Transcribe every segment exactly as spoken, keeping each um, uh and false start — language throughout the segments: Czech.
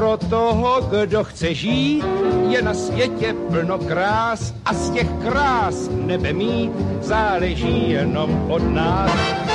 pro toho, kdo chce žít, je na světě plno krás a z těch krás nebe mít záleží jenom od nás.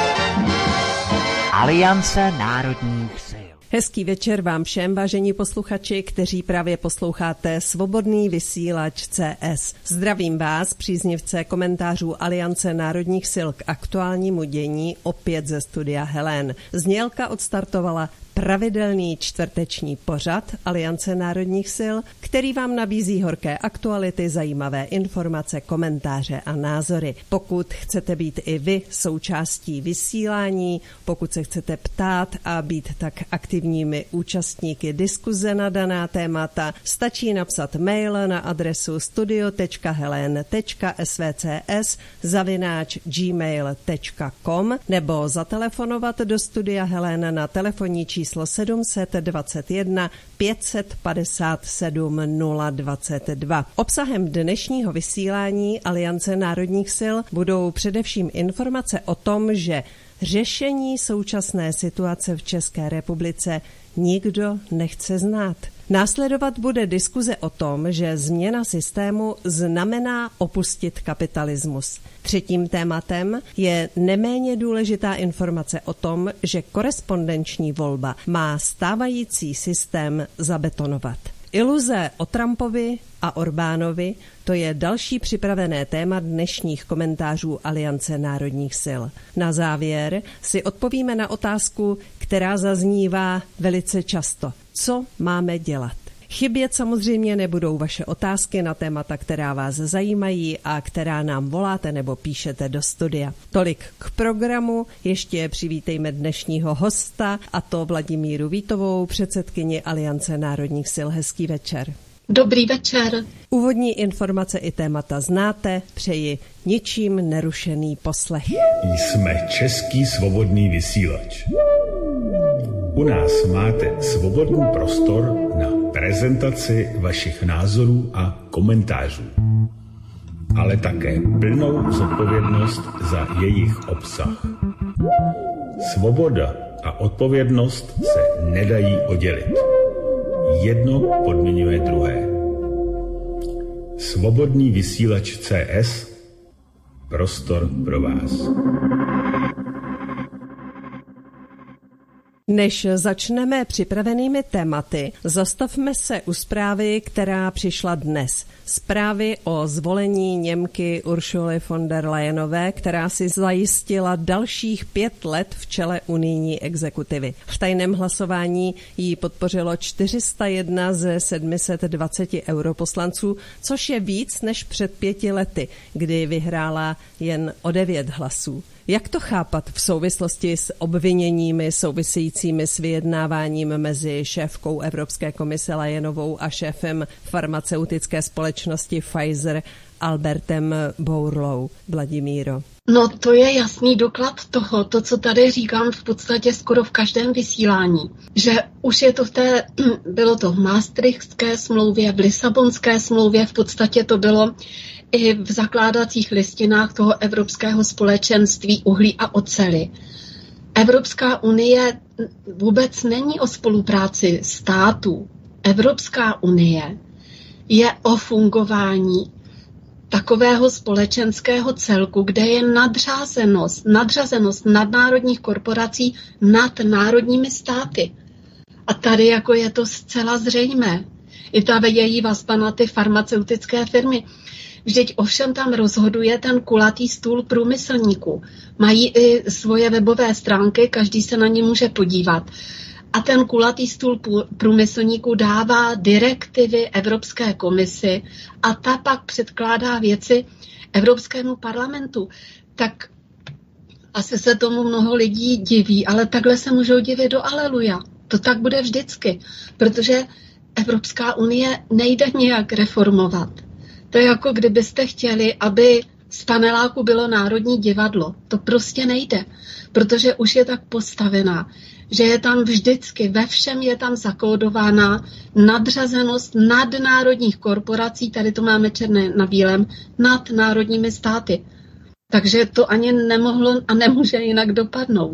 Aliance národních sil. Hezký večer vám všem, vážení posluchači, kteří právě posloucháte Svobodný vysílač C S. Zdravím vás, příznivce komentářů Aliance národních sil k aktuálnímu dění, opět ze studia Helén. Znělka odstartovala pravidelný čtvrteční pořad Aliance národních sil, který vám nabízí horké aktuality, zajímavé informace, komentáře a názory. Pokud chcete být i vy součástí vysílání, pokud se chcete ptát a být tak aktivními účastníky diskuze na daná témata, stačí napsat mail na adresu studio tečka helen tečka svcs zavináč gmail tečka com nebo zatelefonovat do studia Helén na telefonní číslo číslo sedm set dvacet jedna pět set padesát sedm nula dvacet dva. Obsahem dnešního vysílání Aliance národních sil budou především informace o tom, že řešení současné situace v České republice nikdo nechce znát. Následovat bude diskuze o tom, že změna systému znamená opustit kapitalismus. Třetím tématem je neméně důležitá informace o tom, že korespondenční volba má stávající systém zabetonovat. Iluze o Trumpovi a Orbánovi, to je další připravené téma dnešních komentářů Aliance národních sil. Na závěr si odpovíme na otázku, která zaznívá velice často. Co máme dělat? Chybět samozřejmě nebudou vaše otázky na témata, která vás zajímají a která nám voláte nebo píšete do studia. Tolik k programu, ještě přivítejme dnešního hosta, a to Vladimíru Vítovou, předsedkyni Aliance národních sil. Hezký večer. Dobrý večer. Úvodní informace i témata znáte, přeji ničím nerušený poslech. Jsme český svobodný vysílač. U nás máte svobodný prostor na prezentaci vašich názorů a komentářů, ale také plnou zodpovědnost za jejich obsah. Svoboda a odpovědnost se nedají oddělit. Jedno podmiňuje druhé. Svobodný vysílač C S, prostor pro vás. Než začneme připravenými tématy, zastavme se u zprávy, která přišla dnes. Zprávy o zvolení Němky Ursuly von der Leyenové, která si zajistila dalších pět let v čele unijní exekutivy. V tajném hlasování jí podpořilo čtyři sta jedna ze sedm set dvacet europoslanců, což je víc než před pěti lety, kdy vyhrála jen o devět hlasů. Jak to chápat v souvislosti s obviněními souvisejícími s vyjednáváním mezi šéfkou Evropské komise Leyenovou a šéfem farmaceutické společnosti Pfizer Albertem Bourlou? Vladimíro. No to je jasný doklad toho, to, co tady říkám v podstatě skoro v každém vysílání, že už je to v té, bylo to v Maastrichtské smlouvě, v Lisabonské smlouvě, v podstatě to bylo i v zakládacích listinách toho Evropského společenství uhlí a oceli. Evropská unie vůbec není o spolupráci států. Evropská unie je o fungování takového společenského celku, kde je nadřazenost, nadřazenost nadnárodních korporací nad národními státy. A tady jako je to zcela zřejmé. I ta její vazba na ty farmaceutické firmy. Vždyť ovšem tam rozhoduje ten kulatý stůl průmyslníků. Mají i svoje webové stránky, každý se na ně může podívat. A ten kulatý stůl průmyslníků dává direktivy Evropské komisi a ta pak předkládá věci Evropskému parlamentu. Tak asi se tomu mnoho lidí diví, ale takhle se můžou divit do aleluja. To tak bude vždycky, protože Evropská unie nejde nějak reformovat. To je jako kdybyste chtěli, aby z paneláku bylo Národní divadlo. To prostě nejde, protože už je tak postavená, že je tam vždycky, ve všem je tam zakódována nadřazenost nadnárodních korporací, tady to máme černé na bílém, nad národními státy. Takže to ani nemohlo a nemůže jinak dopadnout.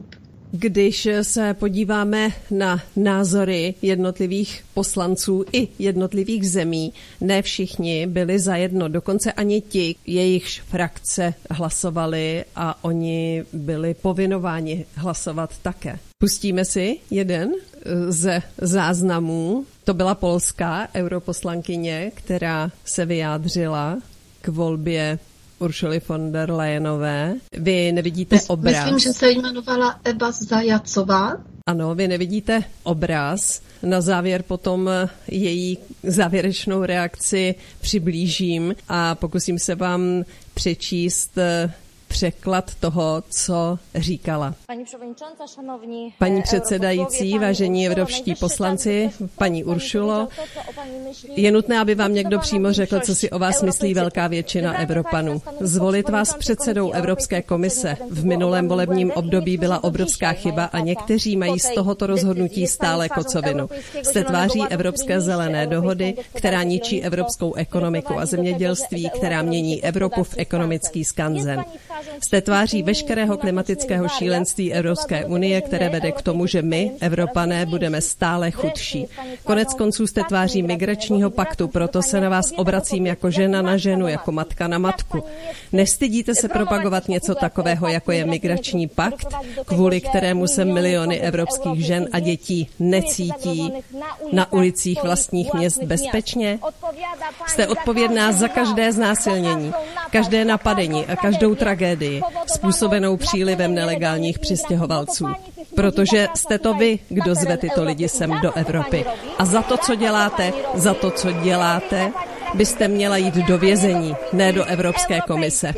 Když se podíváme na názory jednotlivých poslanců i jednotlivých zemí, ne všichni byli zajedno, dokonce ani ti, jejichž frakce hlasovali a oni byli povinováni hlasovat také. Pustíme si jeden ze záznamů. To byla polská europoslankyně, která se vyjádřila k volbě Uršuly von der Leyenové. Vy nevidíte Mys- obraz. Myslím, že se jmenovala Eva Zajacová. Ano, vy nevidíte obraz. Na závěr potom její závěrečnou reakci přiblížím a pokusím se vám přečíst překlad toho, co říkala. Paní předsedající, vážení evropští poslanci, paní Uršulo, je nutné, aby vám někdo přímo řekl, co si o vás myslí velká většina Evropanů. Zvolit vás předsedou Evropské komise v minulém volebním období byla obrovská chyba a někteří mají z tohoto rozhodnutí stále kocovinu. Jste tváří Evropské zelené dohody, která ničí evropskou ekonomiku a zemědělství, která mění Evropu v ekonomický skanzen. Jste tváří veškerého klimatického šílenství Evropské unie, které vede k tomu, že my, Evropané, budeme stále chudší. Konec konců jste tváří migračního paktu, proto se na vás obracím jako žena na ženu, jako matka na matku. Nestydíte se propagovat něco takového, jako je migrační pakt, kvůli kterému se miliony evropských žen a dětí necítí na ulicích vlastních měst bezpečně? Jste odpovědná za každé znásilnění, každé napadení a každou tragédii způsobenou přílivem nelegálních přistěhovalců. Protože jste to vy, kdo zve tyto lidi sem do Evropy. A za to, co děláte, za to, co děláte, byste měla jít do vězení, ne do Evropské komise.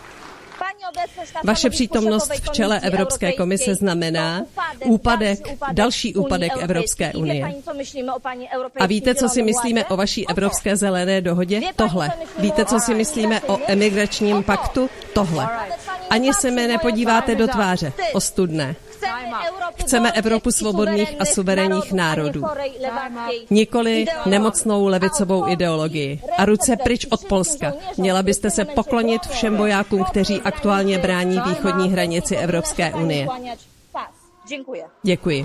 Vaše přítomnost v čele Evropské komise znamená úpadek, další úpadek Evropské unie. A víte, co si myslíme o vaší Evropské zelené dohodě? Tohle. Víte, co si myslíme o emigračním paktu? Tohle. Ani se mi nepodíváte do tváře. Ostudné. Chceme Evropu svobodných a suverénních národů. Nikoli nemocnou levicovou ideologii. A ruce pryč od Polska. Měla byste se poklonit všem vojákům, kteří aktuálně brání východní hranici Evropské unie. Děkuji.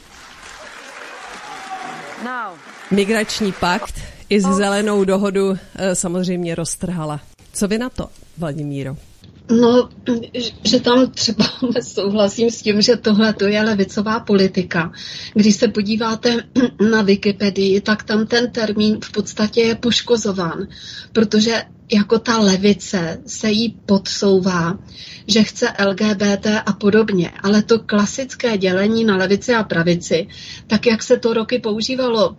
Migrační pakt i zelenou dohodu samozřejmě roztrhala. Co vy na to, Vladimíro? No, že tam třeba nesouhlasím s tím, že tohle to je levicová politika. Když se podíváte na Wikipedii, tak tam ten termín v podstatě je poškozován, protože jako ta levice se jí podsouvá, že chce L G B T a podobně, ale to klasické dělení na levici a pravici, tak jak se to roky používalo,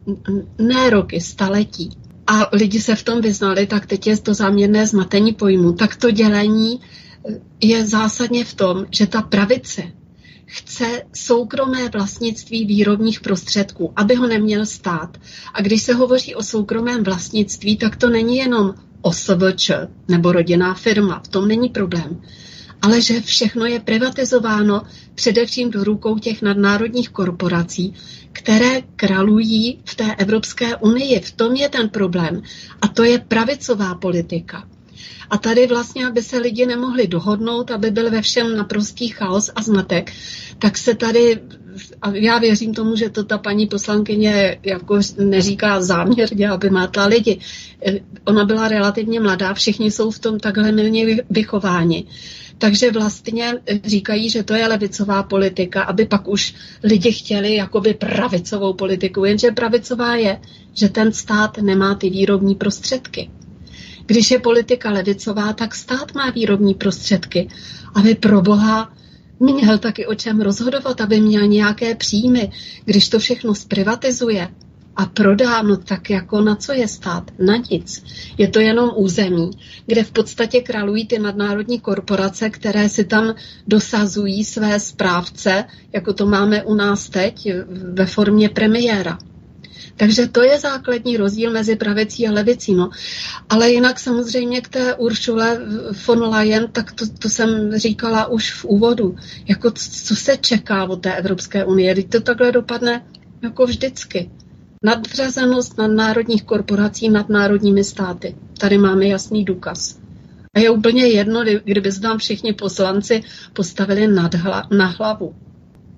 ne roky, staletí, a lidi se v tom vyznali, tak teď je to záměrné zmatení pojmu. Tak to dělení je zásadně v tom, že ta pravice chce soukromé vlastnictví výrobních prostředků, aby ho neměl stát. A když se hovoří o soukromém vlastnictví, tak to není jenom O S V Č nebo rodinná firma, v tom není problém. Ale že všechno je privatizováno především do rukou těch nadnárodních korporací, které králují v té Evropské unii. V tom je ten problém. A to je pravicová politika. A tady vlastně, aby se lidi nemohli dohodnout, aby byl ve všem naprostý chaos a zmatek, tak se tady, a já věřím tomu, že to ta paní poslankyně jako neříká záměrně, aby mátla lidi. Ona byla relativně mladá, všichni jsou v tom takhle milně vychováni. Takže vlastně říkají, že to je levicová politika, aby pak už lidi chtěli jakoby pravicovou politiku. Jenže pravicová je, že ten stát nemá ty výrobní prostředky. Když je politika levicová, tak stát má výrobní prostředky, aby pro Boha měl taky o čem rozhodovat, aby měl nějaké příjmy. Když to všechno zprivatizuje a prodá, no tak jako na co je stát? Na nic. Je to jenom území, kde v podstatě králují ty nadnárodní korporace, které si tam dosazují své správce, jako to máme u nás teď ve formě premiéra. Takže to je základní rozdíl mezi pravicí a levicí. No. Ale jinak samozřejmě k té Uršule von Leyen, tak to, to jsem říkala už v úvodu. Jako co se čeká od té Evropské unie? Když to takhle dopadne jako vždycky. Nadřazenost nadnárodních korporací nad národními státy. Tady máme jasný důkaz. A je úplně jedno, kdyby se tam všichni poslanci postavili nad hla, na hlavu.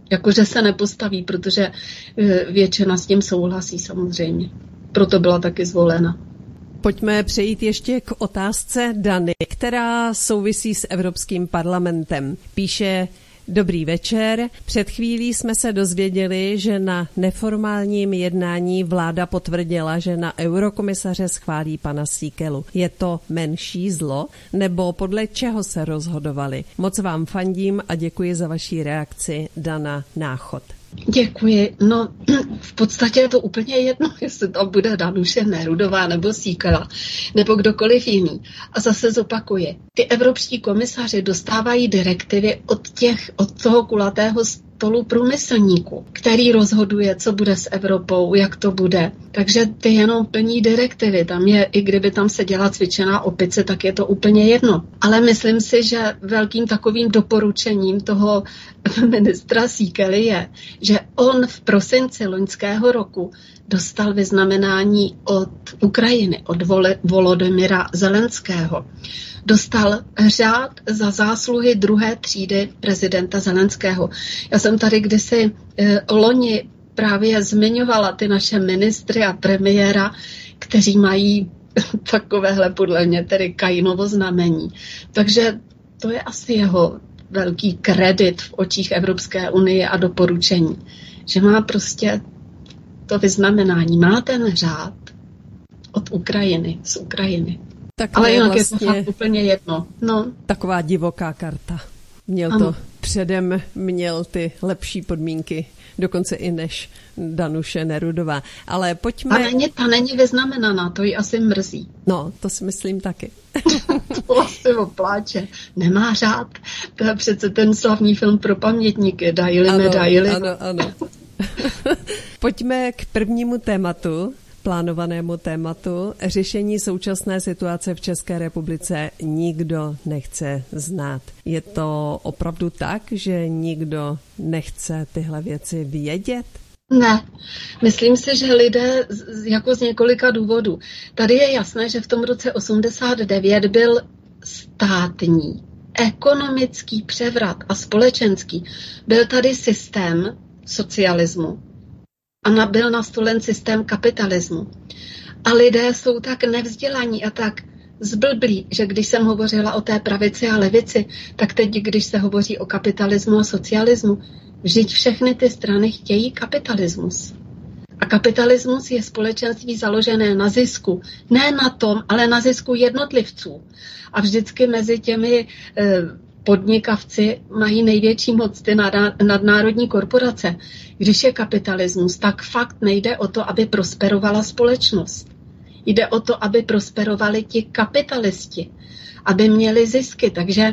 Jakože se nepostaví, protože většina s tím souhlasí samozřejmě. Proto byla taky zvolena. Pojďme přejít ještě k otázce Dany, která souvisí s Evropským parlamentem. Píše: Dobrý večer. Před chvílí jsme se dozvěděli, že na neformálním jednání vláda potvrdila, že na eurokomisaře schválí pana Síkelu. Je to menší zlo, nebo podle čeho se rozhodovali? Moc vám fandím a děkuji za vaši reakci. Dana Náchod. Děkuji. No, v podstatě je to úplně jedno, jestli tam bude Danuše Nerudová nebo Síkela, nebo kdokoliv jiný. A zase zopakuji, ty evropští komisaři dostávají direktivy od těch, od toho kulatého stolu průmyslníků, který rozhoduje, co bude s Evropou, jak to bude. Takže ty jenom plní direktivy. Tam je, i kdyby tam seděla cvičená opice, tak je to úplně jedno. Ale myslím si, že velkým takovým doporučením toho ministra Síkely je, že on v prosinci loňského roku dostal vyznamenání od Ukrajiny, od Volodymyra Zelenského. Dostal řád za zásluhy druhé třídy prezidenta Zelenského. Já jsem tady kdysi eh, loni právě zmiňovala ty naše ministry a premiéra, kteří mají takovéhle podle mě tedy Kainovo znamení. Takže to je asi jeho velký kredit v očích Evropské unie a doporučení, že má prostě to vyznamenání, má ten řád od Ukrajiny, z Ukrajiny. Tak ale jinak vlastně je to fakt úplně jedno. No. Taková divoká karta. Měl ano. to předem, měl ty lepší podmínky, dokonce i než Danuše Nerudová. Ale pojďme... A není, ta není vyznamenaná, to ji asi mrzí. No, to si myslím taky. To asi opláče. Nemá řád. To je přece ten slavný film pro pamětníky. Daily, medaily. Ano, ano. Pojďme k prvnímu tématu, plánovanému tématu. Řešení současné situace v České republice nikdo nechce znát. Je to opravdu tak, že nikdo nechce tyhle věci vědět? Ne, myslím si, že lidé jako z několika důvodů. Tady je jasné, že v tom roce osmdesát devět byl státní, ekonomický převrat a společenský. Byl tady systém socialismu a byl nastolen systém kapitalismu. A lidé jsou tak nevzdělaní a tak zblblí, že když jsem hovořila o té pravici a levici, tak teď, když se hovoří o kapitalismu a socialismu, vždyť všechny ty strany chtějí kapitalismus. A kapitalismus je společenství založené na zisku. Ne na tom, ale na zisku jednotlivců. A vždycky mezi těmi eh, podnikavci mají největší moc ty nadnárodní korporace. Když je kapitalismus, tak fakt nejde o to, aby prosperovala společnost. Jde o to, aby prosperovali ti kapitalisti, aby měli zisky. Takže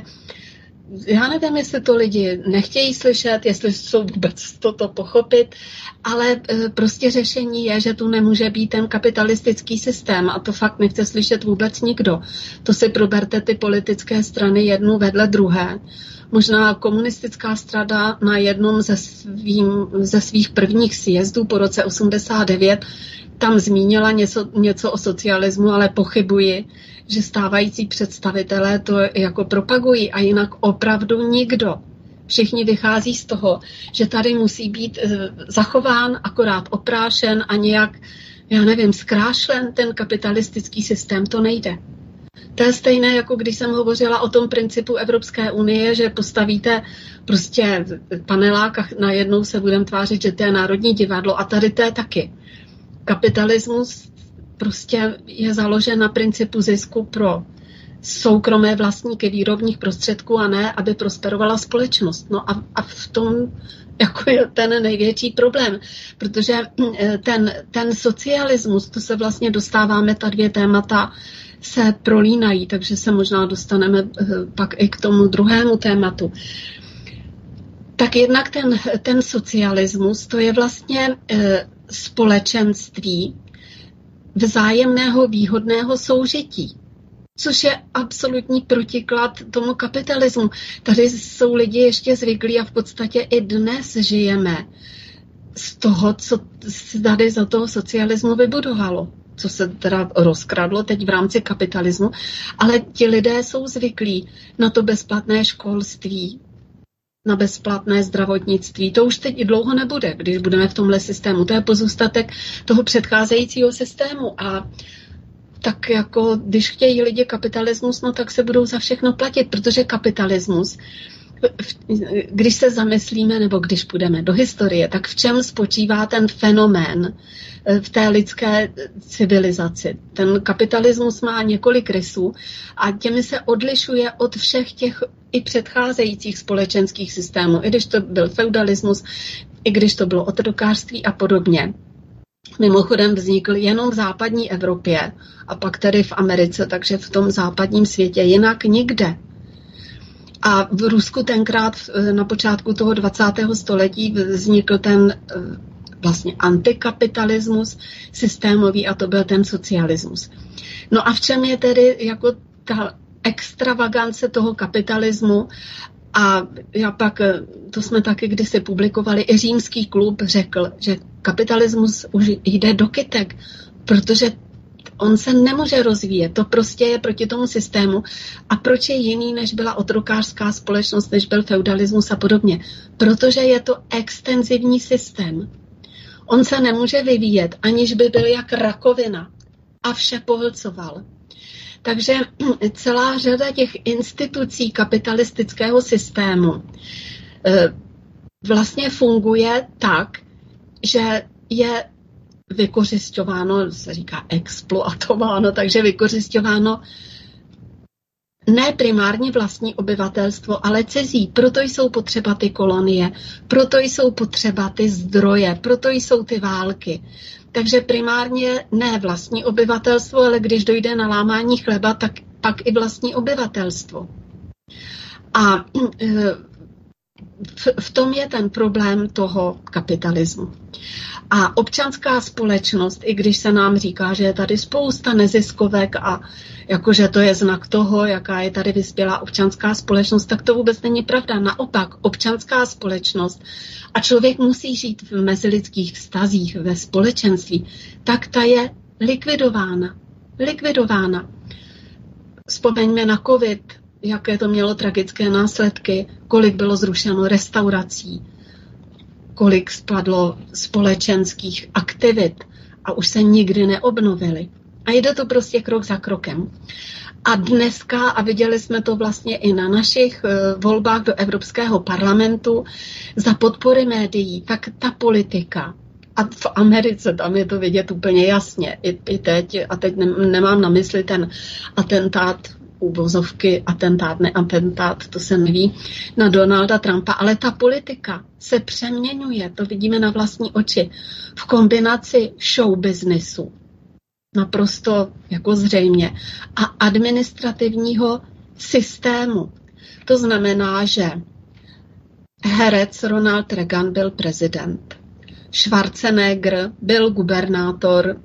já nevím, jestli to lidi nechtějí slyšet, jestli jsou vůbec toto pochopit, ale prostě řešení je, že tu nemůže být ten kapitalistický systém a to fakt nechce slyšet vůbec nikdo. To si proberte ty politické strany jednu vedle druhé. Možná komunistická strana na jednom ze, svým, ze svých prvních sjezdů po roce osmdesát devět tam zmínila něco, něco o socialismu, ale pochybuji, že stávající představitelé to jako propagují a jinak opravdu nikdo. Všichni vychází z toho, že tady musí být zachován, akorát oprášen a nějak, já nevím, zkrášlen ten kapitalistický systém, to nejde. To je stejné, jako když jsem hovořila o tom principu Evropské unie, že postavíte prostě panelák a najednou se budeme tvářit, že to je Národní divadlo a tady to je taky. Kapitalismus prostě je založen na principu zisku pro soukromé vlastníky výrobních prostředků a ne, aby prosperovala společnost. No a, a v tom jako je ten největší problém, protože ten, ten socialismus, to se vlastně dostáváme, ta dvě témata se prolínají, takže se možná dostaneme pak i k tomu druhému tématu. Tak jednak ten, ten socialismus, to je vlastně e, společenství vzájemného výhodného soužití, což je absolutní protiklad tomu kapitalismu. Tady jsou lidi ještě zvyklí a v podstatě i dnes žijeme z toho, co se tady za toho socialismu vybudovalo, co se teda rozkradlo teď v rámci kapitalismu, ale ti lidé jsou zvyklí na to bezplatné školství, na bezplatné zdravotnictví. To už teď dlouho nebude, když budeme v tomhle systému. To je pozůstatek toho předcházejícího systému. A tak jako, když chtějí lidi kapitalismus, no tak se budou za všechno platit, protože kapitalismus, když se zamyslíme, nebo když půjdeme do historie, tak v čem spočívá ten fenomén v té lidské civilizaci. Ten kapitalismus má několik rysů a těmi se odlišuje od všech těch i předcházejících společenských systémů, i když to byl feudalismus, i když to bylo otrokářství a podobně. Mimochodem vznikl jenom v západní Evropě a pak tedy v Americe, takže v tom západním světě, jinak nikde. A v Rusku tenkrát na počátku toho dvacátého století vznikl ten vlastně antikapitalismus systémový a to byl ten socialismus. No a v čem je tedy jako ta extravagance toho kapitalismu? A já pak, to jsme taky kdysi publikovali, i Římský klub řekl, že kapitalismus už jde do kytek, protože on se nemůže rozvíjet. To prostě je proti tomu systému. A proč je jiný, než byla otrokářská společnost, než byl feudalismus a podobně? Protože je to extenzivní systém. On se nemůže vyvíjet, aniž by byl jak rakovina a vše pohlcoval. Takže celá řada těch institucí kapitalistického systému vlastně funguje tak, že je vykořisťováno, se říká exploatováno, takže vykořisťováno ne primárně vlastní obyvatelstvo, ale cizí. Proto jsou potřeba ty kolonie, proto jsou potřeba ty zdroje, proto jsou ty války. Takže primárně ne vlastní obyvatelstvo, ale když dojde na lámání chleba, tak pak i vlastní obyvatelstvo. A v, v tom je ten problém toho kapitalismu. A občanská společnost, i když se nám říká, že je tady spousta neziskovek a jakože to je znak toho, jaká je tady vyspělá občanská společnost, tak to vůbec není pravda. Naopak, občanská společnost a člověk musí žít v mezilidských vztazích, ve společenství, tak ta je likvidována. Likvidována. Vzpomeňme na covid, jaké to mělo tragické následky, kolik bylo zrušeno restaurací, kolik spadlo společenských aktivit a už se nikdy neobnovily. A jde to prostě krok za krokem. A dneska, a viděli jsme to vlastně i na našich uh, volbách do Evropského parlamentu, za podpory médií, tak ta politika, a v Americe tam je to vidět úplně jasně, i, i teď, a teď ne, nemám na mysli ten atentát, úvozovky, atentát, ne atentát, to se neví, na Donalda Trumpa, ale ta politika se přeměňuje, to vidíme na vlastní oči, v kombinaci show businessu, naprosto jako zřejmě, a administrativního systému. To znamená, že herec Ronald Reagan byl prezident, Schwarzenegger byl gubernátor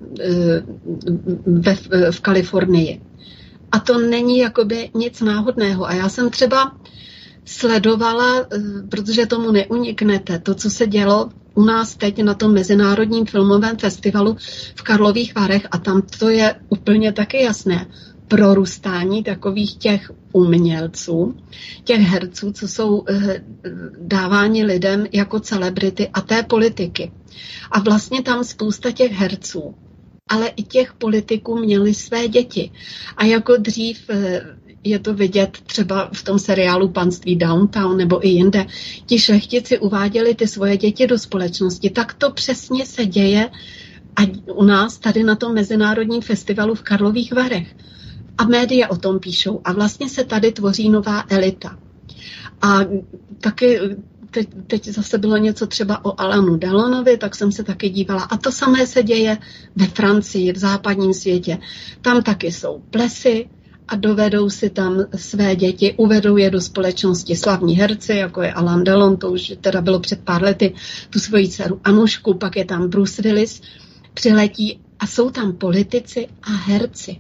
ve, v Kalifornii. A to není jakoby nic náhodného. A já jsem třeba sledovala, protože tomu neuniknete, to, co se dělo u nás teď na tom Mezinárodním filmovém festivalu v Karlových Varech, a tam to je úplně taky jasné. Prorůstání takových těch umělců, těch herců, co jsou dáváni lidem jako celebrity a té politiky. A vlastně tam spousta těch herců, ale i těch politiků měli své děti. A jako dřív je to vidět třeba v tom seriálu Panství Downtown nebo i jinde, ti šlechtici uváděli ty svoje děti do společnosti. Tak to přesně se děje a u nás tady na tom Mezinárodním festivalu v Karlových Varech. A média o tom píšou. A vlastně se tady tvoří nová elita. A taky teď, teď zase bylo něco třeba o Alanu Delonovi, tak jsem se taky dívala. A to samé se děje ve Francii, v západním světě. Tam taky jsou plesy a dovedou si tam své děti, uvedou je do společnosti slavní herci, jako je Alain Delon, to už teda bylo před pár lety, tu svoji dceru Anušku, pak je tam Bruce Willis, přiletí a jsou tam politici a herci.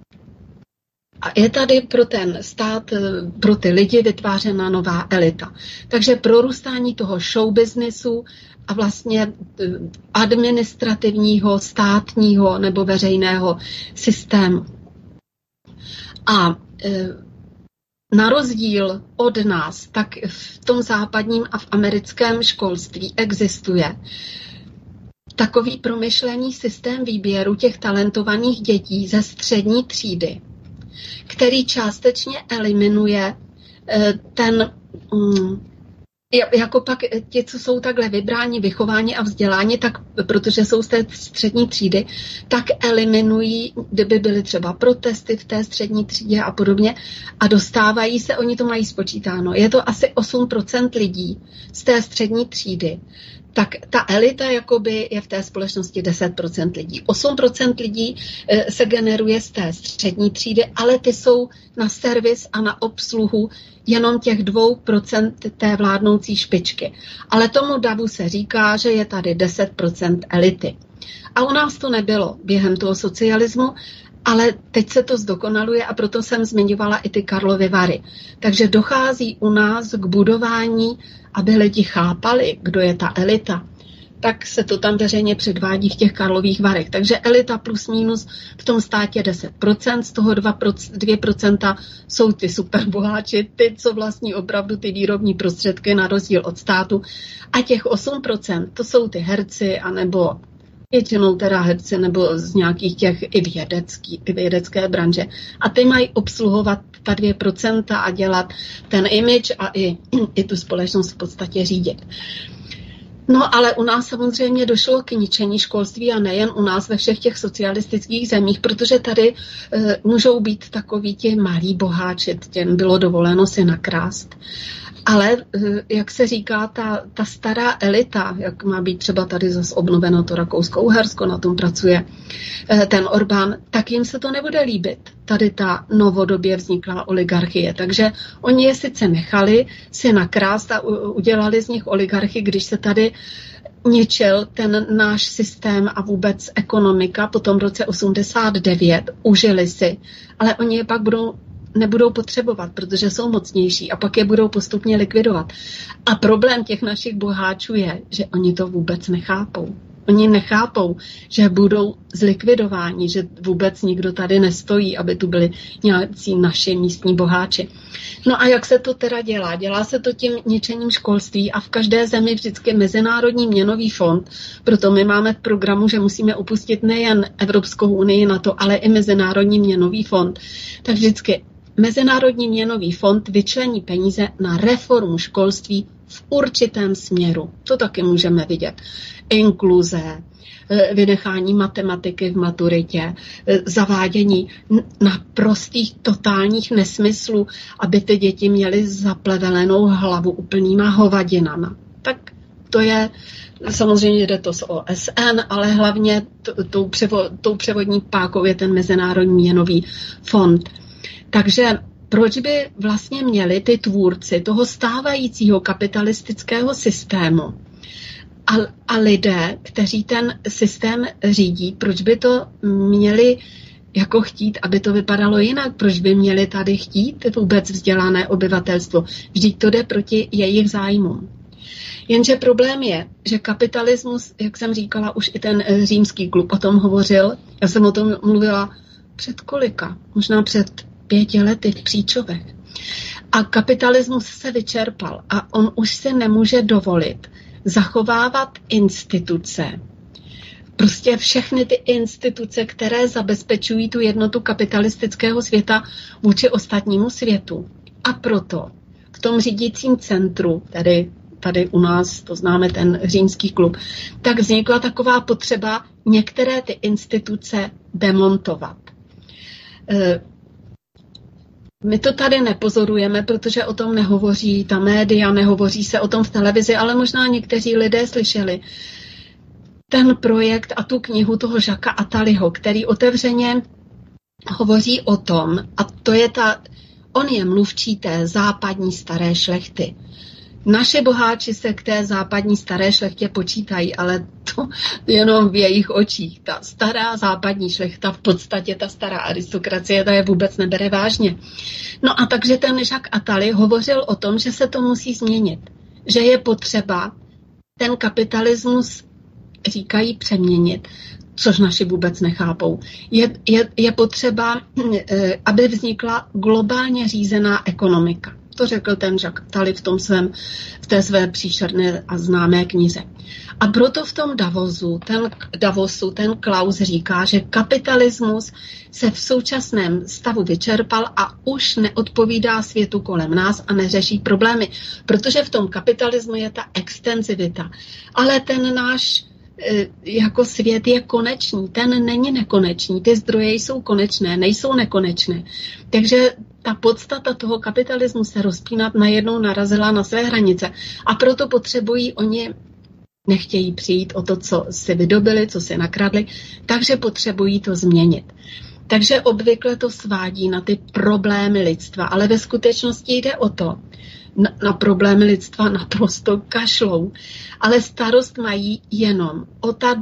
A je tady pro ten stát, pro ty lidi vytvářena nová elita. Takže prorůstání toho show businessu a vlastně administrativního, státního nebo veřejného systému. A na rozdíl od nás, tak v tom západním a v americkém školství existuje takový promyšlený systém výběru těch talentovaných dětí ze střední třídy, který částečně eliminuje ten, jako pak ti, co jsou takhle vybráni, vychováni a vzděláni, tak protože jsou z té střední třídy, tak eliminují, kdyby byly třeba protesty v té střední třídě a podobně a dostávají se, oni to mají spočítáno, je to asi osm procent lidí z té střední třídy, tak ta elita jakoby je v té společnosti deset procent lidí. osm procent lidí se generuje z té střední třídy, ale ty jsou na servis a na obsluhu jenom těch dvou procent té vládnoucí špičky. Ale tomu davu se říká, že je tady deset procent elity. A u nás to nebylo během toho socialismu, ale teď se to zdokonaluje a proto jsem zmiňovala i ty Karlovy Vary. Takže dochází u nás k budování, aby lidi chápali, kdo je ta elita. Tak se to tam veřejně předvádí v těch Karlových Varech. Takže elita plus minus v tom státě deset procent, z toho dva procenta jsou ty superboháči, ty, co vlastní opravdu ty výrobní prostředky na rozdíl od státu. A těch osm procent, to jsou ty herci, anebo většinou teda herci, nebo z nějakých těch i, vědecký, i vědecké branže. A ty mají obsluhovat ta dvě procenta a dělat ten image a i, i tu společnost v podstatě řídit. No ale u nás samozřejmě došlo k ničení školství a nejen u nás, ve všech těch socialistických zemích, protože tady e, můžou být takoví ti malí boháči, těm bylo dovoleno si nakrást. Ale, jak se říká, ta, ta stará elita, jak má být třeba tady zase obnoveno to Rakousko-Uhersko, na tom pracuje ten Orbán, tak jim se to nebude líbit. Tady ta novodobě vzniklá oligarchie. Takže oni je sice nechali si nakrást a udělali z nich oligarchy, když se tady ničil ten náš systém a vůbec ekonomika po tom roce osmdesát devět, užili si, ale oni je pak budou nebudou potřebovat, protože jsou mocnější a pak je budou postupně likvidovat. A problém těch našich boháčů je, že oni to vůbec nechápou. Oni nechápou, že budou zlikvidováni, že vůbec nikdo tady nestojí, aby tu byli nějací naši místní boháči. No a jak se to teda dělá? Dělá se to tím ničením školství a v každé zemi vždycky Mezinárodní měnový fond, proto my máme v programu, že musíme opustit nejen Evropskou unii na to, ale i Mezinárodní měnový fond. Tak vždycky Mezinárodní měnový fond vyčlení peníze na reformu školství v určitém směru. To taky můžeme vidět. Inkluze, vynechání matematiky v maturitě, zavádění naprostých totálních nesmyslů, aby ty děti měly zaplevelenou hlavu úplnýma hovadinama. Tak to je, samozřejmě jde to z O S N, ale hlavně tou, převo, tou převodní pákou je ten Mezinárodní měnový fond. Takže proč by vlastně měli ty tvůrci toho stávajícího kapitalistického systému a, a lidé, kteří ten systém řídí, proč by to měli jako chtít, aby to vypadalo jinak? Proč by měli tady chtít vůbec vzdělané obyvatelstvo? Vždyť to jde proti jejich zájmům. Jenže problém je, že kapitalismus, jak jsem říkala, už i ten římský klub o tom hovořil, já jsem o tom mluvila před kolika, možná před pěti lety v Příčovech. A kapitalismus se vyčerpal a on už si nemůže dovolit zachovávat instituce. Prostě všechny ty instituce, které zabezpečují tu jednotu kapitalistického světa vůči ostatnímu světu. A proto v tom řídícím centru, tady, tady u nás, to známe ten římský klub, tak vznikla taková potřeba některé ty instituce demontovat. My to tady nepozorujeme, protože o tom nehovoří ta média, nehovoří se o tom v televizi, ale možná někteří lidé slyšeli ten projekt a tu knihu toho Jacquesa Attaliho, který otevřeně hovoří o tom, a to je ta, on je mluvčí té západní staré šlechty. Naši boháči se k té západní staré šlechtě počítají, ale to jenom v jejich očích. Ta stará západní šlechta, v podstatě ta stará aristokracie, ta je vůbec nebere vážně. No a takže ten Jacques Attali hovořil o tom, že se to musí změnit. Že je potřeba ten kapitalismus, říkají, přeměnit. což naši vůbec nechápou. Je, je, je potřeba, aby vznikla globálně řízená ekonomika. To řekl ten Jacques Attali v, tom svém, v té své příšerné a známé knize. A proto v tom Davosu ten, Davosu ten Klaus říká, že kapitalismus se v současném stavu vyčerpal a už neodpovídá světu kolem nás a neřeší problémy, protože v tom kapitalismu je ta extenzivita. Ale ten náš jako svět je konečný, ten není nekonečný, ty zdroje jsou konečné, nejsou nekonečné. Takže ta podstata toho kapitalismu se rozpínat najednou narazila na své hranice a proto potřebují oni, nechtějí přijít o to, co si vydobili, co si nakradli, takže potřebují to změnit. Takže obvykle to svádí na ty problémy lidstva, ale ve skutečnosti jde o to, na, na problémy lidstva naprosto kašlou, ale starost mají jenom o ta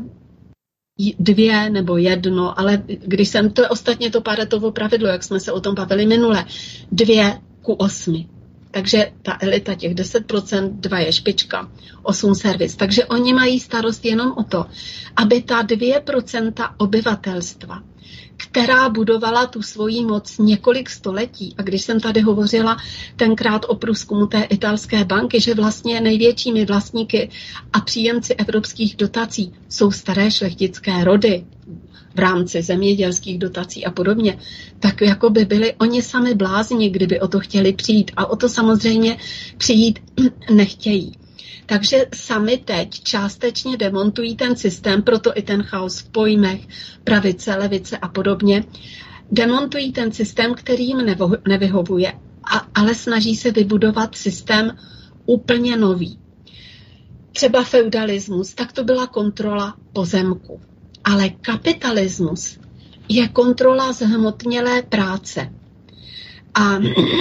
dvě nebo jedno, ale když jsem, to je ostatně to Paretovo pravidlo, jak jsme se o tom bavili minule, dvě ku osmi. Takže ta elita, těch deset procent, dva je špička, osm servis. Takže oni mají starost jenom o to, aby ta dvě procenta obyvatelstva, která budovala tu svoji moc několik století. A když jsem tady hovořila tenkrát o průzkumu té italské banky, že vlastně největšími vlastníky a příjemci evropských dotací jsou staré šlechtické rody v rámci zemědělských dotací a podobně, tak jako by byli oni sami blázni, kdyby o to chtěli přijít. A o to samozřejmě přijít nechtějí. Takže sami teď částečně demontují ten systém, proto i ten chaos v pojmech, pravice, levice a podobně. Demontují ten systém, který jim nevyhovuje, a, ale snaží se vybudovat systém úplně nový. Třeba feudalismus, tak to byla kontrola pozemku. Ale kapitalismus je kontrola zhmotnělé práce. A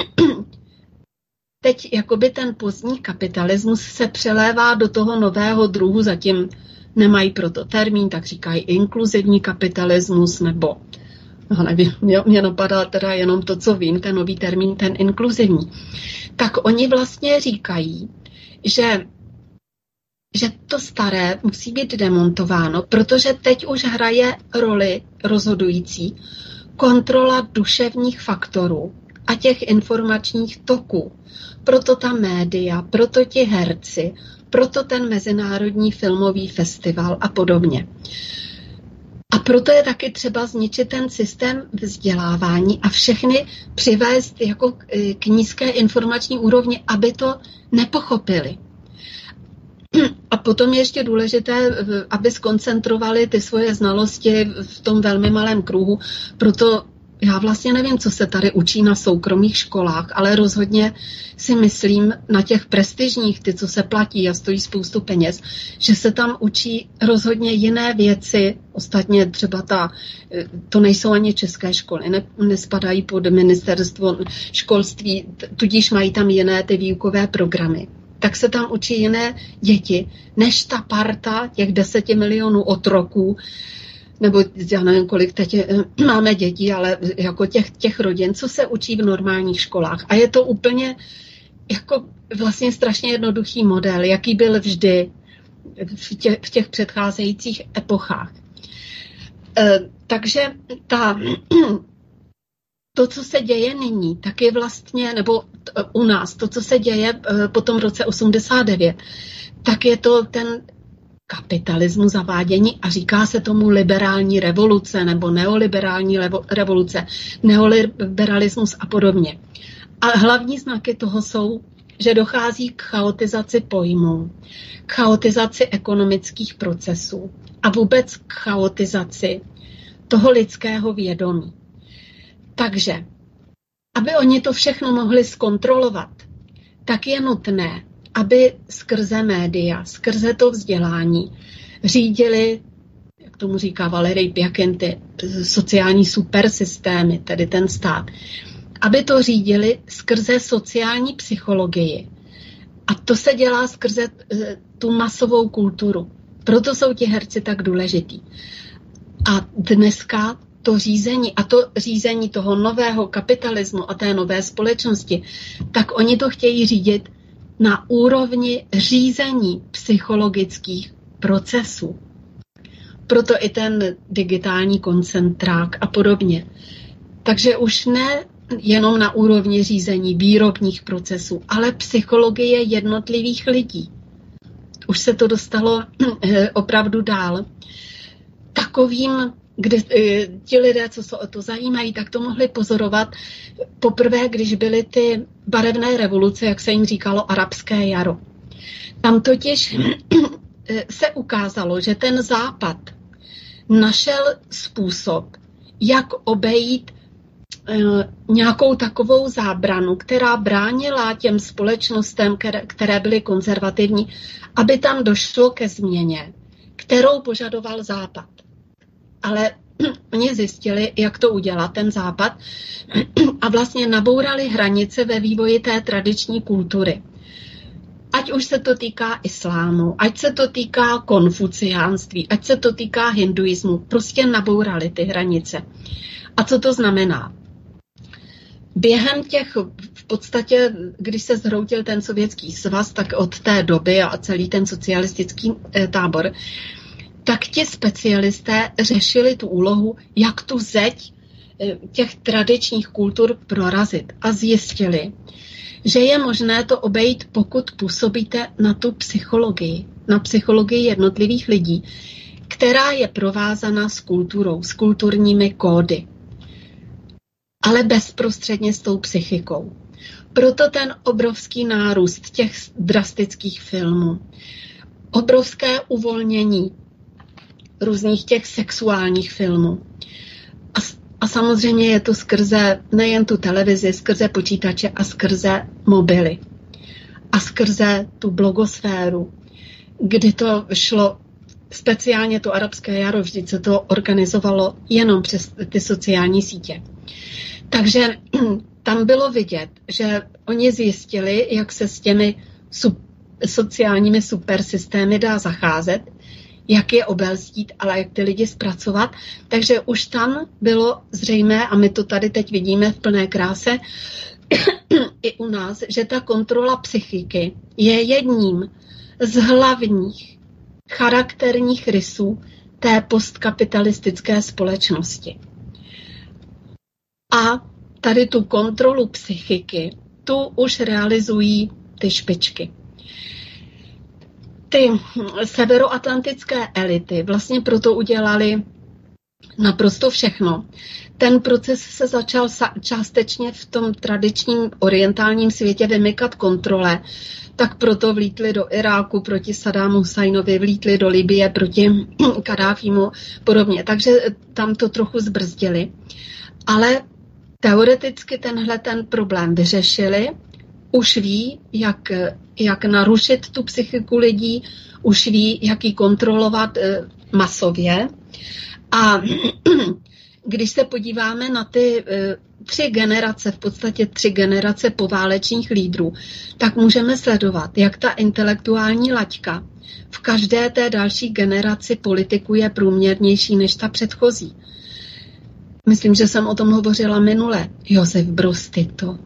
teď jakoby ten pozdní kapitalismus se přelévá do toho nového druhu, zatím nemají proto termín, tak říkají inkluzivní kapitalismus, nebo no nevím, mě napadá teda jenom to, co vím, ten nový termín, ten inkluzivní. Tak oni vlastně říkají, že že to staré musí být demontováno, protože teď už hraje roli rozhodující kontrola duševních faktorů a těch informačních toků. Proto ta média, proto ti herci, proto ten mezinárodní filmový festival a podobně. A proto je taky třeba zničit ten systém vzdělávání a všechny přivést jako k nízké informační úrovni, aby to nepochopili. A potom je ještě důležité, aby skoncentrovali ty svoje znalosti v tom velmi malém kruhu. Proto já vlastně nevím, co se tady učí na soukromých školách, ale rozhodně si myslím na těch prestižních, ty, co se platí a stojí spoustu peněz, že se tam učí rozhodně jiné věci. Ostatně třeba ta, to nejsou ani české školy, ne, nespadají pod ministerstvo školství, tudíž mají tam jiné ty výukové programy. Tak se tam učí jiné děti, než ta parta těch deseti milionů otroků, nebo já nevím, kolik teď máme dětí, ale jako těch, těch rodin, co se učí v normálních školách. A je to úplně jako vlastně strašně jednoduchý model, jaký byl vždy v těch, v těch předcházejících epochách. E, takže ta... To, co se děje nyní, tak je vlastně, nebo t, u nás, to, co se děje po tom roce osmdesát devět, tak je to ten kapitalismus zavádění a říká se tomu liberální revoluce nebo neoliberální levo, revoluce, neoliberalismus a podobně. A hlavní znaky toho jsou, že dochází k chaotizaci pojmů, k chaotizaci ekonomických procesů a vůbec k chaotizaci toho lidského vědomí. Takže, aby oni to všechno mohli zkontrolovat, tak je nutné, aby skrze média, skrze to vzdělání řídili, jak tomu říká Valery Piakenty, sociální supersystémy, tedy ten stát, aby to řídili skrze sociální psychologii. A to se dělá skrze tu masovou kulturu. Proto jsou ti herci tak důležitý. A dneska to řízení a to řízení toho nového kapitalismu a té nové společnosti, tak oni to chtějí řídit na úrovni řízení psychologických procesů. Proto i ten digitální koncentrák a podobně. Takže už ne jenom na úrovni řízení výrobních procesů, ale psychologie jednotlivých lidí. Už se to dostalo opravdu dál. Takovým, kde ti lidé, co se o to zajímají, tak to mohli pozorovat poprvé, když byly ty barevné revoluce, jak se jim říkalo, arabské jaro. Tam totiž se ukázalo, že ten západ našel způsob, jak obejít nějakou takovou zábranu, která bránila těm společnostem, které, které byly konzervativní, aby tam došlo ke změně, kterou požadoval Západ. Ale oni zjistili, jak to udělat, ten Západ, a vlastně nabourali hranice ve vývoji té tradiční kultury. Ať už se to týká islámu, ať se to týká konfuciánství, ať se to týká hinduismu, prostě nabourali ty hranice. A co to znamená? Během těch, v podstatě, když se zhroutil ten sovětský svaz, tak od té doby a celý ten socialistický tábor, tak ti specialisté řešili tu úlohu, jak tu zeď těch tradičních kultur prorazit. A zjistili, že je možné to obejít, pokud působíte na tu psychologii, na psychologii jednotlivých lidí, která je provázaná s kulturou, s kulturními kódy, ale bezprostředně s tou psychikou. Proto ten obrovský nárůst těch drastických filmů, obrovské uvolnění různých těch sexuálních filmů. A, a samozřejmě je to skrze nejen tu televizi, skrze počítače a skrze mobily. A skrze tu blogosféru, kdy to šlo, speciálně to arabské jaro, vždyť se to organizovalo jenom přes ty sociální sítě. Takže tam bylo vidět, že oni zjistili, jak se s těmi sub, sociálními supersystémy dá zacházet, jak je obelstít, ale jak ty lidi zpracovat. Takže už tam bylo zřejmé, a my to tady teď vidíme v plné kráse, i u nás, že ta kontrola psychiky je jedním z hlavních charakterních rysů té postkapitalistické společnosti. A tady tu kontrolu psychiky, tu už realizují ty špičky. Ty severoatlantické elity vlastně proto udělali naprosto všechno. Ten proces se začal částečně v tom tradičním orientálním světě vymykat kontrole, tak proto vlítli do Iráku proti Saddamu Husajnovi, vlítli do Libye proti Kadáfímu, podobně. Takže tam to trochu zbrzdili. Ale teoreticky tenhle ten problém vyřešili, už ví, jak, jak narušit tu psychiku lidí, už ví, jak ji kontrolovat e, masově. A když se podíváme na ty e, tři generace, v podstatě tři generace poválečných lídrů, tak můžeme sledovat, jak ta intelektuální laťka v každé té další generaci politiků je průměrnější než ta předchozí. Myslím, že jsem o tom hovořila minule. Josef Broz Tito,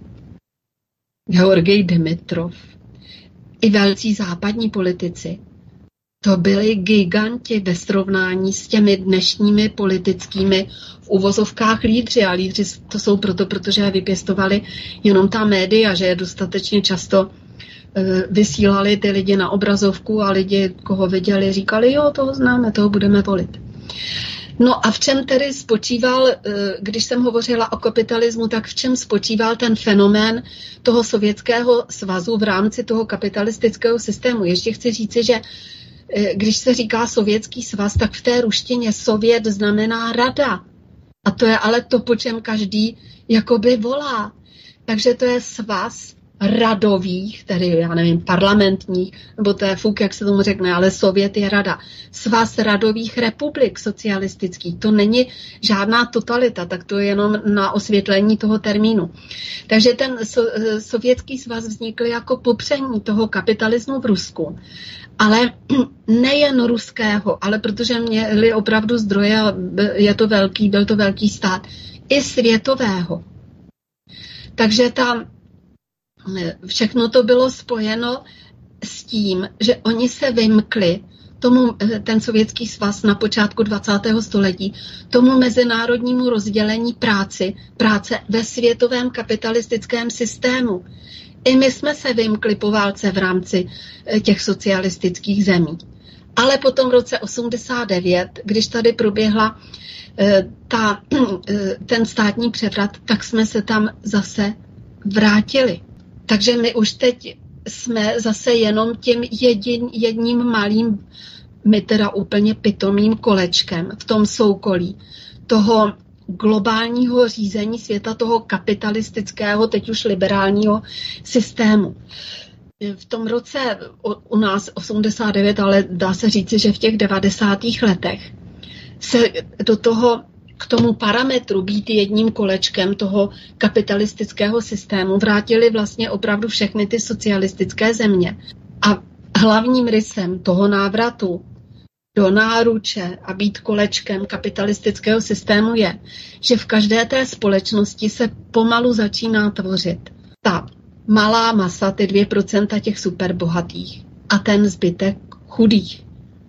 Georgij Dimitrov, i velcí západní politici. To byli giganti ve srovnání s těmi dnešními politickými v uvozovkách lídři. A lídři to jsou proto, protože je vypěstovali jenom ta média, že je dostatečně často e, vysílali ty lidi na obrazovku a lidi, koho viděli, říkali, jo, toho známe, toho budeme volit. No a v čem tedy spočíval, když jsem hovořila o kapitalismu, tak v čem spočíval ten fenomén toho Sovětského svazu v rámci toho kapitalistického systému? Ještě chci říci, že když se říká Sovětský svaz, tak v té ruštině Sovět znamená rada. A to je ale to, po čem každý jakoby volá. Takže to je svaz radových, tedy já nevím, parlamentních, nebo to je fuk, jak se tomu řekne, ale Sovět je rada. Svaz radových republik socialistických, to není žádná totalita, tak to je jenom na osvětlení toho termínu. Takže ten so, sovětský svaz vznikl jako popření toho kapitalismu v Rusku. Ale nejen ruského, ale protože měli opravdu zdroje, je to velký, byl to velký stát, i světového. Takže ta všechno to bylo spojeno s tím, že oni se vymkli tomu, ten Sovětský svaz na počátku dvacátého století, tomu mezinárodnímu rozdělení práci, práce ve světovém kapitalistickém systému. I my jsme se vymkli po válce v rámci těch socialistických zemí. Ale potom v roce osmdesát devět, když tady proběhla ta, ten státní převrat, tak jsme se tam zase vrátili. Takže my už teď jsme zase jenom tím jedin, jedním malým, my teda úplně pitomým kolečkem v tom soukolí toho globálního řízení světa, toho kapitalistického, teď už liberálního systému. V tom roce u nás osmdesát devět, ale dá se říci, že v těch devadesátých letech se do toho, k tomu parametru být jedním kolečkem toho kapitalistického systému vrátili vlastně opravdu všechny ty socialistické země. A hlavním rysem toho návratu do náruče a být kolečkem kapitalistického systému je, že v každé té společnosti se pomalu začíná tvořit ta malá masa, ty dvě procenta těch superbohatých a ten zbytek chudých.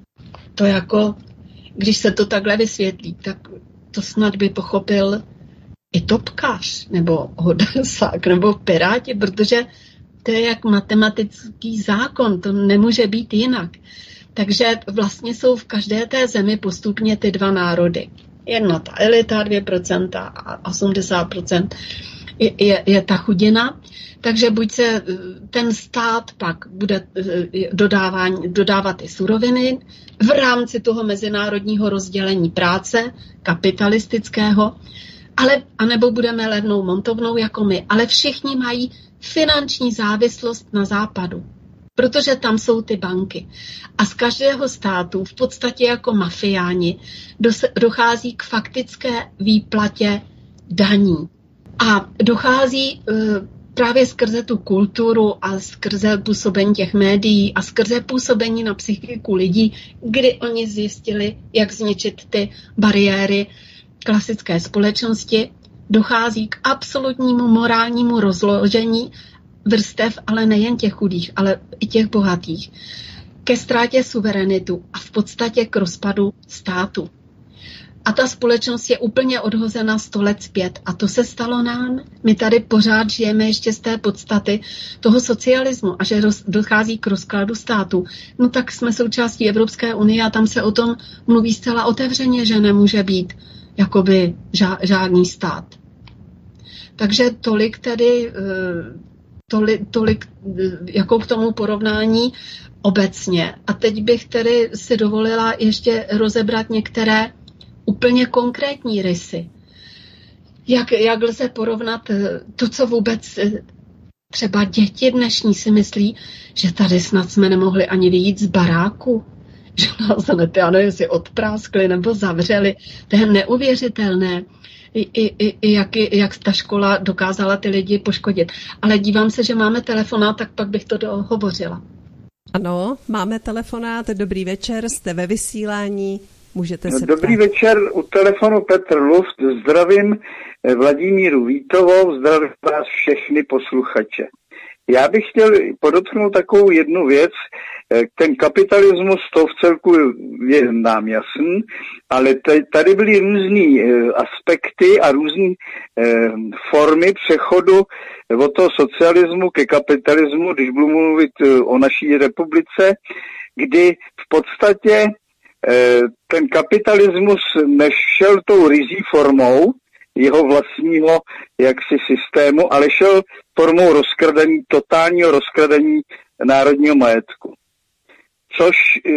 To jako, když se to takhle vysvětlí, tak to snad by pochopil i topkař, nebo hodelsák, nebo piráti, protože to je jak matematický zákon, to nemůže být jinak. Takže vlastně jsou v každé té zemi postupně ty dva národy. Jedna ta elita, dvě procenta a osmdesát procent je, je, je ta chudina. Takže buď se ten stát pak bude dodávání, dodávat ty suroviny v rámci toho mezinárodního rozdělení práce, kapitalistického, ale, anebo budeme levnou montovnou jako my. Ale všichni mají finanční závislost na západu, protože tam jsou ty banky. A z každého státu v podstatě jako mafiáni dochází k faktické výplatě daní. A dochází právě skrze tu kulturu a skrze působení těch médií a skrze působení na psychiku lidí, kdy oni zjistili, jak zničit ty bariéry klasické společnosti, dochází k absolutnímu morálnímu rozložení vrstev, ale nejen těch chudých, ale i těch bohatých, ke ztrátě suverenitu a v podstatě k rozpadu státu. A ta společnost je úplně odhozena sto let zpět. A to se stalo nám. My tady pořád žijeme ještě z té podstaty toho socialismu a že roz, dochází k rozkladu státu. No tak jsme součástí Evropské unie a tam se o tom mluví zcela otevřeně, že nemůže být jakoby ža, žádný stát. Takže tolik tedy, tolik, tolik jako k tomu porovnání obecně. A teď bych tedy si dovolila ještě rozebrat některé úplně konkrétní rysy. Jak, jak lze porovnat to, co vůbec třeba děti dnešní si myslí, že tady snad jsme nemohli ani vyjít z baráku, že nás lety, já nevím, jestli odpráskli nebo zavřeli. To je neuvěřitelné, I, i, i jak, jak ta škola dokázala ty lidi poškodit. Ale dívám se, že máme telefonát, tak pak bych to dohovořila. Ano, máme telefonát. Dobrý večer, jste ve vysílání. Můžete se Dobrý ptát. večer, u telefonu Petr Luft, zdravím Vladimíru Vítovou, zdravím vás všechny posluchače. Já bych chtěl podotknout takovou jednu věc, ten kapitalismus to v celku je nám jasný, ale tady byly různý aspekty a různé formy přechodu od toho socialismu ke kapitalismu, když budu mluvit o naší republice, kdy v podstatě ten kapitalismus nešel tou rizí formou jeho vlastního jaksi systému, ale šel formou rozkradení, totálního rozkradení národního majetku. Což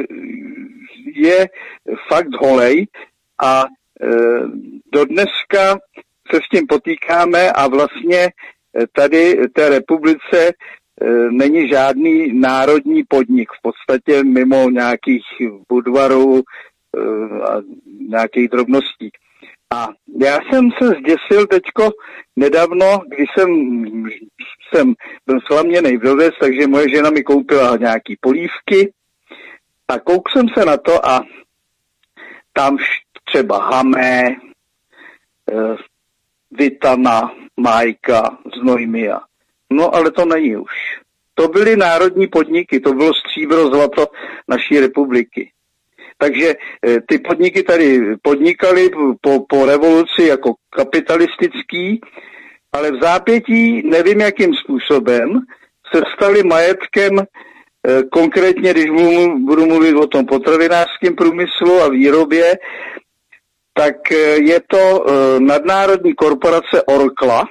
je fakt holej a do dneska se s tím potýkáme a vlastně tady té republice není žádný národní podnik, v podstatě mimo nějakých Budvarů a nějakých drobností. A já jsem se zděsil teďko nedávno, když jsem, jsem byl slaměnej vdovec, takže moje žena mi koupila nějaký polívky a kouk jsem se na to a tam třeba Hamé, Vitana, Majka, Znojmia. No ale to není už. To byly národní podniky, to bylo stříbro, zlato naší republiky. Takže ty podniky tady podnikaly po, po revoluci jako kapitalistický, ale v zápětí nevím jakým způsobem se staly majetkem, konkrétně když budu mluvit o tom potravinářském průmyslu a výrobě, tak je to nadnárodní korporace Orkla.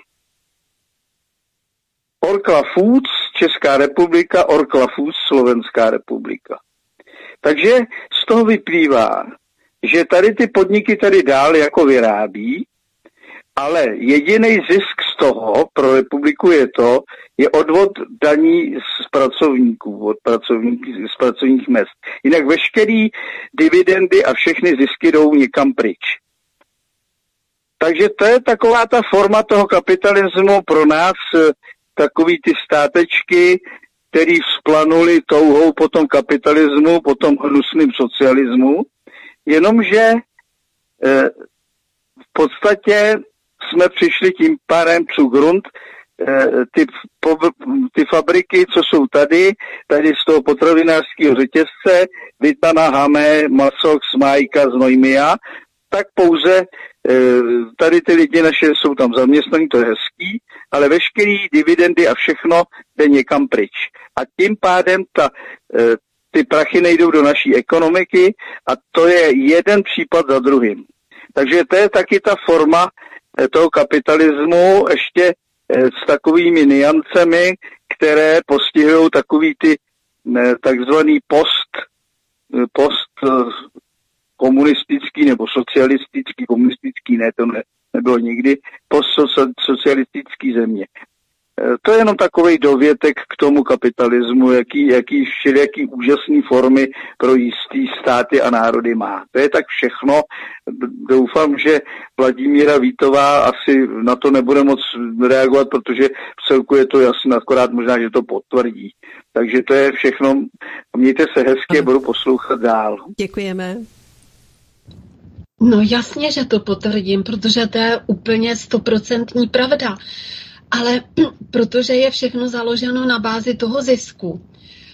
Orkla Foods, Česká republika, Orkla Foods, Slovenská republika. Takže z toho vyplývá, že tady ty podniky tady dál jako vyrábí, ale jediný zisk z toho pro republiku je to, je odvod daní z pracovníků, od pracovník, z pracovních mest. Jinak veškerý dividendy a všechny zisky jdou někam pryč. Takže to je taková ta forma toho kapitalismu pro nás, takový ty státečky, který vzplanuli touhou po tom kapitalismu, po tom hnusným socialismu, jenomže eh, v podstatě jsme přišli tím párem zu Grund, eh, ty, po, ty fabriky, co jsou tady, tady z toho potravinářského řetězce, Vitana, Hamé, Masox, Majka, Znojmia, tak pouze tady ty lidi naše jsou tam zaměstnaní, to je hezký, ale veškerý dividendy a všechno jde někam pryč. A tím pádem ta, ty prachy nejdou do naší ekonomiky a to je jeden případ za druhým. Takže to je taky ta forma toho kapitalismu ještě s takovými niancemi, které postihují takový ty takzvaný post, post komunistický nebo socialistický, komunistický, ne, to ne, nebylo nikdy, postsocialistický země. To je jenom takovej dovětek k tomu kapitalismu, jaký, jaký všelijaký úžasný formy pro jistý státy a národy má. To je tak všechno. Doufám, že Vladimíra Vítová asi na to nebude moc reagovat, protože v celku je to jasné, akorát možná, že to potvrdí. Takže to je všechno. Mějte se hezky a budu poslouchat dál. Děkujeme. No jasně, že to potvrdím, protože to je úplně stoprocentní pravda. Ale protože je všechno založeno na bázi toho zisku,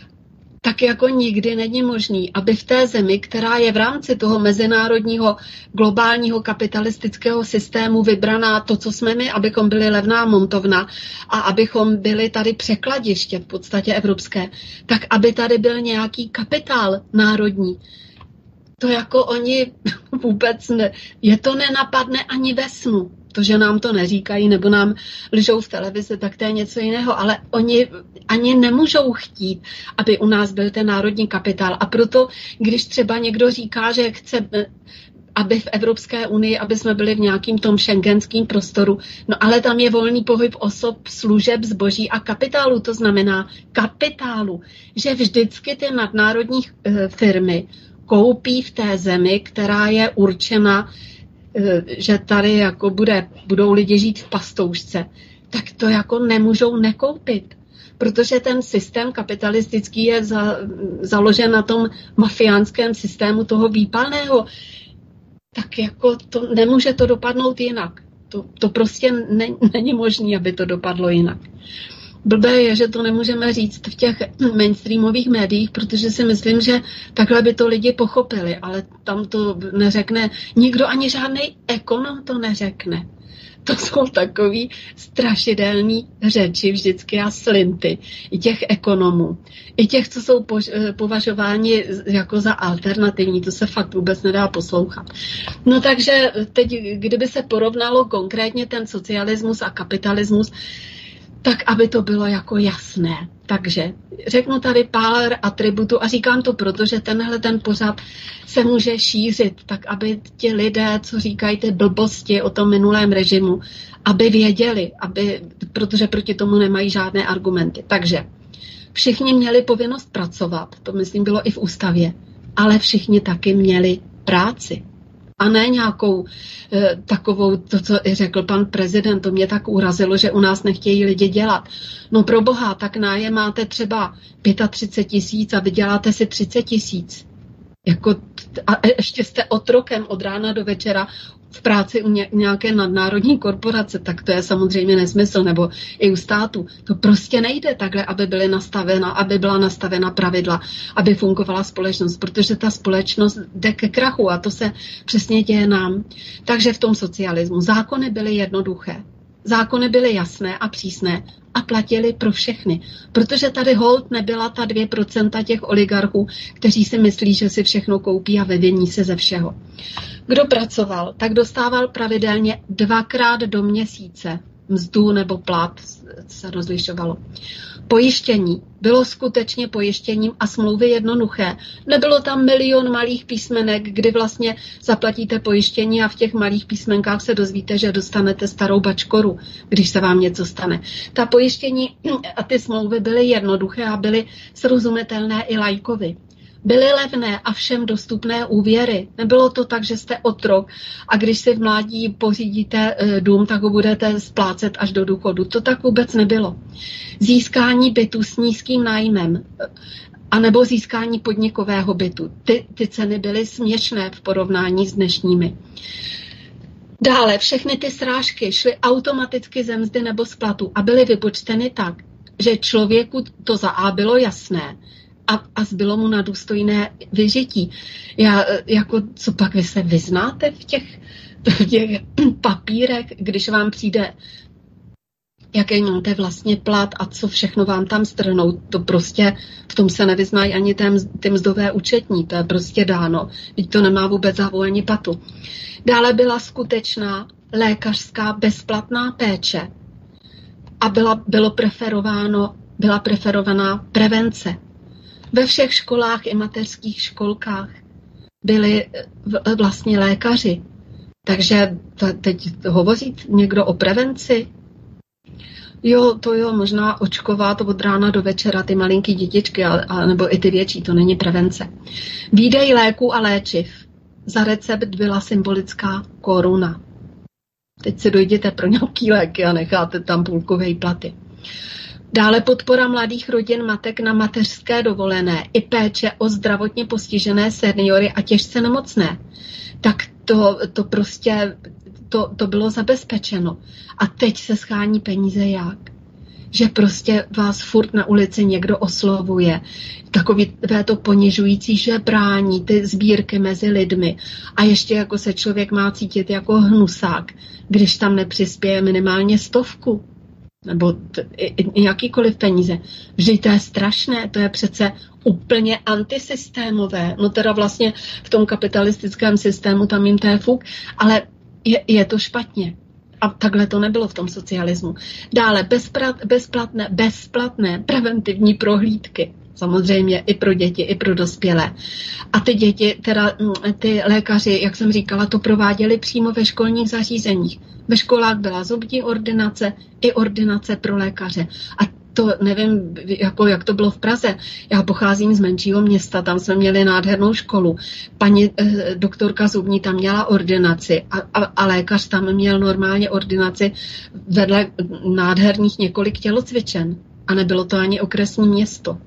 tak jako nikdy není možný, aby v té zemi, která je v rámci toho mezinárodního globálního kapitalistického systému vybraná to, co jsme my, abychom byli levná montovna a abychom byli tady překladiště v podstatě evropské, tak aby tady byl nějaký kapitál národní. To jako oni vůbec ne, je to nenapadne ani ve snu. To, že nám to neříkají nebo nám lžou v televizi, tak to je něco jiného, ale oni ani nemůžou chtít, aby u nás byl ten národní kapitál. A proto, když třeba někdo říká, že chce, aby v Evropské unii, aby jsme byli v nějakým tom schengenském prostoru, no ale tam je volný pohyb osob, služeb, zboží a kapitálu, to znamená kapitálu, že vždycky ty nadnárodní e, firmy koupí v té zemi, která je určena, že tady jako bude, budou lidi žít v pastoušce, tak to jako nemůžou nekoupit. Protože ten systém kapitalistický je za, založen na tom mafiánském systému toho výpalného. Tak jako to, nemůže to dopadnout jinak. To, to prostě ne, není možné, aby to dopadlo jinak. Blbé je, že to nemůžeme říct v těch mainstreamových médiích, protože si myslím, že takhle by to lidi pochopili, ale tam to neřekne nikdo, ani žádný ekonom to neřekne. To jsou takový strašidelný řeči vždycky a slinty i těch ekonomů. I těch, co jsou považováni jako za alternativní, to se fakt vůbec nedá poslouchat. No takže teď, kdyby se porovnalo konkrétně ten socialismus a kapitalismus, tak aby to bylo jako jasné. Takže řeknu tady pár atributů a říkám to proto, že tenhle ten pořad se může šířit, tak aby ti lidé, co říkají ty blbosti o tom minulém režimu, aby věděli, aby, protože proti tomu nemají žádné argumenty. Takže všichni měli povinnost pracovat, to myslím bylo i v ústavě, ale všichni taky měli práci. A ne nějakou e, takovou, to, co i řekl pan prezident, to mě tak urazilo, že u nás nechtějí lidi dělat. No pro boha, tak nájem máte třeba třicet pět tisíc a vyděláte si třicet tisíc. Jako, a ještě jste otrokem od rána do večera v práci u nějaké nadnárodní korporace, tak to je samozřejmě nesmysl, nebo i u státu. To prostě nejde takhle, aby byly nastavena, aby byla nastavena pravidla, aby fungovala společnost, protože ta společnost jde ke krachu a to se přesně děje nám. Takže v tom socialismu zákony byly jednoduché. Zákony byly jasné a přísné a platily pro všechny. Protože tady hold nebyla ta dvě procenta těch oligarchů, kteří si myslí, že si všechno koupí a vyviní se ze všeho. Kdo pracoval, tak dostával pravidelně dvakrát do měsíce mzdu nebo plat, se rozlišovalo. Pojištění bylo skutečně pojištěním a smlouvy jednoduché. Nebylo tam milion malých písmenek, kdy vlastně zaplatíte pojištění a v těch malých písmenkách se dozvíte, že dostanete starou bačkoru, když se vám něco stane. Ta pojištění a ty smlouvy byly jednoduché a byly srozumitelné i laikovi. Byly levné a všem dostupné úvěry. Nebylo to tak, že jste otrok a když si v mládí pořídíte dům, tak ho budete splácet až do důchodu. To tak vůbec nebylo. Získání bytu s nízkým nájmem anebo získání podnikového bytu. Ty, ty ceny byly směšné v porovnání s dnešními. Dále všechny ty srážky šly automaticky ze mzdy nebo z platu a byly vypočteny tak, že člověku to za A bylo jasné, A, a zbylo mu na důstojné vyžití. Já, jako, co pak vy se vyznáte v těch, v těch papírech, když vám přijde, jaký máte vlastně plat a co všechno vám tam strhnou. To prostě, v tom se nevyznají ani ty mzdové účetní, to je prostě dáno. Teď to nemá vůbec hlavu ani patu. Dále byla skutečná lékařská bezplatná péče a byla, bylo preferováno, byla preferovaná prevence. Ve všech školách i mateřských školkách byli vlastně lékaři. Takže teď hovoří někdo o prevenci? Jo, to jo, možná očkovat od rána do večera ty malinký dětičky, a, a, nebo i ty větší, to není prevence. Výdej léků a léčiv. Za recept byla symbolická koruna. Teď si dojděte pro nějaký léky a necháte tam půlkové platy. Dále podpora mladých rodin matek na mateřské dovolené i péče o zdravotně postižené seniory a těžce nemocné. Tak to, to prostě to, to bylo zabezpečeno. A teď se schání peníze jak? Že prostě vás furt na ulici někdo oslovuje. Takový to ponižující žebrání, ty sbírky mezi lidmi. A ještě jako se člověk má cítit jako hnusák, když tam nepřispěje minimálně stovku. Nebo t- i, i jakýkoliv peníze. Vždyť to je strašné, to je přece úplně antisystémové. No teda vlastně v tom kapitalistickém systému tam jim to je fuk, ale je, je to špatně. A takhle to nebylo v tom socialismu. Dále bezprat, bezplatné, bezplatné preventivní prohlídky. Samozřejmě i pro děti, i pro dospělé. A ty děti, teda ty lékaři, jak jsem říkala, to prováděli přímo ve školních zařízeních. Ve školách byla zubní ordinace i ordinace pro lékaře. A to nevím, jako, jak to bylo v Praze. Já pocházím z menšího města, tam jsme měli nádhernou školu. Paní eh, doktorka zubní tam měla ordinaci a, a, a lékař tam měl normálně ordinaci vedle nádherných několik tělocvičen. A nebylo to ani okresní město.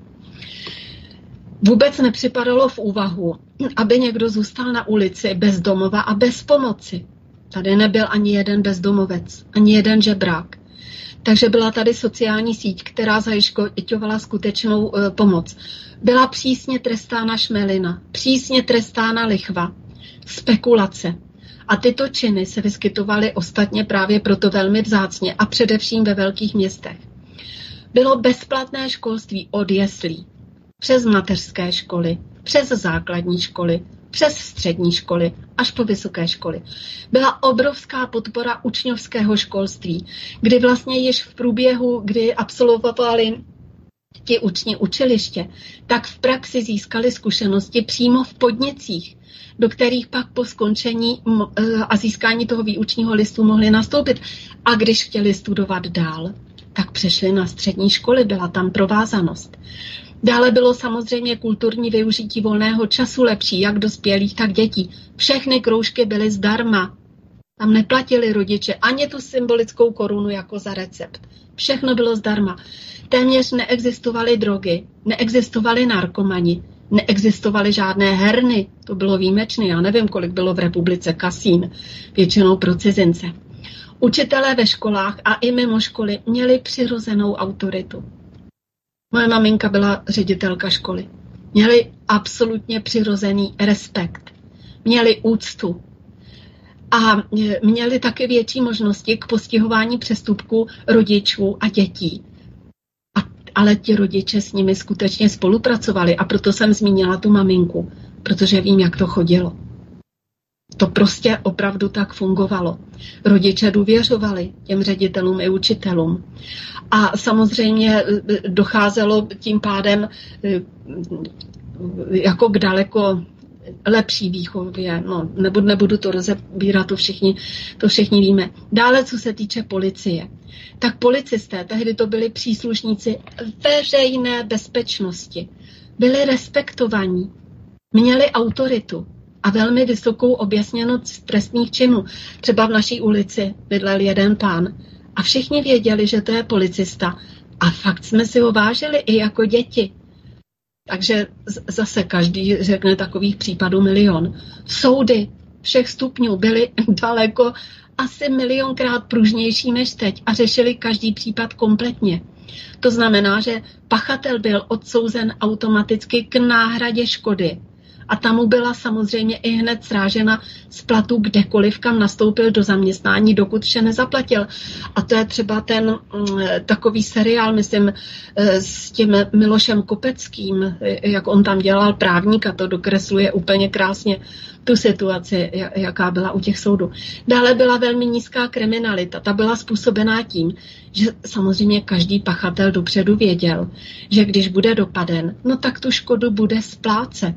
Vůbec nepřipadalo v úvahu, aby někdo zůstal na ulici bez domova a bez pomoci. Tady nebyl ani jeden bezdomovec, ani jeden žebrák. Takže byla tady sociální síť, která zajišťovala skutečnou uh, pomoc. Byla přísně trestána šmelina, přísně trestána lichva, spekulace. A tyto činy se vyskytovaly ostatně právě proto velmi vzácně a především ve velkých městech. Bylo bezplatné školství od jeslí, přes mateřské školy, přes základní školy, přes střední školy až po vysoké školy. Byla obrovská podpora učňovského školství, kdy vlastně již v průběhu, kdy absolvovali ti učni učiliště, tak v praxi získali zkušenosti přímo v podnicích, do kterých pak po skončení a získání toho výučního listu mohli nastoupit. A když chtěli studovat dál, tak přešli na střední školy, byla tam provázanost. Dále bylo samozřejmě kulturní využití volného času lepší, jak dospělých, tak dětí. Všechny kroužky byly zdarma. Tam neplatili rodiče ani tu symbolickou korunu jako za recept. Všechno bylo zdarma. Téměř neexistovaly drogy, neexistovali narkomani. Neexistovaly žádné herny, to bylo výjimečné, já nevím, kolik bylo v republice kasín, většinou pro cizince. Učitelé ve školách a i mimo školy měli přirozenou autoritu. Moje maminka byla ředitelka školy. Měli absolutně přirozený respekt. Měli úctu. A měli taky větší možnosti k postihování přestupků rodičů a dětí. A, ale ti rodiče s nimi skutečně spolupracovali a proto jsem zmínila tu maminku, protože vím, jak to chodilo. To prostě opravdu tak fungovalo. Rodiče důvěřovali těm ředitelům i učitelům. A samozřejmě docházelo tím pádem jako k daleko lepší výchově. No, nebudu, nebudu to rozebírat, to všichni, to všichni víme. Dále, co se týče policie. Tak policisté, tehdy to byli příslušníci veřejné bezpečnosti. Byli respektovaní. Měli autoritu a velmi vysokou objasněnost trestných činů. Třeba v naší ulici bydlel jeden pán a všichni věděli, že to je policista. A fakt jsme si ho vážili i jako děti. Takže zase každý řekne takových případů milion. Soudy všech stupňů byly daleko asi milionkrát pružnější než teď a řešili každý případ kompletně. To znamená, že pachatel byl odsouzen automaticky k náhradě škody. A tam mu byla samozřejmě i hned srážena z platu kdekoliv, kam nastoupil do zaměstnání, dokud vše nezaplatil. A to je třeba ten mm, takový seriál, myslím, s tím Milošem Kopeckým, jak on tam dělal právníka, to dokresluje úplně krásně tu situaci, jaká byla u těch soudů. Dále byla velmi nízká kriminalita. Ta byla způsobená tím, že samozřejmě každý pachatel dopředu věděl, že když bude dopaden, no tak tu škodu bude splácet.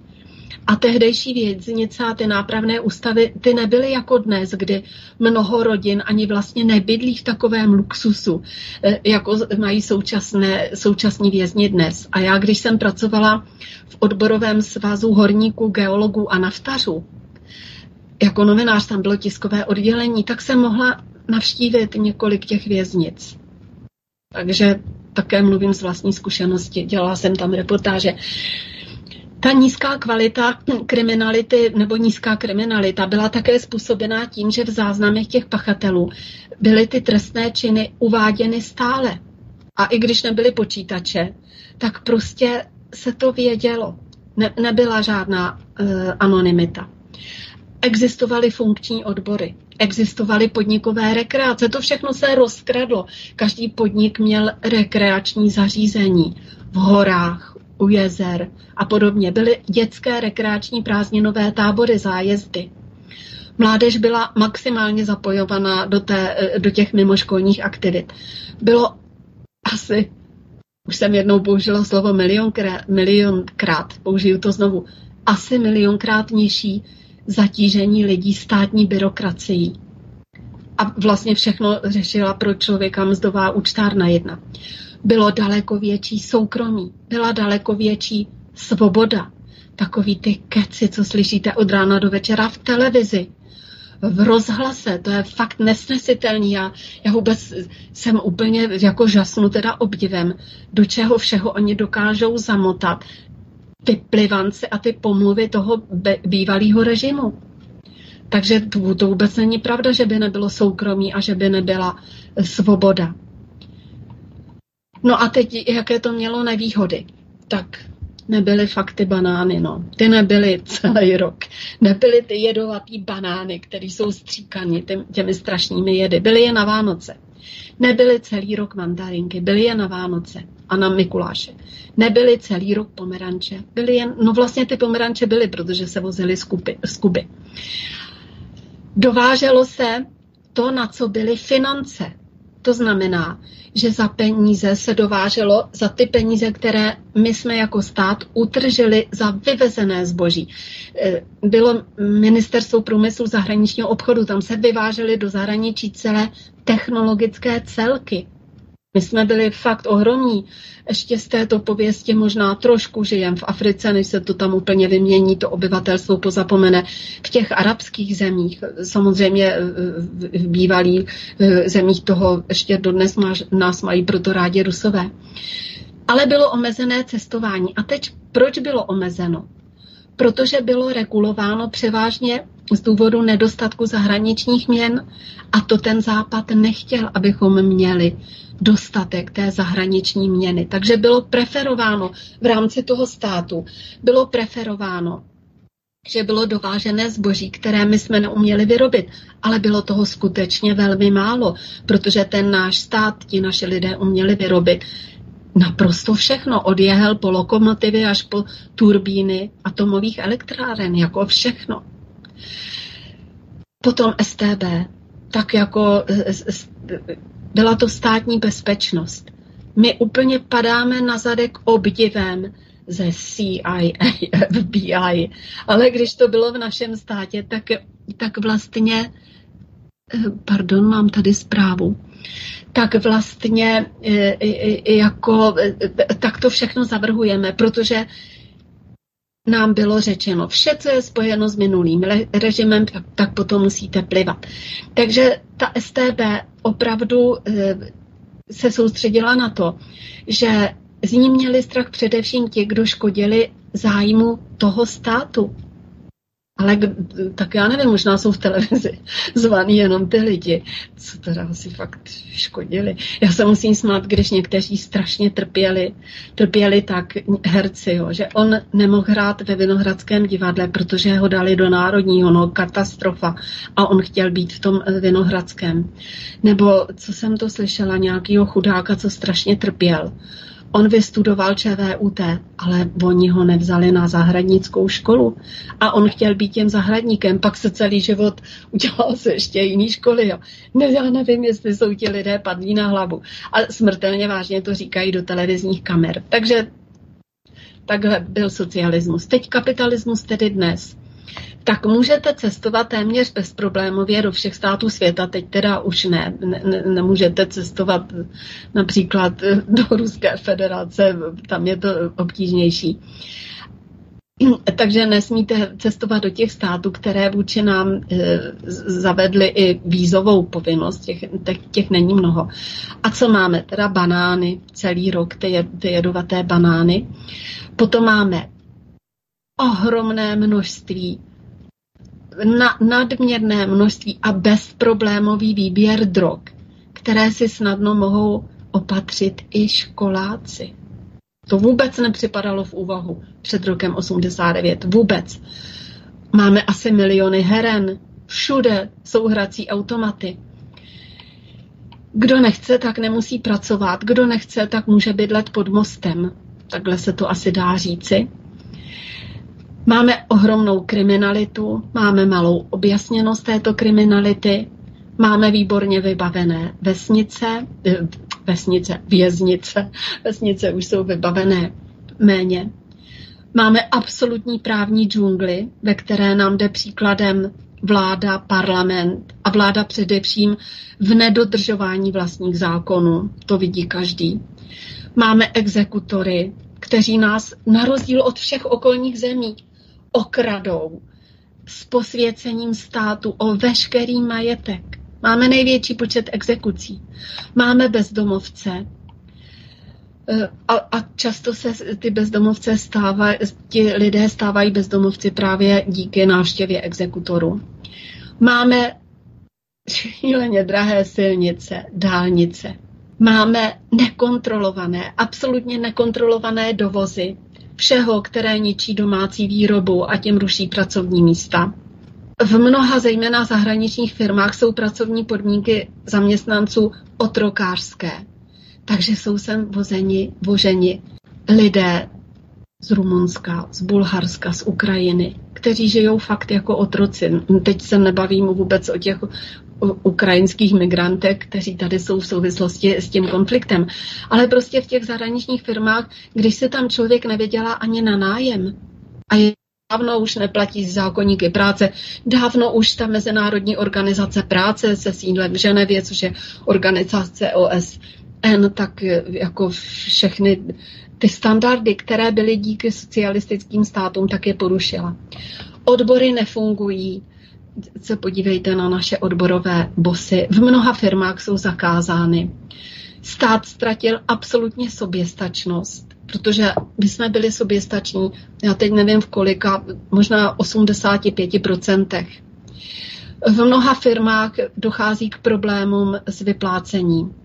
A tehdejší věznice a ty nápravné ústavy, ty nebyly jako dnes, kdy mnoho rodin ani vlastně nebydlí v takovém luxusu, jako mají současné, současní vězni dnes. A já, když jsem pracovala v odborovém svazu horníků, geologů a naftařů, jako novinář tam bylo tiskové oddělení, tak jsem mohla navštívit několik těch věznic. Takže také mluvím z vlastní zkušenosti, dělala jsem tam reportáže. Ta nízká kvalita kriminality nebo nízká kriminalita byla také způsobená tím, že v záznamech těch pachatelů byly ty trestné činy uváděny stále. A i když nebyly počítače, tak prostě se to vědělo. Ne, nebyla žádná uh, anonymita. Existovaly funkční odbory, existovaly podnikové rekreace, to všechno se rozkradlo. Každý podnik měl rekreační zařízení v horách, u jezer a podobně. Byly dětské rekreační prázdninové tábory, zájezdy. Mládež byla maximálně zapojovaná do, té, do těch mimoškolních aktivit. Bylo asi, už jsem jednou použila slovo milionkrát, milionkrát, použiju to znovu, asi milionkrát nižší zatížení lidí státní byrokracií. A vlastně všechno řešila pro člověka mzdová účtárna jedna. Bylo daleko větší soukromí, byla daleko větší svoboda. Takový ty keci, co slyšíte od rána do večera v televizi, v rozhlase, to je fakt nesnesitelný. Já, já vůbec jsem úplně jako žasnu teda obdivem, do čeho všeho oni dokážou zamotat ty plivance a ty pomluvy toho bývalého režimu. Takže to, to vůbec není pravda, že by nebylo soukromí a že by nebyla svoboda. No a teď, jaké to mělo nevýhody? Tak nebyly fakt ty banány, no. Ty nebyly celý rok. Nebyly ty jedovatý banány, které jsou stříkaný těmi, těmi strašnými jedy. Byly je na Vánoce. Nebyly celý rok mandarinky, byly je na Vánoce a na Mikuláše. Nebyly celý rok pomeranče. Byly jen, no vlastně ty pomeranče byly, protože se vozily z, kupy, z Kuby. Dováželo se to, na co byly finance. To znamená, že za peníze se dováželo, za ty peníze, které my jsme jako stát utržili za vyvezené zboží. Bylo ministerstvo průmyslu zahraničního obchodu, tam se vyvážely do zahraničí celé technologické celky. My jsme byli fakt ohromní. Ještě z této pověsti možná trošku žijem v Africe, než se to tam úplně vymění, to obyvatelstvo pozapomene. V těch arabských zemích, samozřejmě v bývalých zemích toho ještě dodnes nás mají proto rádi Rusové. Ale bylo omezené cestování. A teď Proč bylo omezeno? Protože bylo regulováno převážně z důvodu nedostatku zahraničních měn a to ten Západ nechtěl, abychom měli dostatek té zahraniční měny. Takže bylo preferováno v rámci toho státu, bylo preferováno, že bylo dovážené zboží, které my jsme neuměli vyrobit, ale bylo toho skutečně velmi málo, protože ten náš stát, ti naši lidé uměli vyrobit naprosto všechno, od jehel po lokomotivy až po turbíny atomových elektráren, jako všechno. Potom S T B, tak jako byla to státní bezpečnost. My úplně padáme na zadek obdivem ze C I A, F B I, ale když to bylo v našem státě, tak, tak vlastně, pardon, mám tady zprávu, tak vlastně jako, tak to všechno zavrhujeme, protože nám bylo řečeno, vše, co je spojeno s minulým režimem, tak, tak potom musíte plivat. Takže ta S T B opravdu se soustředila na to, že z ní měli strach především ti, kdo škodili zájmu toho státu. Ale tak já nevím, možná jsou v televizi zvaný jenom ty lidi, co teda asi fakt škodili. Já se musím smát, když někteří strašně trpěli, trpěli tak herci, jo, že on nemohl hrát ve Vinohradském divadle, protože ho dali do Národního, no katastrofa, a on chtěl být v tom Vinohradském. Nebo, co jsem to slyšela, nějakýho chudáka, co strašně trpěl. On vystudoval Č V U T, ale oni ho nevzali na zahradnickou školu. A on chtěl být tím zahradníkem, pak se celý život udělal se ještě jiný školy. Jo. Ne, já nevím, jestli jsou ti lidé padlí na hlavu. A smrtelně vážně to říkají do televizních kamer. Takže takhle byl socialismus. Teď kapitalismus, tedy dnes. Tak můžete cestovat téměř bezproblémově do všech států světa, teď teda už ne, ne, nemůžete cestovat například do Ruské federace, tam je to obtížnější. Takže nesmíte cestovat do těch států, které vůči nám e, zavedly i vízovou povinnost, těch, těch, těch není mnoho. A co máme? Teda banány, celý rok ty, ty jedovaté banány. Potom máme ohromné množství Na, nadměrné množství a bezproblémový výběr drog, které si snadno mohou opatřit i školáci. To vůbec nepřipadalo v úvahu před rokem osmdesát devět. Vůbec. Máme asi miliony heren. Všude jsou hrací automaty. Kdo nechce, tak nemusí pracovat. Kdo nechce, tak může bydlet pod mostem. Takhle se to asi dá říci. Máme ohromnou kriminalitu, máme malou objasněnost této kriminality, máme výborně vybavené vesnice, vesnice, věznice, vesnice už jsou vybavené méně. Máme absolutní právní džungli, ve které nám jde příkladem vláda, parlament a vláda především v nedodržování vlastních zákonů, to vidí každý. Máme exekutory, kteří nás na rozdíl od všech okolních zemí okradou s posvěcením státu o veškerý majetek. Máme největší počet exekucí. Máme bezdomovce a, a často se ty bezdomovce stávají, ti lidé stávají bezdomovci právě díky návštěvě exekutorů. Máme šíleně drahé silnice, dálnice. Máme nekontrolované, absolutně nekontrolované dovozy všeho, které ničí domácí výrobu a tím ruší pracovní místa. V mnoha zejména zahraničních firmách jsou pracovní podmínky zaměstnanců otrokářské. Takže jsou sem vozeni, voženi lidé z Rumunska, z Bulharska, z Ukrajiny, kteří žijou fakt jako otroci. Teď se nebavím vůbec o těch ukrajinských migrantech, kteří tady jsou v souvislosti s tím konfliktem. Ale prostě v těch zahraničních firmách, když se tam člověk nevydělá ani na nájem a je dávno už neplatí zákoníky práce, dávno už ta Mezinárodní organizace práce se sídlem v Ženevě, což je organizace O S N, tak jako všechny ty standardy, které byly díky socialistickým státům, tak je porušila. Odbory nefungují. Se podívejte na naše odborové bosy. V mnoha firmách jsou zakázány. Stát ztratil absolutně soběstačnost. protože my jsme byli soběstační, já teď nevím v kolika, možná osmdesát pět procent. V mnoha firmách dochází k problémům s vyplácením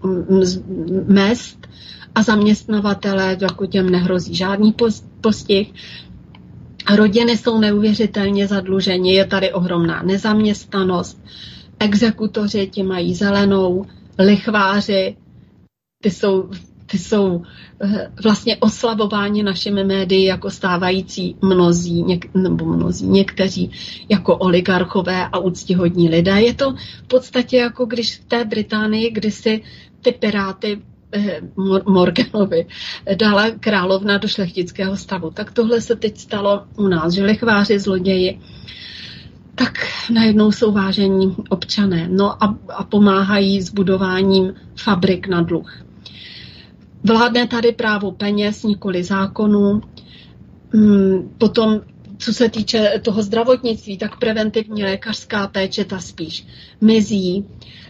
mezd a zaměstnavatele, jako těm nehrozí žádný postih. Rodiny jsou neuvěřitelně zadluženi, je tady ohromná nezaměstnanost, exekutoři ti mají zelenou, lichváři, ty jsou, ty jsou vlastně oslavováni našimi médii jako stávající mnozí, něk, nebo mnozí, někteří jako oligarchové a úctihodní lidé. Je to v podstatě jako když v té Británii kdysi ty piráty Morganovi dala královna do šlechtického stavu. Tak tohle se teď stalo u nás, že lichváři, zloději, tak najednou jsou vážení občané. No a, a pomáhají s budováním fabrik na dluh. Vládne tady právo peněz, nikoli zákonů. Potom, co se týče toho zdravotnictví, tak preventivní lékařská péče ta spíš mizí.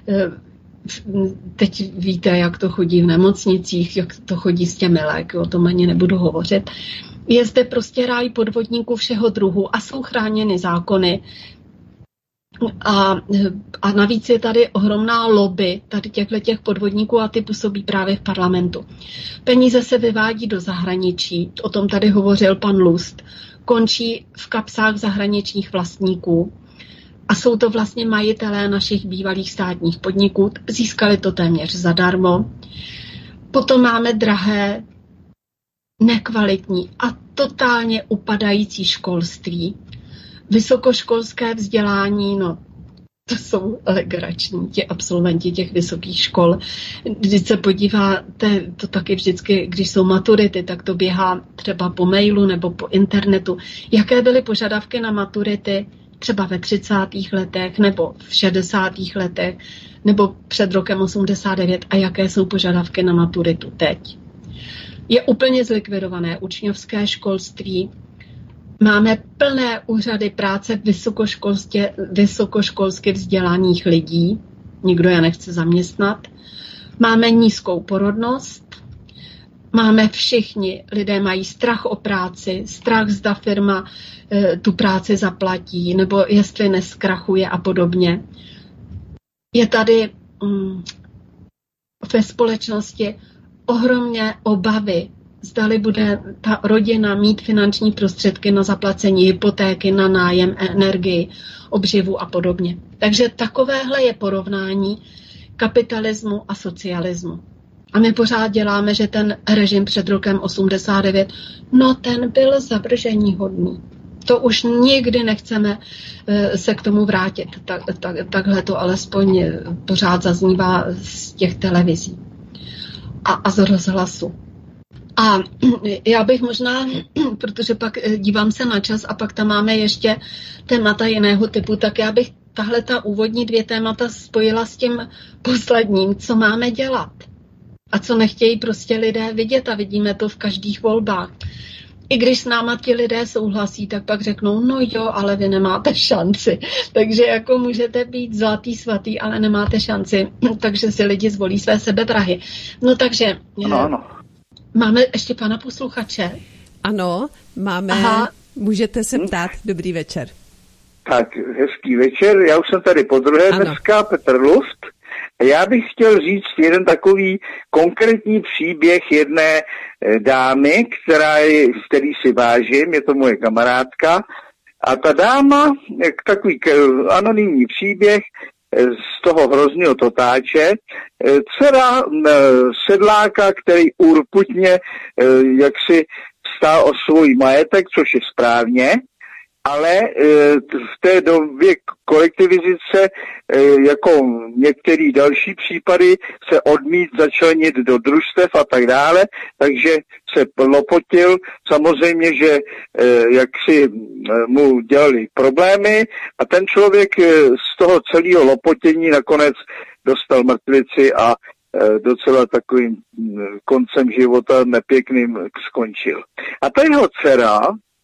Teď víte, jak to chodí v nemocnicích, jak to chodí s těmi léky, o tom ani nebudu hovořit. Je zde prostě ráj podvodníků všeho druhu a jsou chráněny zákony. A, a navíc je tady ohromná lobby tady těchto těch podvodníků a ty působí právě v parlamentu. Peníze se vyvádí do zahraničí, o tom tady hovořil pan Lust, končí v kapsách zahraničních vlastníků. A jsou to vlastně majitelé našich bývalých státních podniků. Získali to téměř zadarmo. Potom máme drahé, nekvalitní a totálně upadající školství. Vysokoškolské vzdělání, no to jsou legrační, ti absolventi těch vysokých škol. Když se podíváte, to taky vždycky, když jsou maturity, tak to běhá třeba po mailu nebo po internetu. Jaké byly požadavky na maturity třeba ve třicátých letech nebo v šedesátých letech nebo před rokem osmdesát devět a jaké jsou požadavky na maturitu teď. Je úplně zlikvidované učňovské školství. Máme plné úřady práce vysokoškolsky, vysokoškolsky vzdělaných lidí. Nikdo je nechce zaměstnat. Máme nízkou porodnost. Máme všichni, lidé mají strach o práci, strach, zda firma e, tu práci zaplatí, nebo jestli neskrachuje a podobně. Je tady mm, ve společnosti ohromně obavy, zdali bude ta rodina mít finanční prostředky na zaplacení hypotéky, na nájem, energii, obživu a podobně. Takže takovéhle je porovnání kapitalismu a socialismu. A my pořád děláme, že ten režim před rokem osmdesát devět, no ten byl zavrženíhodný. To už nikdy nechceme se k tomu vrátit. Tak, tak, takhle to alespoň pořád zaznívá z těch televizí a, a z rozhlasu. A já bych možná, protože pak dívám se na čas a pak tam máme ještě témata jiného typu, tak já bych tahle ta úvodní dvě témata spojila s tím posledním, co máme dělat. A co nechtějí prostě lidé vidět a vidíme to v každých volbách. I když s náma ti lidé souhlasí, tak pak řeknou, no jo, ale vy nemáte šanci. Takže jako můžete být zlatý, svatý, ale nemáte šanci. Takže si lidi zvolí své sebeprahy. No takže ano, ano. Máme ještě pana posluchače. Ano, máme. Aha. Můžete se ptát. Dobrý večer. Tak, hezký večer. Já už jsem tady podruhé dneska, Petr Luft. Já bych chtěl říct jeden takový konkrétní příběh jedné dámy, která je, který si vážím, je to moje kamarádka. A ta dáma, jak takový anonymní příběh z toho hrozného totáče, dcera sedláka, který urputně jaksi stál o svůj majetek, což je správně, ale v té době kolektivizace, jako některé další případy, se odmít začlenit do družstev a tak dále, takže se lopotil. Samozřejmě, že jak si mu dělali problémy a ten člověk z toho celého lopotění nakonec dostal mrtvici a docela takovým koncem života nepěkným skončil. A ta jeho dcera,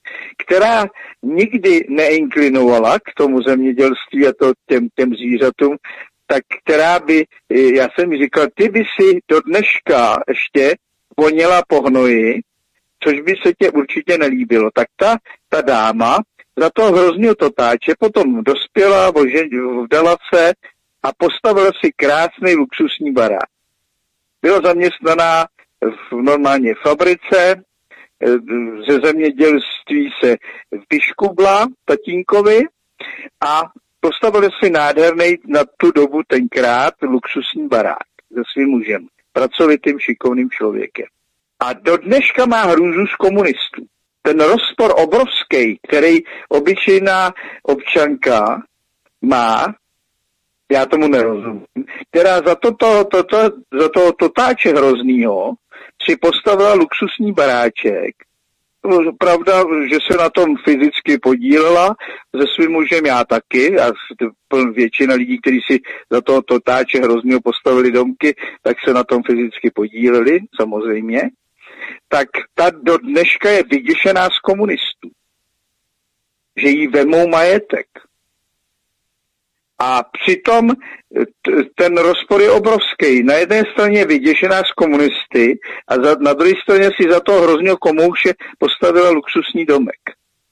která nikdy neinklinovala k tomu zemědělství a to těm, těm zvířatům, tak která by, já jsem mi říkal, ty by si do dneška ještě voněla po hnoji, což by se tě určitě nelíbilo. Tak ta, ta dáma za toho hroznýho totáče potom dospěla, vdala se a postavila si krásný luxusní barák. Byla zaměstnaná v normálně fabrice, ze zemědělství se vyškubla tatínkovi a postavili si nádherný na tu dobu tenkrát luxusní barák se svým mužem, pracovitým, šikovným člověkem. A do dneška má hrůzu z komunistů. Ten rozpor obrovský, který obyčejná občanka má, já tomu nerozumím, která za toto, toto, za toho totáče hroznýho si postavila luxusní baráček. Pravda, že se na tom fyzicky podílela, se svým mužem já taky, a většina lidí, kteří si za toho totáče hroznýho postavili domky, tak se na tom fyzicky podíleli, samozřejmě. Tak ta do dneška je vyděšená z komunistů, že jí vemou majetek. A přitom ten rozpor je obrovský. Na jedné straně je vyděšená z komunisty a za, na druhé straně si za toho hrozného komouše postavila luxusní domek.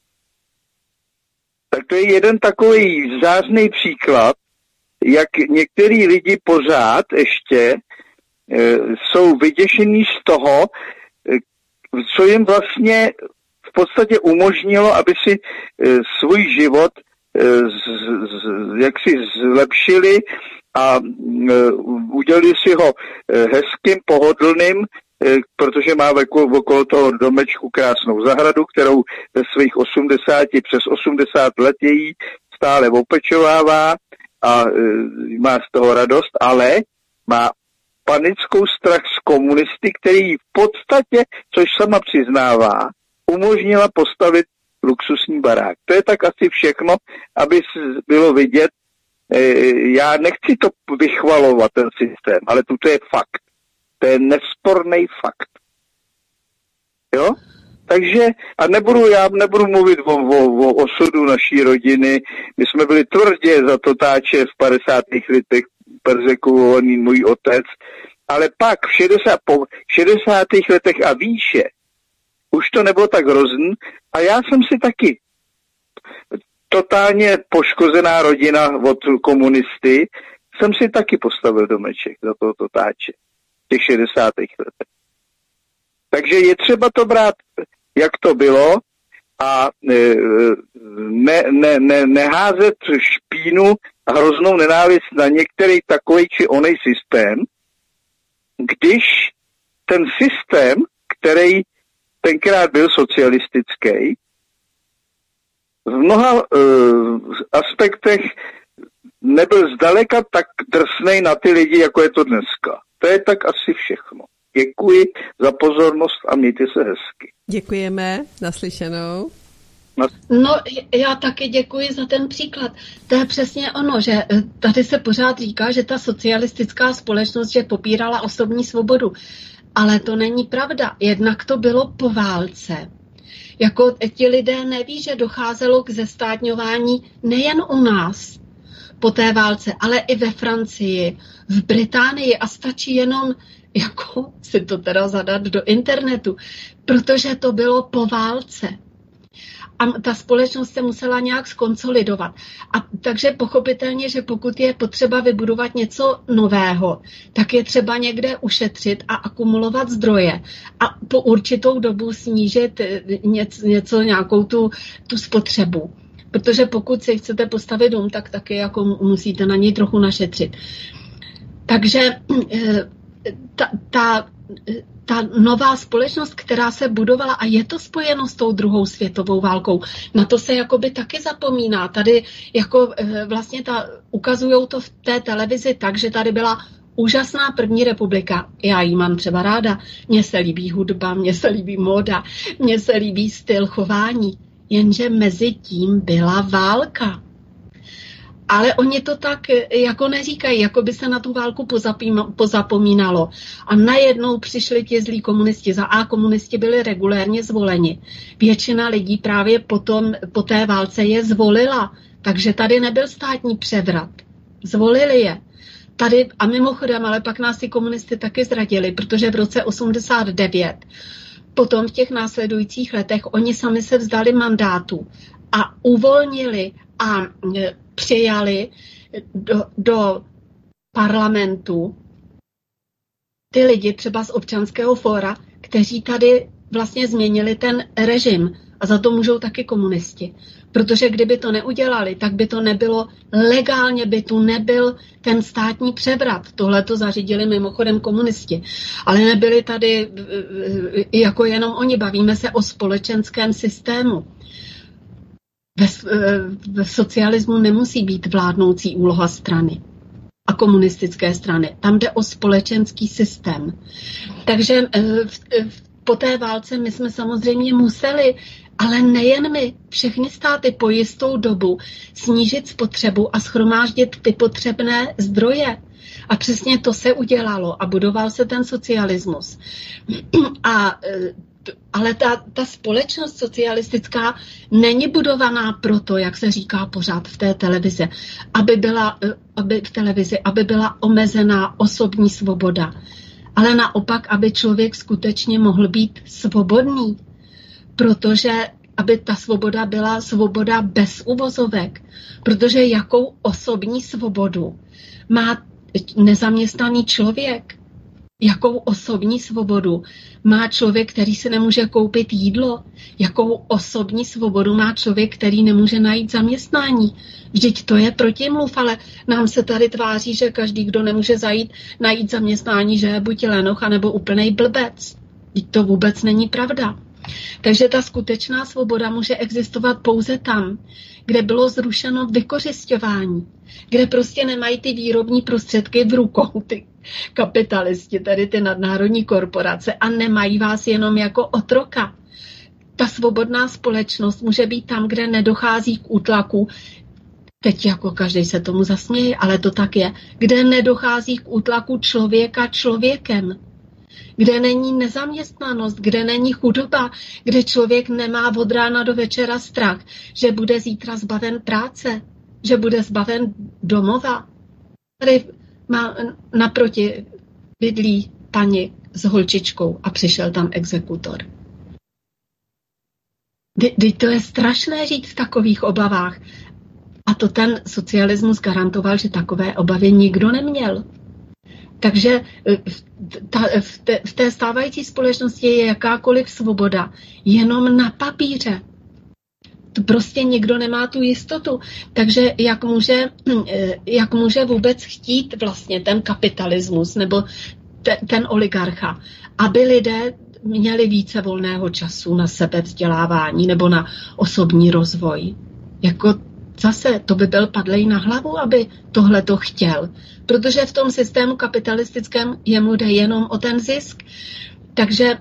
Tak to je jeden takový vzácný příklad, jak některý lidi pořád ještě e, jsou vyděšení z toho, e, co jim vlastně v podstatě umožnilo, aby si e, svůj život Z, z, jak si zlepšili a uh, udělali si ho uh, hezkým, pohodlným, uh, protože má okolo, okolo toho domečku krásnou zahradu, kterou ve svých osmdesáti, přes osmdesát let její stále opečovává a uh, má z toho radost, ale má panickou strach z komunisty, který v podstatě, což sama přiznává, umožnila postavit luxusní barák. To je tak asi všechno, aby bylo vidět. Já nechci to vychvalovat, ten systém, ale to je fakt. To je nesporný fakt. Jo? Takže, a nebudu, já nebudu mluvit o, o, o osudu naší rodiny. My jsme byli tvrdě za totáče v padesátých letech perzekuovaný můj otec, ale pak v šedesátých po šedesátých letech a výše už to nebylo tak hrozný a já jsem si taky totálně poškozená rodina od komunisty, jsem si taky postavil domeček za toho totáče v těch šedesátých letech. Takže je třeba to brát, jak to bylo a ne, ne, ne, neházet špínu a hroznou nenávist na některý takový či onej systém, když ten systém, který tenkrát byl socialistický, v mnoha uh, aspektech nebyl zdaleka tak drsnej na ty lidi, jako je to dneska. To je tak asi všechno. Děkuji za pozornost a mějte se hezky. Děkujeme, naslyšenou. No, já taky děkuji za ten příklad. To je přesně ono, že tady se pořád říká, že ta socialistická společnost, že popírala osobní svobodu. Ale to není pravda. Jednak to bylo po válce. Jako ti lidé neví, že docházelo k zestátňování nejen u nás po té válce, ale i ve Francii, v Británii a stačí jenom jako si to teda zadat do internetu, protože to bylo po válce. A ta společnost se musela nějak skonsolidovat. A takže pochopitelně, že pokud je potřeba vybudovat něco nového, tak je třeba někde ušetřit a akumulovat zdroje a po určitou dobu snížit něco, něco nějakou tu, tu spotřebu. Protože pokud si chcete postavit dům, tak taky jako musíte na něj trochu našetřit. Takže ta, ta ta nová společnost, která se budovala, a je to spojeno s tou druhou světovou válkou, na to se jakoby taky zapomíná. Tady jako vlastně ta, ukazujou to v té televizi tak, že tady byla úžasná první republika. Já ji mám třeba ráda. Mně se líbí hudba, mně se líbí móda, mně se líbí styl chování. Jenže mezi tím byla válka. Ale oni to tak jako neříkají, jako by se na tu válku pozapomínalo. A najednou přišli ti zlí komunisti. Za A komunisti byli regulérně zvoleni. Většina lidí právě potom, po té válce je zvolila. Takže tady nebyl státní převrat. Zvolili je. Tady, a mimochodem, ale pak nás ty komunisty taky zradili, protože v roce osmdesát devět potom v těch následujících letech oni sami se vzdali mandátu a uvolnili a přijali do, do parlamentu ty lidi třeba z Občanského fóra, kteří tady vlastně změnili ten režim. A za to můžou taky komunisti. Protože kdyby to neudělali, tak by to nebylo, legálně by tu nebyl ten státní převrat. Tohle to zařídili mimochodem komunisti. Ale nebyli tady jako jenom oni. Bavíme se o společenském systému. Ve, v socialismu nemusí být vládnoucí úloha strany a komunistické strany. Tam jde o společenský systém. Takže v, v, po té válce my jsme samozřejmě museli, ale nejen my, všechny státy po jistou dobu snížit spotřebu a shromáždit ty potřebné zdroje. A přesně to se udělalo a budoval se ten socialismus. A, ale ta, ta společnost socialistická není budovaná proto, jak se říká pořád v té televizi, aby byla, aby v televizi, aby byla omezená osobní svoboda. Ale naopak, aby člověk skutečně mohl být svobodný. Protože aby ta svoboda byla svoboda bez uvozovek. Protože jakou osobní svobodu má nezaměstnaný člověk? Jakou osobní svobodu má člověk, který si nemůže koupit jídlo? Jakou osobní svobodu má člověk, který nemůže najít zaměstnání? Vždyť to je protimluv, ale nám se tady tváří, že každý, kdo nemůže zajít, najít zaměstnání, že je buď lenoch, anebo úplnej blbec. Vždyť to vůbec není pravda. Takže ta skutečná svoboda může existovat pouze tam, kde bylo zrušeno vykořisťování, kde prostě nemají ty výrobní prostředky v rukou, ty kapitalisti, tedy ty nadnárodní korporace a nemají vás jenom jako otroka. Ta svobodná společnost může být tam, kde nedochází k útlaku, teď jako každý se tomu zasměje, ale to tak je, kde nedochází k útlaku člověka člověkem, kde není nezaměstnanost, kde není chudoba, kde člověk nemá od rána do večera strach, že bude zítra zbaven práce, že bude zbaven domova. Tady má naproti bydlí paní s holčičkou a přišel tam exekutor. Teď to je strašné žít v takových obavách. A to ten socialismus garantoval, že takové obavy nikdo neměl. Takže ta, v, té, v té stávající společnosti je jakákoliv svoboda jenom na papíře. To prostě nikdo nemá tu jistotu. Takže jak může, jak může vůbec chtít vlastně ten kapitalismus nebo te, ten oligarcha, aby lidé měli více volného času na sebevzdělávání nebo na osobní rozvoj. Jako zase to by byl padlej na hlavu, aby tohle to chtěl. Protože v tom systému kapitalistickém jemu jde jenom o ten zisk. Takže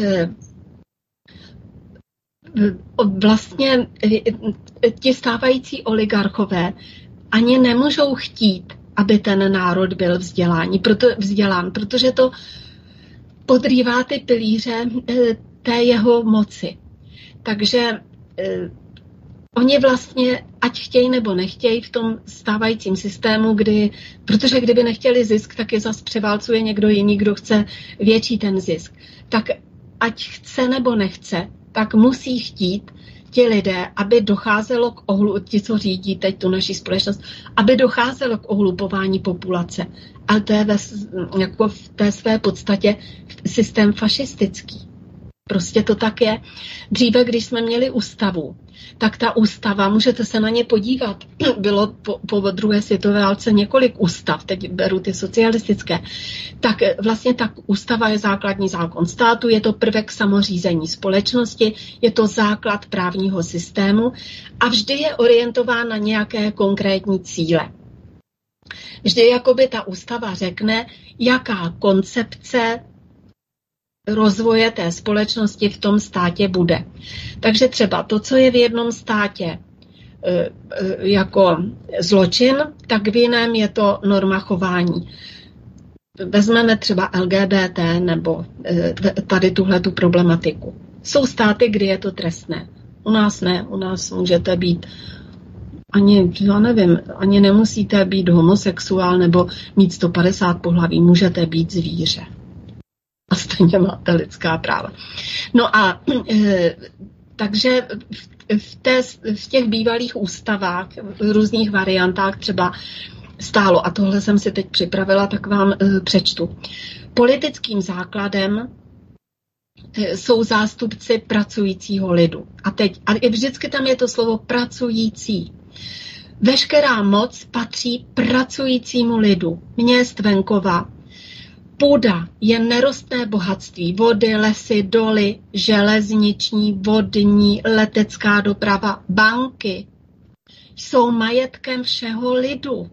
vlastně ti stávající oligarchové ani nemůžou chtít, aby ten národ byl vzdělání, proto, vzdělán, protože to podrývá ty pilíře té jeho moci. Takže oni vlastně, ať chtějí nebo nechtějí v tom stávajícím systému, kdy, protože kdyby nechtěli zisk, tak je zas převálcuje někdo jiný, kdo chce větší ten zisk. Tak ať chce nebo nechce, tak musí chtít ti lidé, aby docházelo k ohlu, ti, co řídí teď tu naši společnost, aby docházelo k ohlupování populace. Ale to je ve, jako v té své podstatě systém fašistický. Prostě to tak je. Dříve, když jsme měli ústavu, tak ta ústava, můžete se na ně podívat, bylo po, po druhé světové válce několik ústav, teď beru ty socialistické, tak vlastně ta ústava je základní zákon státu, je to prvek samořízení společnosti, je to základ právního systému a vždy je orientován na nějaké konkrétní cíle. Vždy jakoby ta ústava řekne, jaká koncepce rozvoje té společnosti v tom státě bude. Takže třeba to, co je v jednom státě jako zločin, tak v jiném je to norma chování. Vezmeme třeba L G B T nebo tady tuhletu problematiku. Jsou státy, kdy je to trestné. U nás ne, u nás můžete být ani, já nevím, ani nemusíte být homosexuál nebo mít sto padesát pohlaví, můžete být zvíře. a stejně máte lidská práva. No a e, takže v, v, té, v těch bývalých ústavách, v různých variantách třeba stálo, a tohle jsem si teď připravila, tak vám e, přečtu. Politickým základem e, jsou zástupci pracujícího lidu. A teď, a vždycky tam je to slovo pracující. Veškerá moc patří pracujícímu lidu, měst, venkova. Půda je nerostné bohatství, vody, lesy, doly, železniční, vodní, letecká doprava, banky jsou majetkem všeho lidu.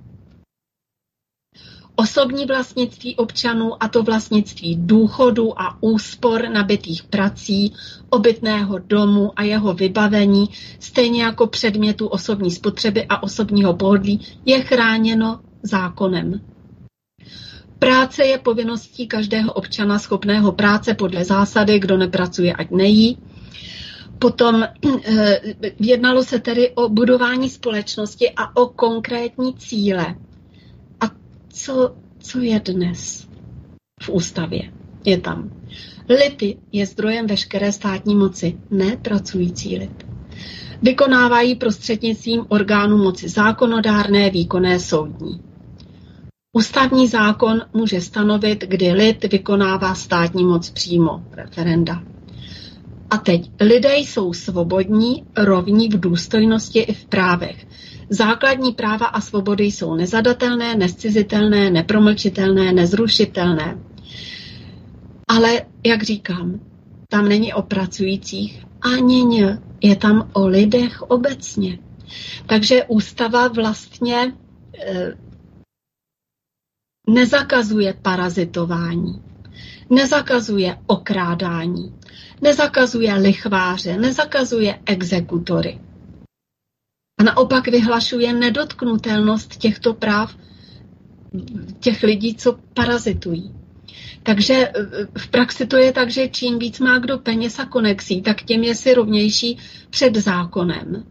Osobní vlastnictví občanů, a to vlastnictví důchodu a úspor nabitých prací, obytného domu a jeho vybavení, stejně jako předmětu osobní spotřeby a osobního pohodlí, je chráněno zákonem. Práce je povinností každého občana schopného práce podle zásady, kdo nepracuje, ať nejí. Potom eh, jednalo se tedy o budování společnosti a o konkrétní cíle. A co, co je dnes v ústavě? Je tam. Lid je zdrojem veškeré státní moci, ne pracující lid. Vykonávají prostřednictvím orgánů moci zákonodárné, výkonné, soudní. Ústavní zákon může stanovit, kdy lid vykonává státní moc přímo, referenda. A teď, lidé jsou svobodní, rovní v důstojnosti i v právech. Základní práva a svobody jsou nezadatelné, nezcizitelné, nepromlčitelné, nezrušitelné. Ale, jak říkám, tam není o pracujících ani ně, je tam o lidech obecně. Takže ústava vlastně e, nezakazuje parazitování, nezakazuje okrádání, nezakazuje lichváře, nezakazuje exekutory. A naopak vyhlašuje nedotknutelnost těchto práv těch lidí, co parazitují. Takže v praxi to je tak, že čím víc má kdo peněz a konexí, tak tím je si rovnější před zákonem.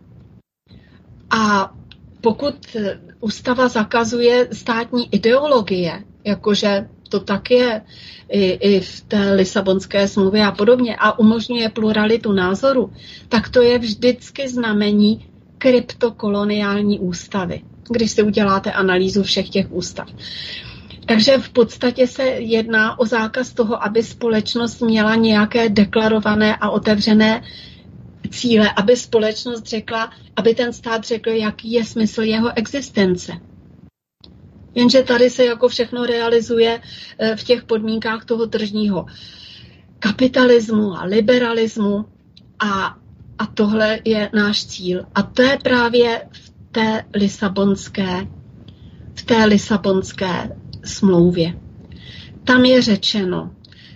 A pokud ústava zakazuje státní ideologie, jakože to tak je i, i v té Lisabonské smlouvě a podobně, a umožňuje pluralitu názoru, tak to je vždycky znamení kryptokoloniální ústavy, když si uděláte analýzu všech těch ústav. Takže v podstatě se jedná o zákaz toho, aby společnost měla nějaké deklarované a otevřené cíle, aby společnost řekla, aby ten stát řekl, jaký je smysl jeho existence. Jenže tady se jako všechno realizuje v těch podmínkách toho tržního kapitalismu a liberalismu a, a tohle je náš cíl. A to je právě v té Lisabonské, v té Lisabonské smlouvě. Tam je řečeno,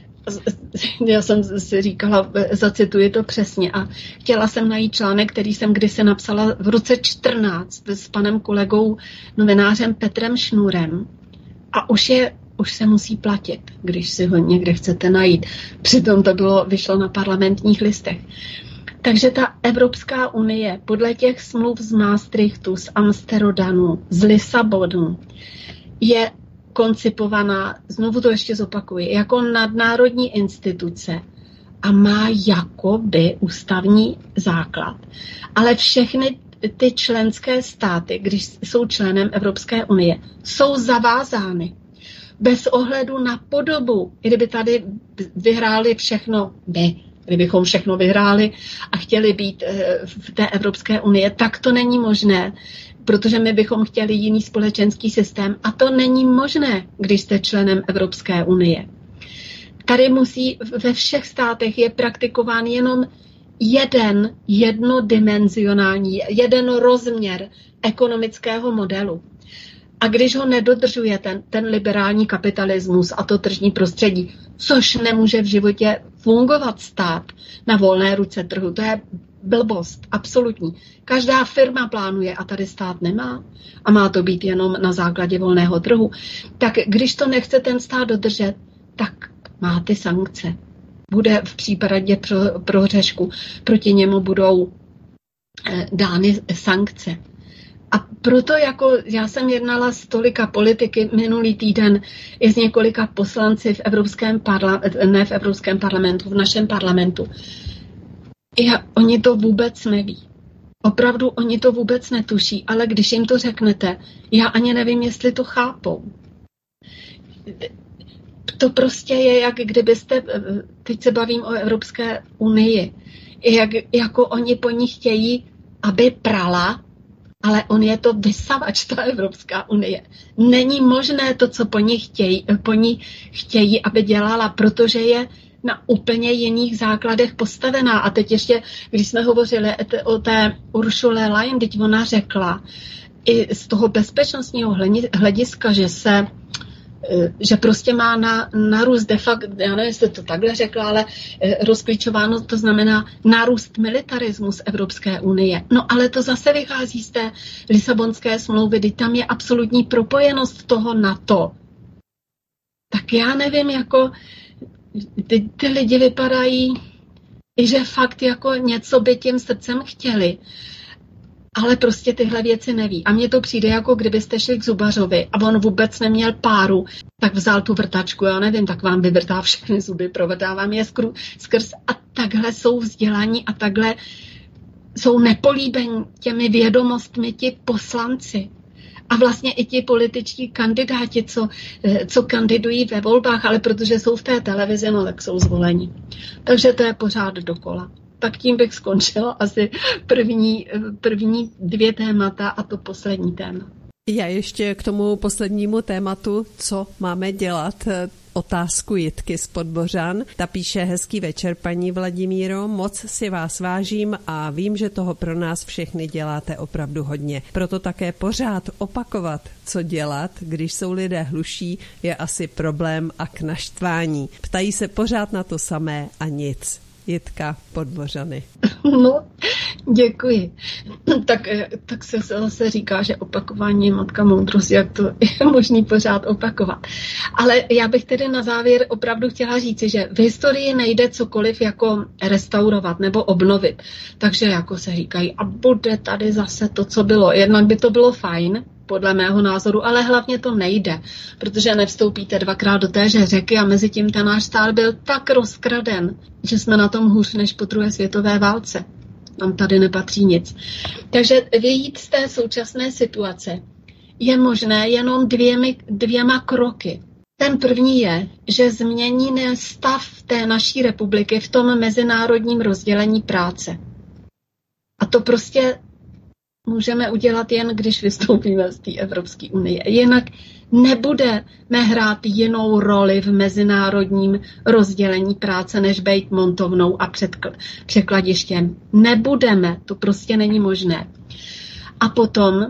já jsem si říkala, zacituji to přesně a chtěla jsem najít článek, který jsem kdysi napsala v roce čtrnáct s panem kolegou novinářem Petrem Šnurem a už je, už se musí platit, když si ho někde chcete najít. Přitom to bylo, vyšlo na Parlamentních listech. Takže ta Evropská unie podle těch smluv z Maastrichtu, z Amsterodamu, z Lisabonu je koncipovaná, znovu to ještě zopakuji, jako nadnárodní instituce a má jakoby ústavní základ. Ale všechny ty členské státy, když jsou členem Evropské unie, jsou zavázány bez ohledu na podobu. Kdyby tady vyhráli všechno my, kdybychom všechno vyhráli a chtěli být v té Evropské unie, tak to není možné, protože my bychom chtěli jiný společenský systém a to není možné, když jste členem Evropské unie. Tady musí ve všech státech je praktikován jenom jeden jednodimenzionální, jeden rozměr ekonomického modelu. A když ho nedodržuje ten, ten liberální kapitalismus a to tržní prostředí, což nemůže v životě fungovat stát na volné ruce trhu, to je blbost, absolutní. Každá firma plánuje a tady stát nemá a má to být jenom na základě volného trhu. Tak když to nechce ten stát dodržet, tak má ty sankce. Bude v případě pro, prohřešku, proti němu budou eh, dány sankce. A proto jako já jsem jednala s tolika politiky minulý týden i s několika poslanci v Evropském parlamentu, ne v Evropském parlamentu, v našem parlamentu. A oni to vůbec neví. Opravdu oni to vůbec netuší, ale když jim to řeknete, já ani nevím, jestli to chápou. To prostě je, jak kdybyste, teď se bavím o Evropské unii, jak, jako oni po ní chtějí, aby prala, ale on je to vysavač, ta Evropská unie. Není možné to, co po ní chtějí, po ní chtějí, aby dělala, protože je na úplně jiných základech postavená. A teď ještě, když jsme hovořili o té Ursule Leyen, teď ona řekla i z toho bezpečnostního hlediska, že se že prostě má na, narůst de facto, já nevím, jestli to takhle řekla, ale rozklíčováno to znamená nárůst militarismu z Evropské unie. No ale to zase vychází z té Lisabonské smlouvy, kdy tam je absolutní propojenost toho NATO. Tak já nevím, jako ty, ty lidi vypadají, že fakt jako něco by tím srdcem chtěli, ale prostě tyhle věci neví. A mně to přijde, jako kdybyste šli k zubařovi a on vůbec neměl páru, tak vzal tu vrtačku, já nevím, tak vám vyvrtá všechny zuby, provrtá vám je skru, skrz a takhle jsou vzdělaní a takhle jsou nepolíbení těmi vědomostmi ti poslanci. A vlastně i ti političtí kandidáti, co, co kandidují ve volbách, ale protože jsou v té televizi, no tak jsou zvoleni. Takže to je pořád dokola. Tak tím bych skončila asi první, první dvě témata a to poslední téma. Já ještě k tomu poslednímu tématu, co máme dělat, otázku Jitky z Podbořan. Ta píše: hezký večer, paní Vladimíro, moc si vás vážím a vím, že toho pro nás všechny děláte opravdu hodně. Proto také pořád opakovat, co dělat, když jsou lidé hluší, je asi problém a k naštvání. Ptají se pořád na to samé a nic. Jitka, Podbořany. No, děkuji. Tak, tak se zase říká, že opakování je matka moudrosti, jak to je možný pořád opakovat. Ale já bych tedy na závěr opravdu chtěla říci, že v historii nejde cokoliv jako restaurovat nebo obnovit. Takže jako se říkají, a bude tady zase to, co bylo. Jednak by to bylo fajn, podle mého názoru, ale hlavně to nejde, protože nevstoupíte dvakrát do téže řeky a mezi tím ten náš stát byl tak rozkraden, že jsme na tom hůř než po druhé světové válce. Nám tady nepatří nic. Takže vyjít z té současné situace je možné jenom dvěmi, dvěma kroky. Ten první je, že změní stav té naší republiky v tom mezinárodním rozdělení práce. A to prostě můžeme udělat jen, když vystoupíme z té Evropské unie. Jinak nebudeme hrát jinou roli v mezinárodním rozdělení práce, než být montovnou a předkl- překladištěm. Nebudeme, to prostě není možné. A potom,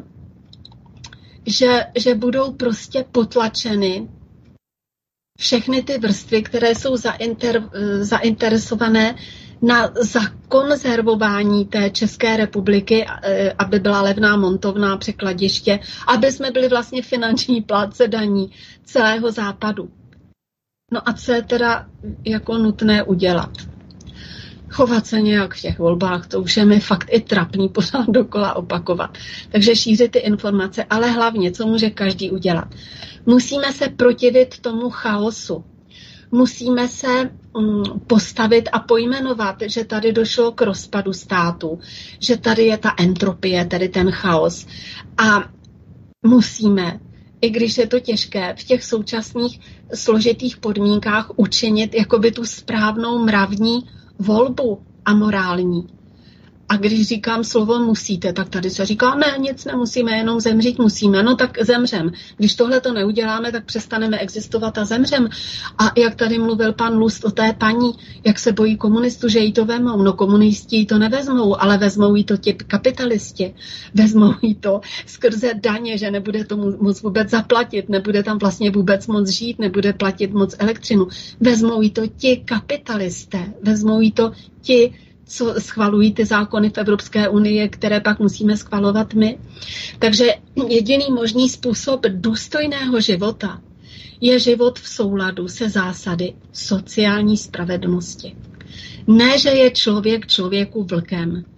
že, že budou prostě potlačeny všechny ty vrstvy, které jsou zainter, zainteresované na zakonzervování té České republiky, aby byla levná montovná překladiště, aby jsme byli vlastně finanční plátce daní celého západu. No a co je teda jako nutné udělat? Chovat se nějak v těch volbách, to už je mi fakt i trapný pořád dokola opakovat. Takže šířit ty informace, ale hlavně, co může každý udělat? Musíme se protivit tomu chaosu. Musíme se um, postavit a pojmenovat, že tady došlo k rozpadu státu, že tady je ta entropie, tedy ten chaos. A musíme, i když je to těžké, v těch současných složitých podmínkách učinit jakoby tu správnou mravní volbu a morální. A když říkám slovo musíte, tak tady se říká, ne, nic nemusíme, jenom zemřít musíme. No tak zemřem. Když tohle to neuděláme, tak přestaneme existovat a zemřem. A jak tady mluvil pan Lust o té paní, jak se bojí komunistů, že jí to vemou. No komunisti jí to nevezmou, ale vezmou jí to ti kapitalisti. Vezmou jí to skrze daně, že nebude to moc vůbec zaplatit, nebude tam vlastně vůbec moc žít, nebude platit moc elektřinu. Vezmou jí to ti kapitalisté, vezmou jí to ti, co schvalují ty zákony v Evropské unii, které pak musíme schvalovat my. Takže jediný možný způsob důstojného života je život v souladu se zásady sociální spravedlnosti. Ne, že je člověk člověku vlkem,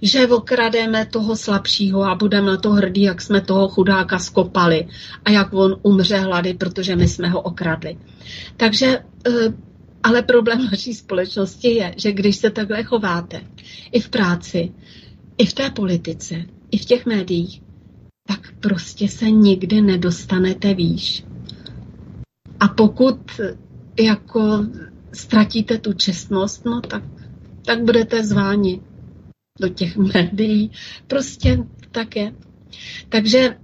že okrademe toho slabšího a budeme na to hrdí, jak jsme toho chudáka skopali a jak on umře hlady, protože my jsme ho okradli. Takže, ale problém naší společnosti je, že když se takhle chováte i v práci, i v té politice, i v těch médiích, tak prostě se nikdy nedostanete výš. A pokud jako ztratíte tu čestnost, no tak, tak budete zváni do těch médií. Prostě tak je. Takže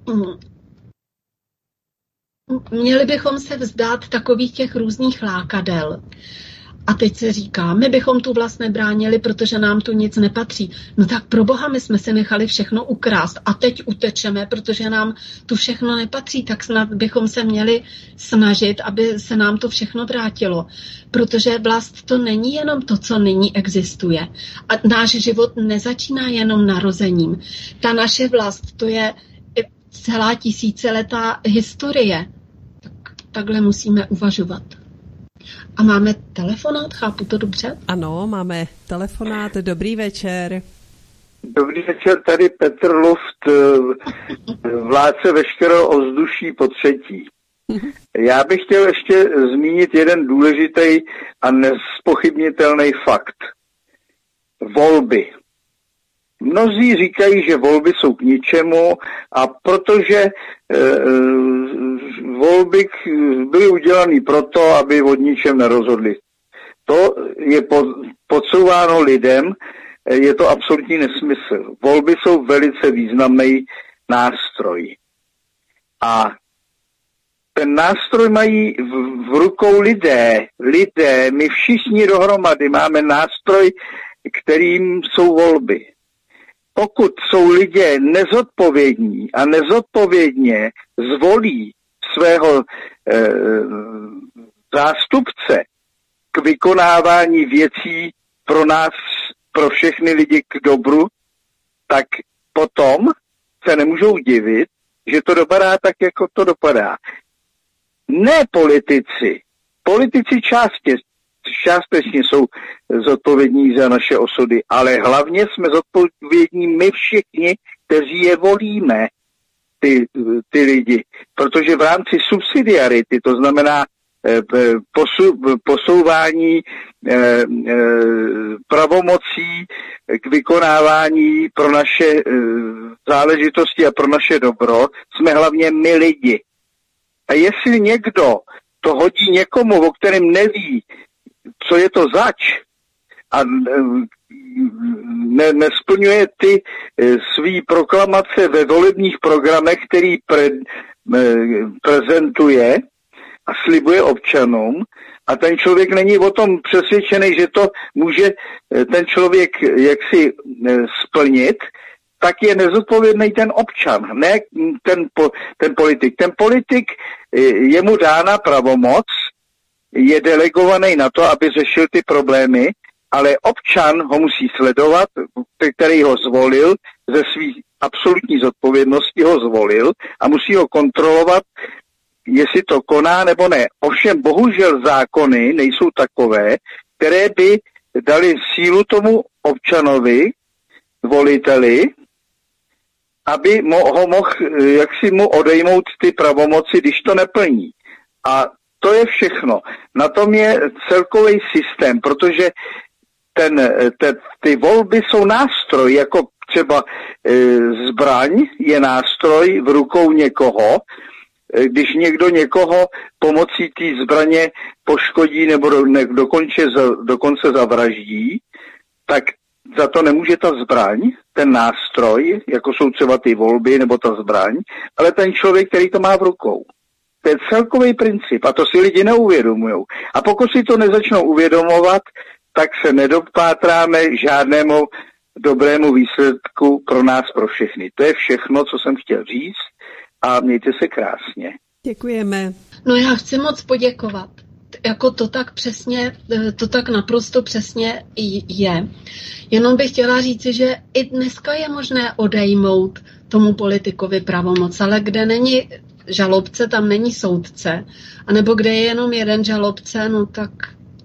měli bychom se vzdát takových těch různých lákadel. A teď se říká, my bychom tu vlast nebránili, protože nám tu nic nepatří. No tak pro boha, my jsme si nechali všechno ukrást a teď utečeme, protože nám tu všechno nepatří, tak snad bychom se měli snažit, aby se nám to všechno vrátilo. Protože vlast to není jenom to, co nyní existuje. A náš život nezačíná jenom narozením. Ta naše vlast, to je celá tisíciletá historie. Tak, takhle musíme uvažovat. A máme telefonát, chápu to dobře? Ano, máme telefonát. Dobrý večer. Dobrý večer, tady Petr Luft, vládce veškerého ovzduší po třetí. Já bych chtěl ještě zmínit jeden důležitý a nespochybnitelný fakt. Volby. Mnozí říkají, že volby jsou k ničemu a protože e, volby byly udělané proto, aby o ničem nerozhodli. To je pod, podsouváno lidem, je to absolutní nesmysl. Volby jsou velice významný nástroj. A ten nástroj mají v, v rukou lidé. Lidé, my všichni dohromady máme nástroj, kterým jsou volby. Pokud jsou lidé nezodpovědní a nezodpovědně zvolí svého e, zástupce k vykonávání věcí pro nás, pro všechny lidi k dobru, tak potom se nemůžou divit, že to dopadá tak, jako to dopadá. Ne politici. Politici částě, částečně jsou zodpovědní za naše osudy, ale hlavně jsme zodpovědní my všichni, kteří je volíme, ty, ty lidi. Protože v rámci subsidiarity, to znamená eh, posu, posouvání eh, eh, pravomocí k vykonávání pro naše eh, záležitosti a pro naše dobro, jsme hlavně my lidi. A jestli někdo to hodí někomu, o kterém neví, co je to zač, a ne, nesplňuje ty svý proklamace ve volebních programech, který pre, prezentuje a slibuje občanům, a ten člověk není o tom přesvědčený, že to může ten člověk jaksi splnit, tak je nezodpovědný ten občan, ne ten, ten politik. Ten politik, je mu dána pravomoc, je delegovaný na to, aby řešil ty problémy, ale občan ho musí sledovat, který ho zvolil, ze svých absolutní zodpovědnosti ho zvolil a musí ho kontrolovat, jestli to koná nebo ne. Ovšem bohužel zákony nejsou takové, které by dali sílu tomu občanovi, voliteli, aby ho mohl jaksi mu odejmout ty pravomoci, když to neplní. A to je všechno. Na tom je celkový systém, protože ten, te, ty volby jsou nástroj, jako třeba e, zbraň je nástroj v rukou někoho. E, když někdo někoho pomocí té zbraně poškodí nebo do, ne, dokonce, dokonce zavraždí, tak za to nemůže ta zbraň, ten nástroj, jako jsou třeba ty volby nebo ta zbraň, ale ten člověk, který to má v rukou. To je celkový princip a to si lidi neuvědomujou. A pokud si to nezačnou uvědomovat, tak se nedopátráme žádnému dobrému výsledku pro nás, pro všechny. To je všechno, co jsem chtěl říct a mějte se krásně. Děkujeme. No já chci moc poděkovat. Jako to tak přesně, to tak naprosto přesně je. Jenom bych chtěla říci, že i dneska je možné odejmout tomu politikovi pravomoc, ale kde není žalobce, tam není soudce. A nebo kde je jenom jeden žalobce, no tak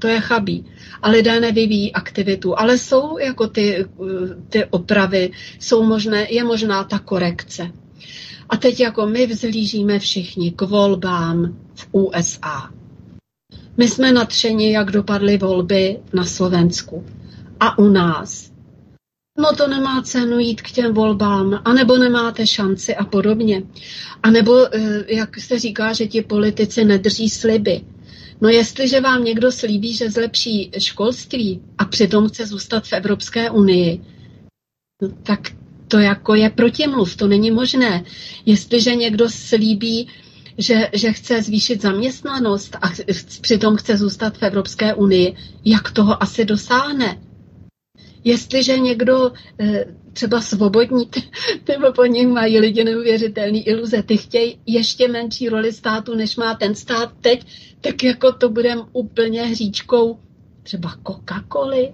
to je chabý. A lidé nevyvíjí aktivitu, ale jsou jako ty, ty opravy, jsou možné, je možná ta korekce. A teď jako my vzhlížíme všichni k volbám v U S A. My jsme nadšeni, jak dopadly volby na Slovensku. A u nás. No to nemá cenu jít k těm volbám, anebo nemáte šanci a podobně. A nebo, jak se říká, že ti politici nedrží sliby. No jestliže vám někdo slíbí, že zlepší školství a přitom chce zůstat v Evropské unii, no tak to jako je protimluv, to není možné. Jestliže někdo slíbí, že, že chce zvýšit zaměstnanost a přitom chce zůstat v Evropské unii, jak toho asi dosáhne? Jestliže někdo třeba svobodní, nebo po nich mají lidi neuvěřitelné iluze, ty chtějí ještě menší roli státu, než má ten stát teď, tak jako to budeme úplně hříčkou třeba Coca-Coly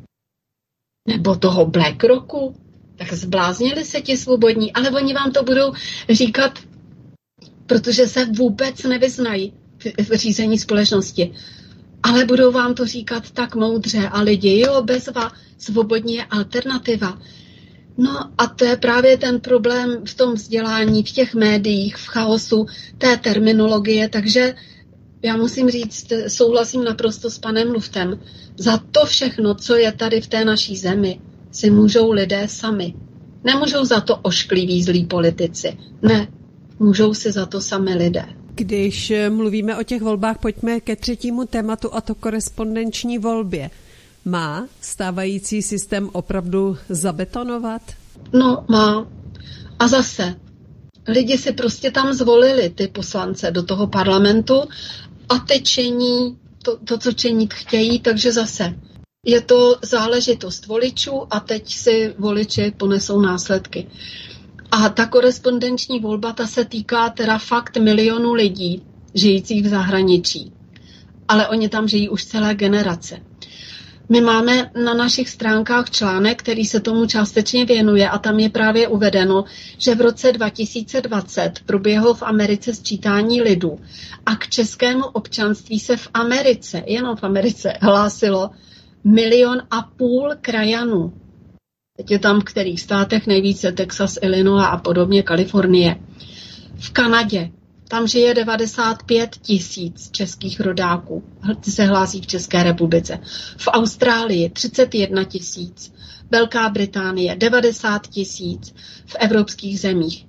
nebo toho BlackRocku. Tak zbláznili se ti svobodní, ale oni vám to budou říkat, protože se vůbec nevyznají v řízení společnosti. Ale budou vám to říkat tak moudře a lidi, jo, bezva, svobodní je alternativa. No a to je právě ten problém v tom vzdělání, v těch médiích, v chaosu té terminologie, takže já musím říct, souhlasím naprosto s panem Luftem. Za to všechno, co je tady v té naší zemi, si můžou lidé sami. Nemůžou za to oškliví zlí politici. Ne, můžou si za to sami lidé. Když mluvíme o těch volbách, pojďme ke třetímu tématu, a to korespondenční volbě. Má stávající systém opravdu zabetonovat? No, má. A zase, lidi si prostě tam zvolili ty poslance do toho parlamentu a teď činí to, to, co činit chtějí, takže zase je to záležitost voličů a teď si voliči ponesou následky. A ta korespondenční volba, ta se týká teda fakt milionů lidí žijících v zahraničí. Ale oni tam žijí už celé generace. My máme na našich stránkách článek, který se tomu částečně věnuje a tam je právě uvedeno, že v roce dva tisíce dvacet proběhlo v Americe sčítání lidu a k českému občanství se v Americe, jenom v Americe, hlásilo milion a půl krajanů. Teď je tam v kterých státech nejvíce, Texas, Illinois a podobně, Kalifornie. V Kanadě, tam žije devadesát pět tisíc českých rodáků, se hlásí v České republice. V Austrálii třicet jedna tisíc, Velká Británie devadesát tisíc, v evropských zemích.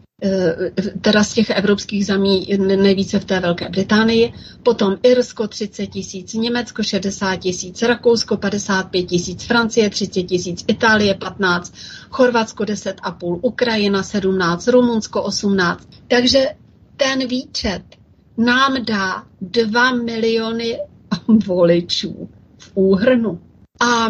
Teda z těch evropských zemí nejvíce v té Velké Británii, potom Irsko třicet tisíc, Německo šedesát tisíc, Rakousko padesát pět tisíc, Francie třicet tisíc, Itálie patnáct, Chorvatsko deset a půl, Ukrajina sedmnáct, Rumunsko osmnáct. Takže ten výčet nám dá dva miliony voličů v úhrnu. A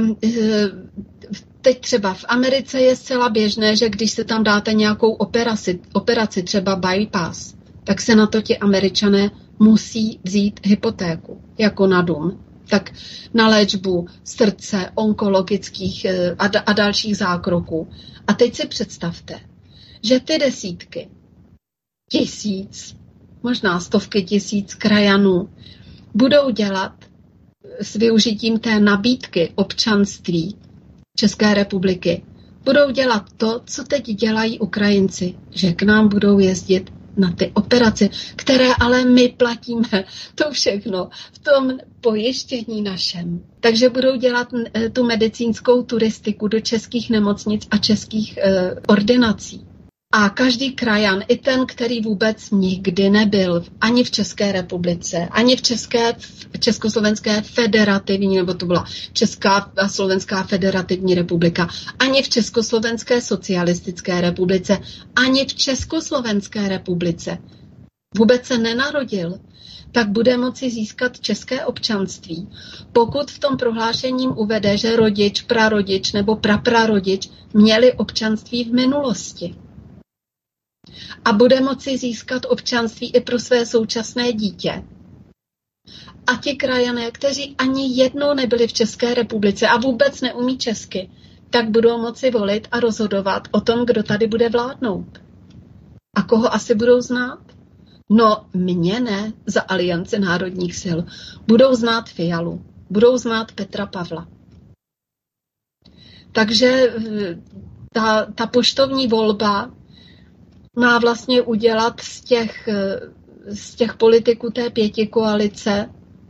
teď třeba v Americe je zcela běžné, že když se tam dáte nějakou operaci, operaci třeba bypass, tak se na to ti Američané musí vzít hypotéku, jako na dům. Tak na léčbu srdce, onkologických a, da, a dalších zákroků. A teď si představte, že ty desítky tisíc, možná stovky tisíc krajanů budou dělat s využitím té nabídky občanství České republiky, budou dělat to, co teď dělají Ukrajinci, že k nám budou jezdit na ty operace, které ale my platíme to všechno v tom pojištění našem. Takže budou dělat tu medicínskou turistiku do českých nemocnic a českých eh, ordinací. A každý krajan, i ten, který vůbec nikdy nebyl ani v České republice, ani v České, v Československé federativní, nebo to byla Česká a Slovenská federativní republika, ani v Československé socialistické republice, ani v Československé republice, vůbec se nenarodil, tak bude moci získat české občanství, pokud v tom prohlášením uvede, že rodič, prarodič nebo praprarodič měli občanství v minulosti. A bude moci získat občanství i pro své současné dítě. A ti krajané, kteří ani jednou nebyli v České republice a vůbec neumí česky, tak budou moci volit a rozhodovat o tom, kdo tady bude vládnout. A koho asi budou znát? No, mě ne, za Alianci národních sil. Budou znát Fialu, budou znát Petra Pavla. Takže ta, ta poštovní volba má vlastně udělat z těch, z těch politiků té pětikoalice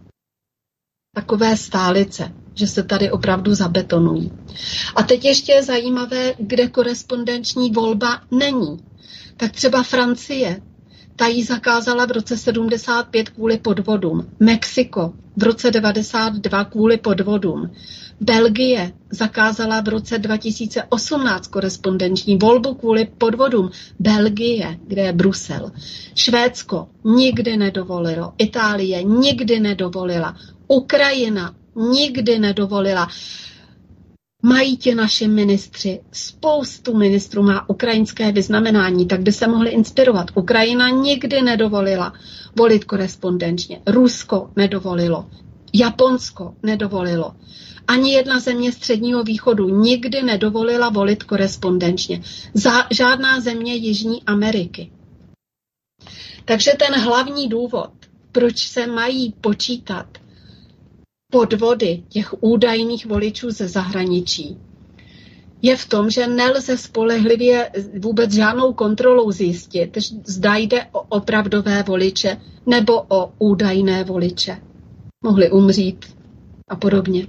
takové stálice, že se tady opravdu zabetonují. A teď ještě je zajímavé, kde korespondenční volba není. Tak třeba Francie, ta ji zakázala v roce sedmdesát pět kvůli podvodům. Mexiko v roce devadesát dva kvůli podvodům. Belgie zakázala v roce dva tisíce osmnáct korespondenční volbu kvůli podvodům. Belgie, kde je Brusel. Švédsko nikdy nedovolilo. Itálie nikdy nedovolila. Ukrajina nikdy nedovolila. Mají ti naši ministři, spoustu ministrů má ukrajinské vyznamenání, tak by se mohli inspirovat. Ukrajina nikdy nedovolila volit korespondenčně. Rusko nedovolilo. Japonsko nedovolilo. Ani jedna země Středního východu nikdy nedovolila volit korespondenčně. Za, žádná země Jižní Ameriky. Takže ten hlavní důvod, proč se mají počítat podvody těch údajných voličů ze zahraničí, je v tom, že nelze spolehlivě vůbec žádnou kontrolou zjistit, zda jde o opravdové voliče nebo o údajné voliče. Mohli umřít a podobně.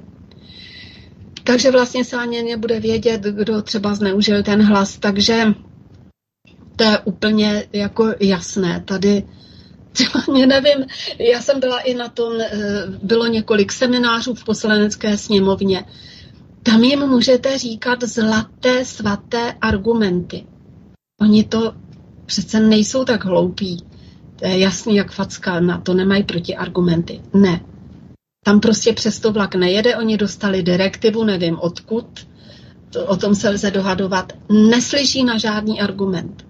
Takže vlastně se ani nebude vědět, kdo třeba zneužil ten hlas, takže to je úplně jako jasné. Tady třeba nevím, já jsem byla i na tom, bylo několik seminářů v Poslanecké sněmovně. Tam jim můžete říkat zlaté, svaté argumenty. Oni to přece nejsou tak hloupí. To je jasný jak facka, na to nemají protiargumenty. Ne. Tam prostě přesto vlak nejede, oni dostali direktivu, nevím odkud, to, o tom se lze dohadovat, neslyší na žádný argument.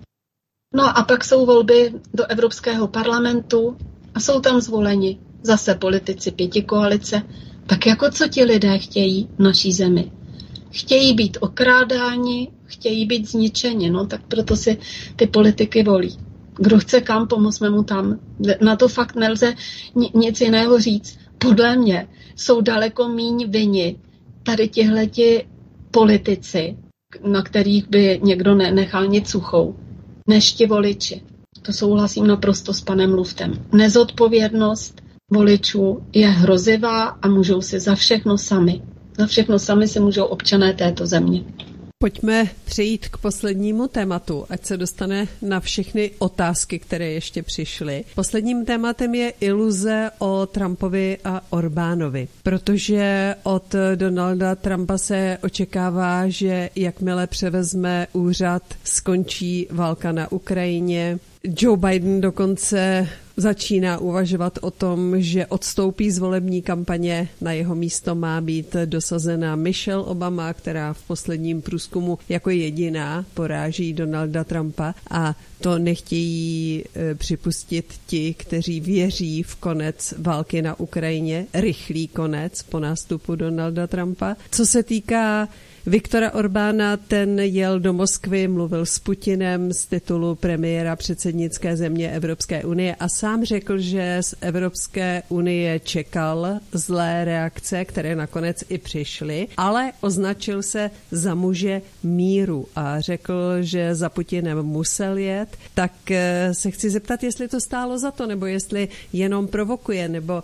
No a pak jsou volby do Evropského parlamentu a jsou tam zvoleni zase politici pětikoalice. Tak jako co ti lidé chtějí v naší zemi? Chtějí být okrádáni, chtějí být zničeni, no tak proto si ty politiky volí. Kdo chce kam, pomozme mu tam. Na to fakt nelze nic jiného říct. Podle mě jsou daleko míň vini tady tihleti politici, na kterých by někdo nenechal nic suchou, než ti voliči. To souhlasím naprosto s panem Luftem. Nezodpovědnost voličů je hrozivá a můžou si za všechno sami. Za všechno sami si můžou občané této země. Pojďme přejít k poslednímu tématu, ať se dostane na všechny otázky, které ještě přišly. Posledním tématem je iluze o Trumpovi a Orbánovi, protože od Donalda Trumpa se očekává, že jakmile převezme úřad, skončí válka na Ukrajině. Joe Biden dokonce začíná uvažovat o tom, že odstoupí z volební kampaně. Na jeho místo má být dosazena Michelle Obama, která v posledním průzkumu jako jediná poráží Donalda Trumpa, a to nechtějí e, připustit ti, kteří věří v konec války na Ukrajině, rychlý konec po nástupu Donalda Trumpa. Co se týká Viktora Orbána, ten jel do Moskvy, mluvil s Putinem z titulu premiéra předsednické země Evropské unie a sám řekl, že z Evropské unie čekal zlé reakce, které nakonec i přišly, ale označil se za muže míru a řekl, že za Putinem musel jet. Tak se chci zeptat, jestli to stálo za to, nebo jestli jenom provokuje, nebo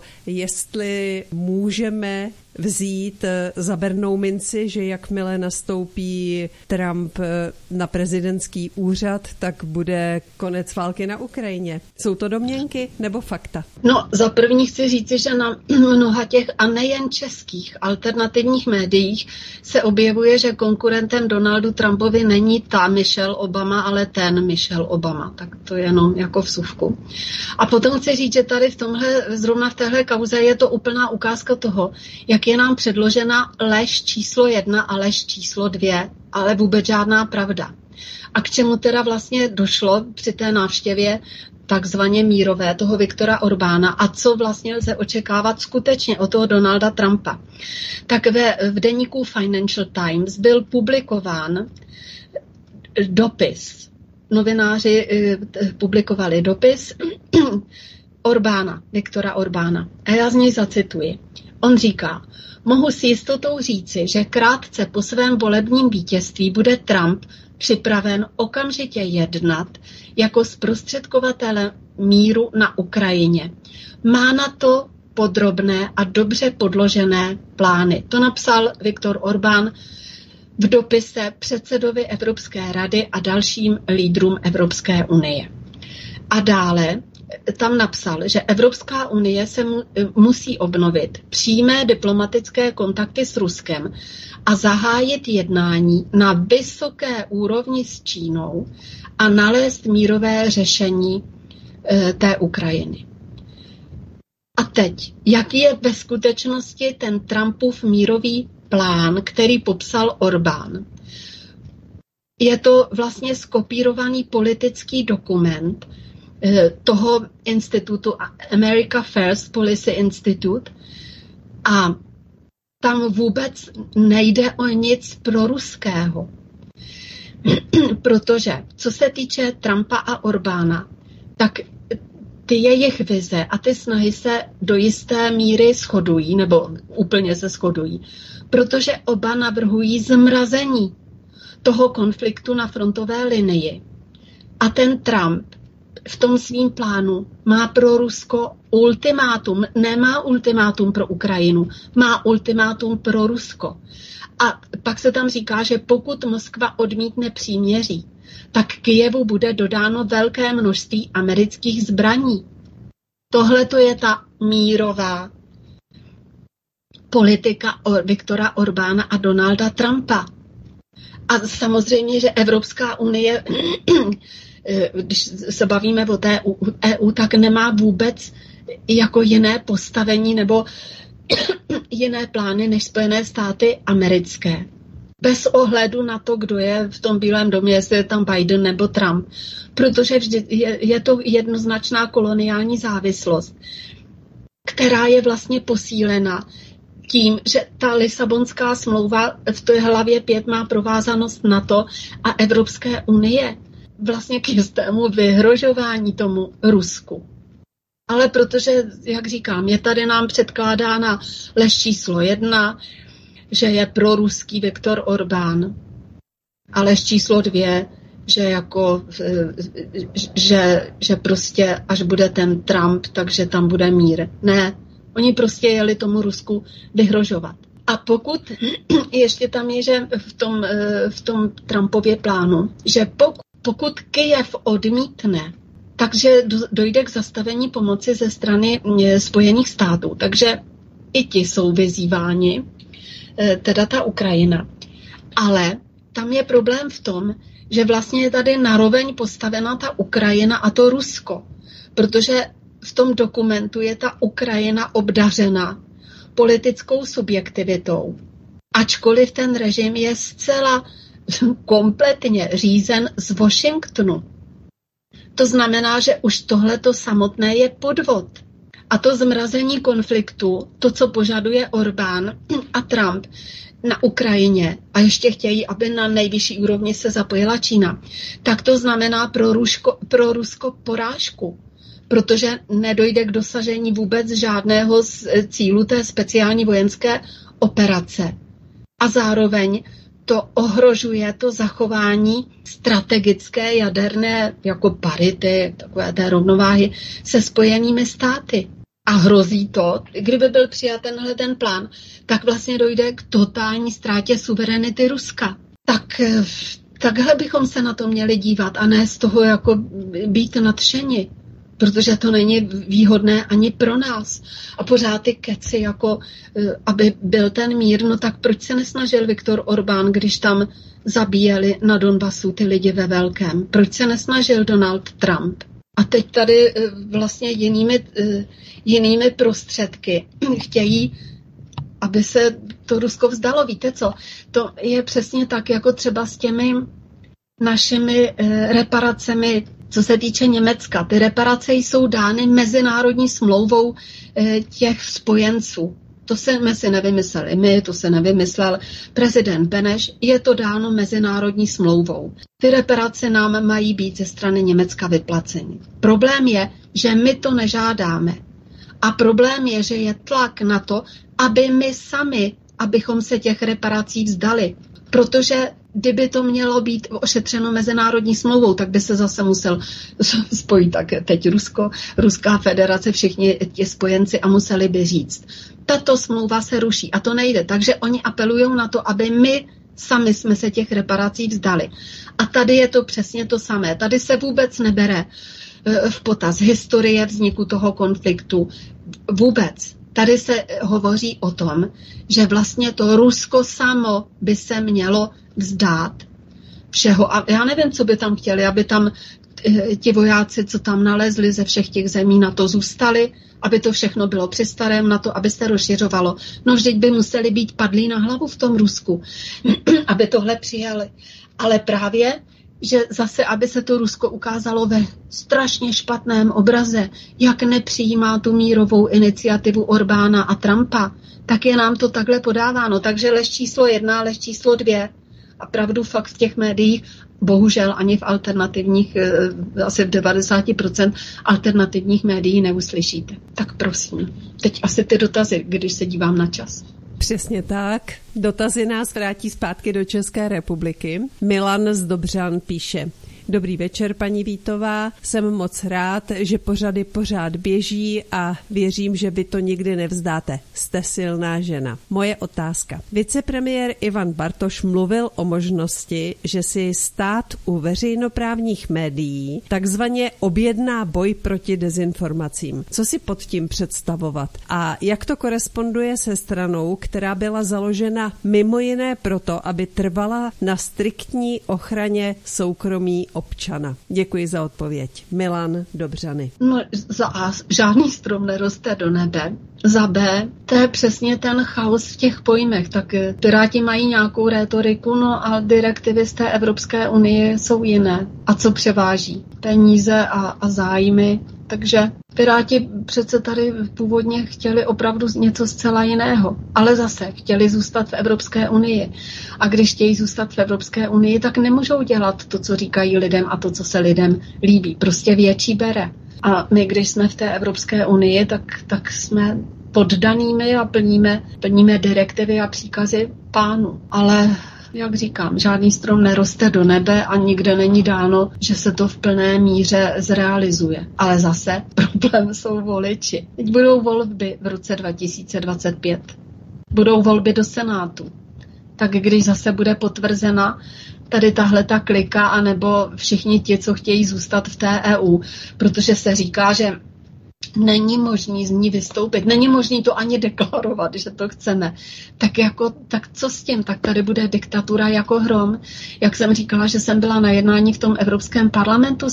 jestli můžeme vzít za bernou minci, že jakmile nastoupí Trump na prezidentský úřad, tak bude konec války na Ukrajině. Jsou to domněnky nebo fakta? No, za první chci říci, že na mnoha těch a nejen českých alternativních médiích se objevuje, že konkurentem Donaldu Trumpovi není ta Michelle Obama, ale ten Michelle Obama. Tak to je jenom jako vsuvku. A potom chci říct, že tady v tomhle, zrovna v téhle kauze je to úplná ukázka toho, jak je nám předložena lež číslo jedna a lež číslo dvě, ale vůbec žádná pravda. A k čemu teda vlastně došlo při té návštěvě takzvaně mírové toho Viktora Orbána a co vlastně lze očekávat skutečně od toho Donalda Trumpa. Tak ve, v deníku Financial Times byl publikován dopis. Novináři eh, publikovali dopis Orbána, Viktora Orbána. A já z něj zacituji. On říká, mohu s jistotou říci, že krátce po svém volebním vítězství bude Trump připraven okamžitě jednat jako zprostředkovatel míru na Ukrajině. Má na to podrobné a dobře podložené plány. To napsal Viktor Orbán v dopise předsedovi Evropské rady a dalším lídrům Evropské unie. A dále tam napsal, že Evropská unie se mu, musí obnovit přímé diplomatické kontakty s Ruskem a zahájit jednání na vysoké úrovni s Čínou a nalézt mírové řešení e, té Ukrajiny. A teď, jaký je ve skutečnosti ten Trumpův mírový plán, který popsal Orbán? Je to vlastně skopírovaný politický dokument toho institutu America First Policy Institute a tam vůbec nejde o nic proruského. Protože co se týče Trumpa a Orbána, tak ty jejich vize a ty snahy se do jisté míry shodují, nebo úplně se shodují, protože oba navrhují zmrazení toho konfliktu na frontové linii. A ten Trump v tom svým plánu má pro Rusko ultimátum, nemá ultimátum pro Ukrajinu, má ultimátum pro Rusko. A pak se tam říká, že pokud Moskva odmítne příměří, tak Kyjevu bude dodáno velké množství amerických zbraní. Tohle to je ta mírová politika Viktora Orbána a Donalda Trumpa. A samozřejmě, že Evropská unie, když se bavíme o té E U, tak nemá vůbec jako jiné postavení nebo jiné plány než Spojené státy americké. Bez ohledu na to, kdo je v tom Bílém domě, jestli je tam Biden nebo Trump. Protože vždy je, je to jednoznačná koloniální závislost, která je vlastně posílena tím, že ta Lisabonská smlouva v té hlavě pět má provázanost NATO a Evropské unie vlastně k jistému vyhrožování tomu Rusku. Ale protože, jak říkám, je tady nám předkládána lež číslo jedna, že je proruský Viktor Orbán, a lež číslo dvě, že jako, že, že prostě až bude ten Trump, takže tam bude mír. Ne, oni prostě jeli tomu Rusku vyhrožovat. A pokud ještě tam je, že v tom, v tom Trumpově plánu, že pokud, pokud Kyjev odmítne, takže dojde k zastavení pomoci ze strany Spojených států. Takže i ti jsou vyzýváni, teda ta Ukrajina. Ale tam je problém v tom, že vlastně je tady naroveň postavena ta Ukrajina a to Rusko. Protože v tom dokumentu je ta Ukrajina obdařena politickou subjektivitou. Ačkoliv ten režim je zcela kompletně řízen z Washingtonu. To znamená, že už tohleto samotné je podvod. A to zmrazení konfliktu, to, co požaduje Orbán a Trump na Ukrajině, a ještě chtějí, aby na nejvyšší úrovni se zapojila Čína, tak to znamená pro, Rusko, pro Rusko porážku, protože nedojde k dosažení vůbec žádného z cílu té speciální vojenské operace. A zároveň to ohrožuje to zachování strategické jaderné jako parity, takové té rovnováhy se Spojenými státy. A hrozí to, kdyby byl přijat tenhle ten plán, tak vlastně dojde k totální ztrátě suverenity Ruska. Tak takhle bychom se na to měli dívat a ne z toho jako být nadšeni, protože to není výhodné ani pro nás. A pořád ty keci, jako aby byl ten mír, no tak proč se nesnažil Viktor Orbán, když tam zabíjeli na Donbasu ty lidi ve velkém? Proč se nesnažil Donald Trump? A teď tady vlastně jinými, jinými prostředky chtějí, aby se to Rusko vzdalo. Víte co? To je přesně tak, jako třeba s těmi našimi reparacemi, co se týče Německa. Ty reparace jsou dány mezinárodní smlouvou těch spojenců. To jsme si nevymysleli my, to se nevymyslel prezident Beneš, je to dáno mezinárodní smlouvou. Ty reparace nám mají být ze strany Německa vyplaceny. Problém je, že my to nežádáme. A problém je, že je tlak na to, aby my sami, abychom se těch reparací vzdali. Protože kdyby to mělo být ošetřeno mezinárodní smlouvou, tak by se zase musel spojit tak teď Rusko, Ruská federace, všichni ti spojenci a museli by říct. Tato smlouva se ruší a to nejde. Takže oni apelují na to, aby my sami jsme se těch reparací vzdali. A tady je to přesně to samé. Tady se vůbec nebere v potaz historie vzniku toho konfliktu. Vůbec. Tady se hovoří o tom, že vlastně to Rusko samo by se mělo vzdát všeho. A já nevím, co by tam chtěli, aby tam ti vojáci, co tam nalezli ze všech těch zemí, na to zůstali, aby to všechno bylo při starém, na to, aby se rozšiřovalo. No vždyť by museli být padlí na hlavu v tom Rusku, aby tohle přijali. Ale právě, že zase, aby se to Rusko ukázalo ve strašně špatném obraze, jak nepřijímá tu mírovou iniciativu Orbána a Trumpa, tak je nám to takhle podáváno. Takže lež číslo jedna, lež číslo dvě. A pravdu fakt v těch médiích, bohužel ani v alternativních, asi v devadesát procent alternativních médií neuslyšíte. Tak prosím, teď asi ty dotazy, když se dívám na čas. Přesně tak. Dotazy nás vrátí zpátky do České republiky. Milan z Dobřan píše: Dobrý večer, paní Vítová. Jsem moc rád, že pořady pořád běží a věřím, že vy to nikdy nevzdáte. Jste silná žena. Moje otázka. Vicepremiér Ivan Bartoš mluvil o možnosti, že si stát u veřejnoprávních médií takzvaně objedná boj proti dezinformacím. Co si pod tím představovat? A jak to koresponduje se stranou, která byla založena mimo jiné proto, aby trvala na striktní ochraně soukromí občana? Děkuji za odpověď. Milan Dobřany. No, za A žádný strom neroste do nebe. Za B, to je přesně ten chaos v těch pojmech. Tak Piráti mají nějakou rétoriku, no a direktivy z té Evropské unie jsou jiné. A co převáží? Peníze a, a zájmy. Takže Piráti přece tady původně chtěli opravdu něco zcela jiného, ale zase chtěli zůstat v Evropské unii. A když chtějí zůstat v Evropské unii, tak nemůžou dělat to, co říkají lidem a to, co se lidem líbí. Prostě větší bere. A my, když jsme v té Evropské unii, tak, tak jsme poddanými a plníme, plníme direktivy a příkazy pánu. Ale jak říkám, žádný strom neroste do nebe a nikde není dáno, že se to v plné míře zrealizuje. Ale zase problém jsou voliči. Teď budou volby v roce dva tisíce dvacet pět. Budou volby do Senátu. Tak když zase bude potvrzena tady tahle ta klika, anebo všichni ti, co chtějí zůstat v té E U, protože se říká, že není možný z ní vystoupit, není možný to ani deklarovat, že to chceme. Tak jako, tak co s tím? Tak tady bude diktatura jako hrom. Jak jsem říkala, že jsem byla na jednání v tom Evropském parlamentu,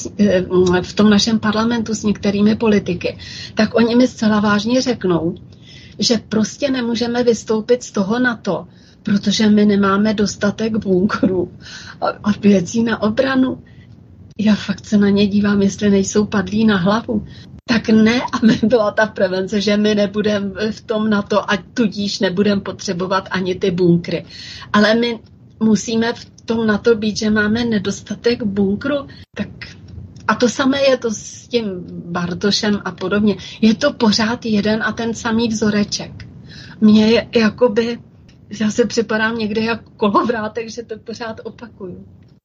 v tom našem parlamentu s některými politiky, tak oni mi zcela vážně řeknou, že prostě nemůžeme vystoupit z toho NATO, protože my nemáme dostatek bunkrů a věcí na obranu. Já fakt se na ně dívám, jestli nejsou padlí na hlavu. Tak ne, aby byla ta prevence, že my nebudeme v tom NATO a tudíž nebudeme potřebovat ani ty bunkry. Ale my musíme v tom NATO být, že máme nedostatek bunkru. Tak a to samé je to s tím Bartošem a podobně. Je to pořád jeden a ten samý vzoreček. Mně je jakoby, já se připadám někde jako kolovrátek, že to pořád opakuju.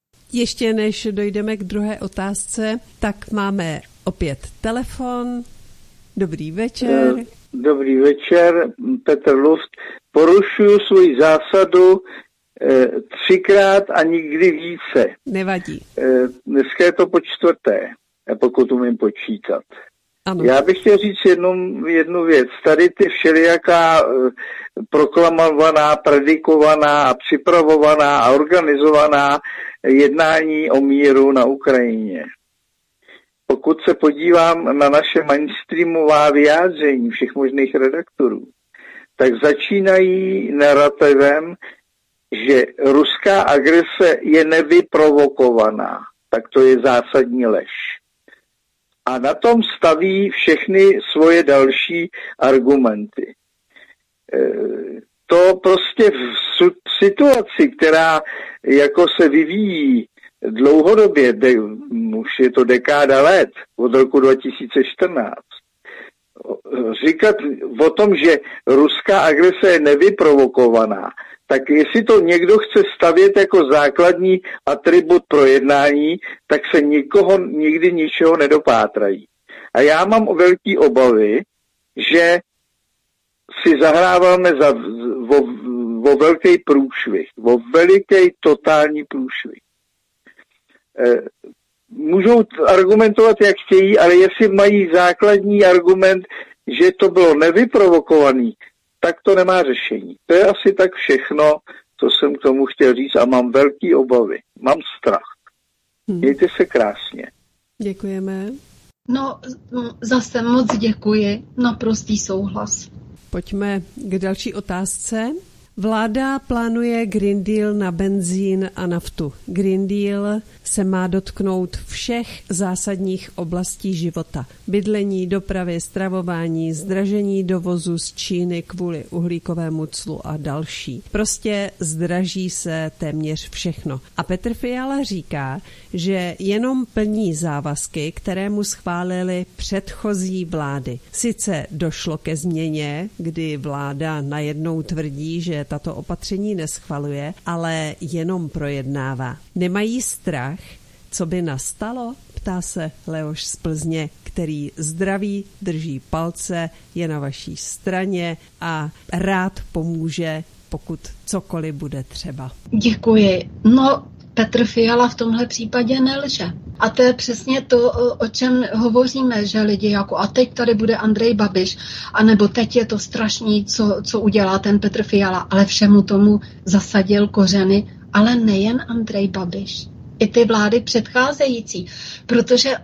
Ještě než dojdeme k druhé otázce, tak máme opět telefon. Dobrý večer. Dobrý večer, Petr Luft. Porušuju svoji zásadu eh, třikrát a nikdy více. Nevadí. Eh, dneska je to po čtvrté, pokud umím počítat. Ano. Já bych chtěl říct jednu, jednu věc. Tady ty všelijaká eh, proklamovaná, predikovaná a připravovaná a organizovaná jednání o míru na Ukrajině. Pokud se podívám na naše mainstreamová vyjádření všech možných redaktorů, tak začínají narrativem, že ruská agrese je nevyprovokovaná. Tak to je zásadní lež. A na tom staví všechny svoje další argumenty. To prostě v situaci, která jako se vyvíjí dlouhodobě, de, už je to dekáda let, od roku dva tisíce čtrnáct, říkat o tom, že ruská agrese je nevyprovokovaná, tak jestli to někdo chce stavět jako základní atribut pro jednání, tak se nikoho nikdy ničeho nedopátrají. A já mám velký obavy, že si zahráváme za, o, o velký průšvih, o veliký totální průšvih. E, můžou argumentovat, jak chtějí, ale jestli mají základní argument, že to bylo nevyprovokovaný, tak to nemá řešení. To je asi tak všechno, co jsem k tomu chtěl říct a mám velký obavy. Mám strach. Hmm. Mějte se krásně. Děkujeme. No, zase moc děkuji. Naprostý souhlas. Pojďme k další otázce. Vláda plánuje Green Deal na benzín a naftu. Green Deal se má dotknout všech zásadních oblastí života. Bydlení, dopravy, stravování, zdražení dovozu z Číny kvůli uhlíkovému clu a další. Prostě zdraží se téměř všechno. A Petr Fiala říká, že jenom plní závazky, které mu schválily předchozí vlády. Sice došlo ke změně, kdy vláda najednou tvrdí, že tato opatření neschvaluje, ale jenom projednává. Nemají strach, co by nastalo? Ptá se Leoš z Plzně, který zdraví, drží palce, je na vaší straně a rád pomůže, pokud cokoliv bude třeba. Děkuji. No, Petr Fiala v tomhle případě nelže. A to je přesně to, o čem hovoříme, že lidi jako a teď tady bude Andrej Babiš, anebo teď je to strašný, co, co udělá ten Petr Fiala, ale všemu tomu zasadil kořeny, ale nejen Andrej Babiš, i ty vlády předcházející, protože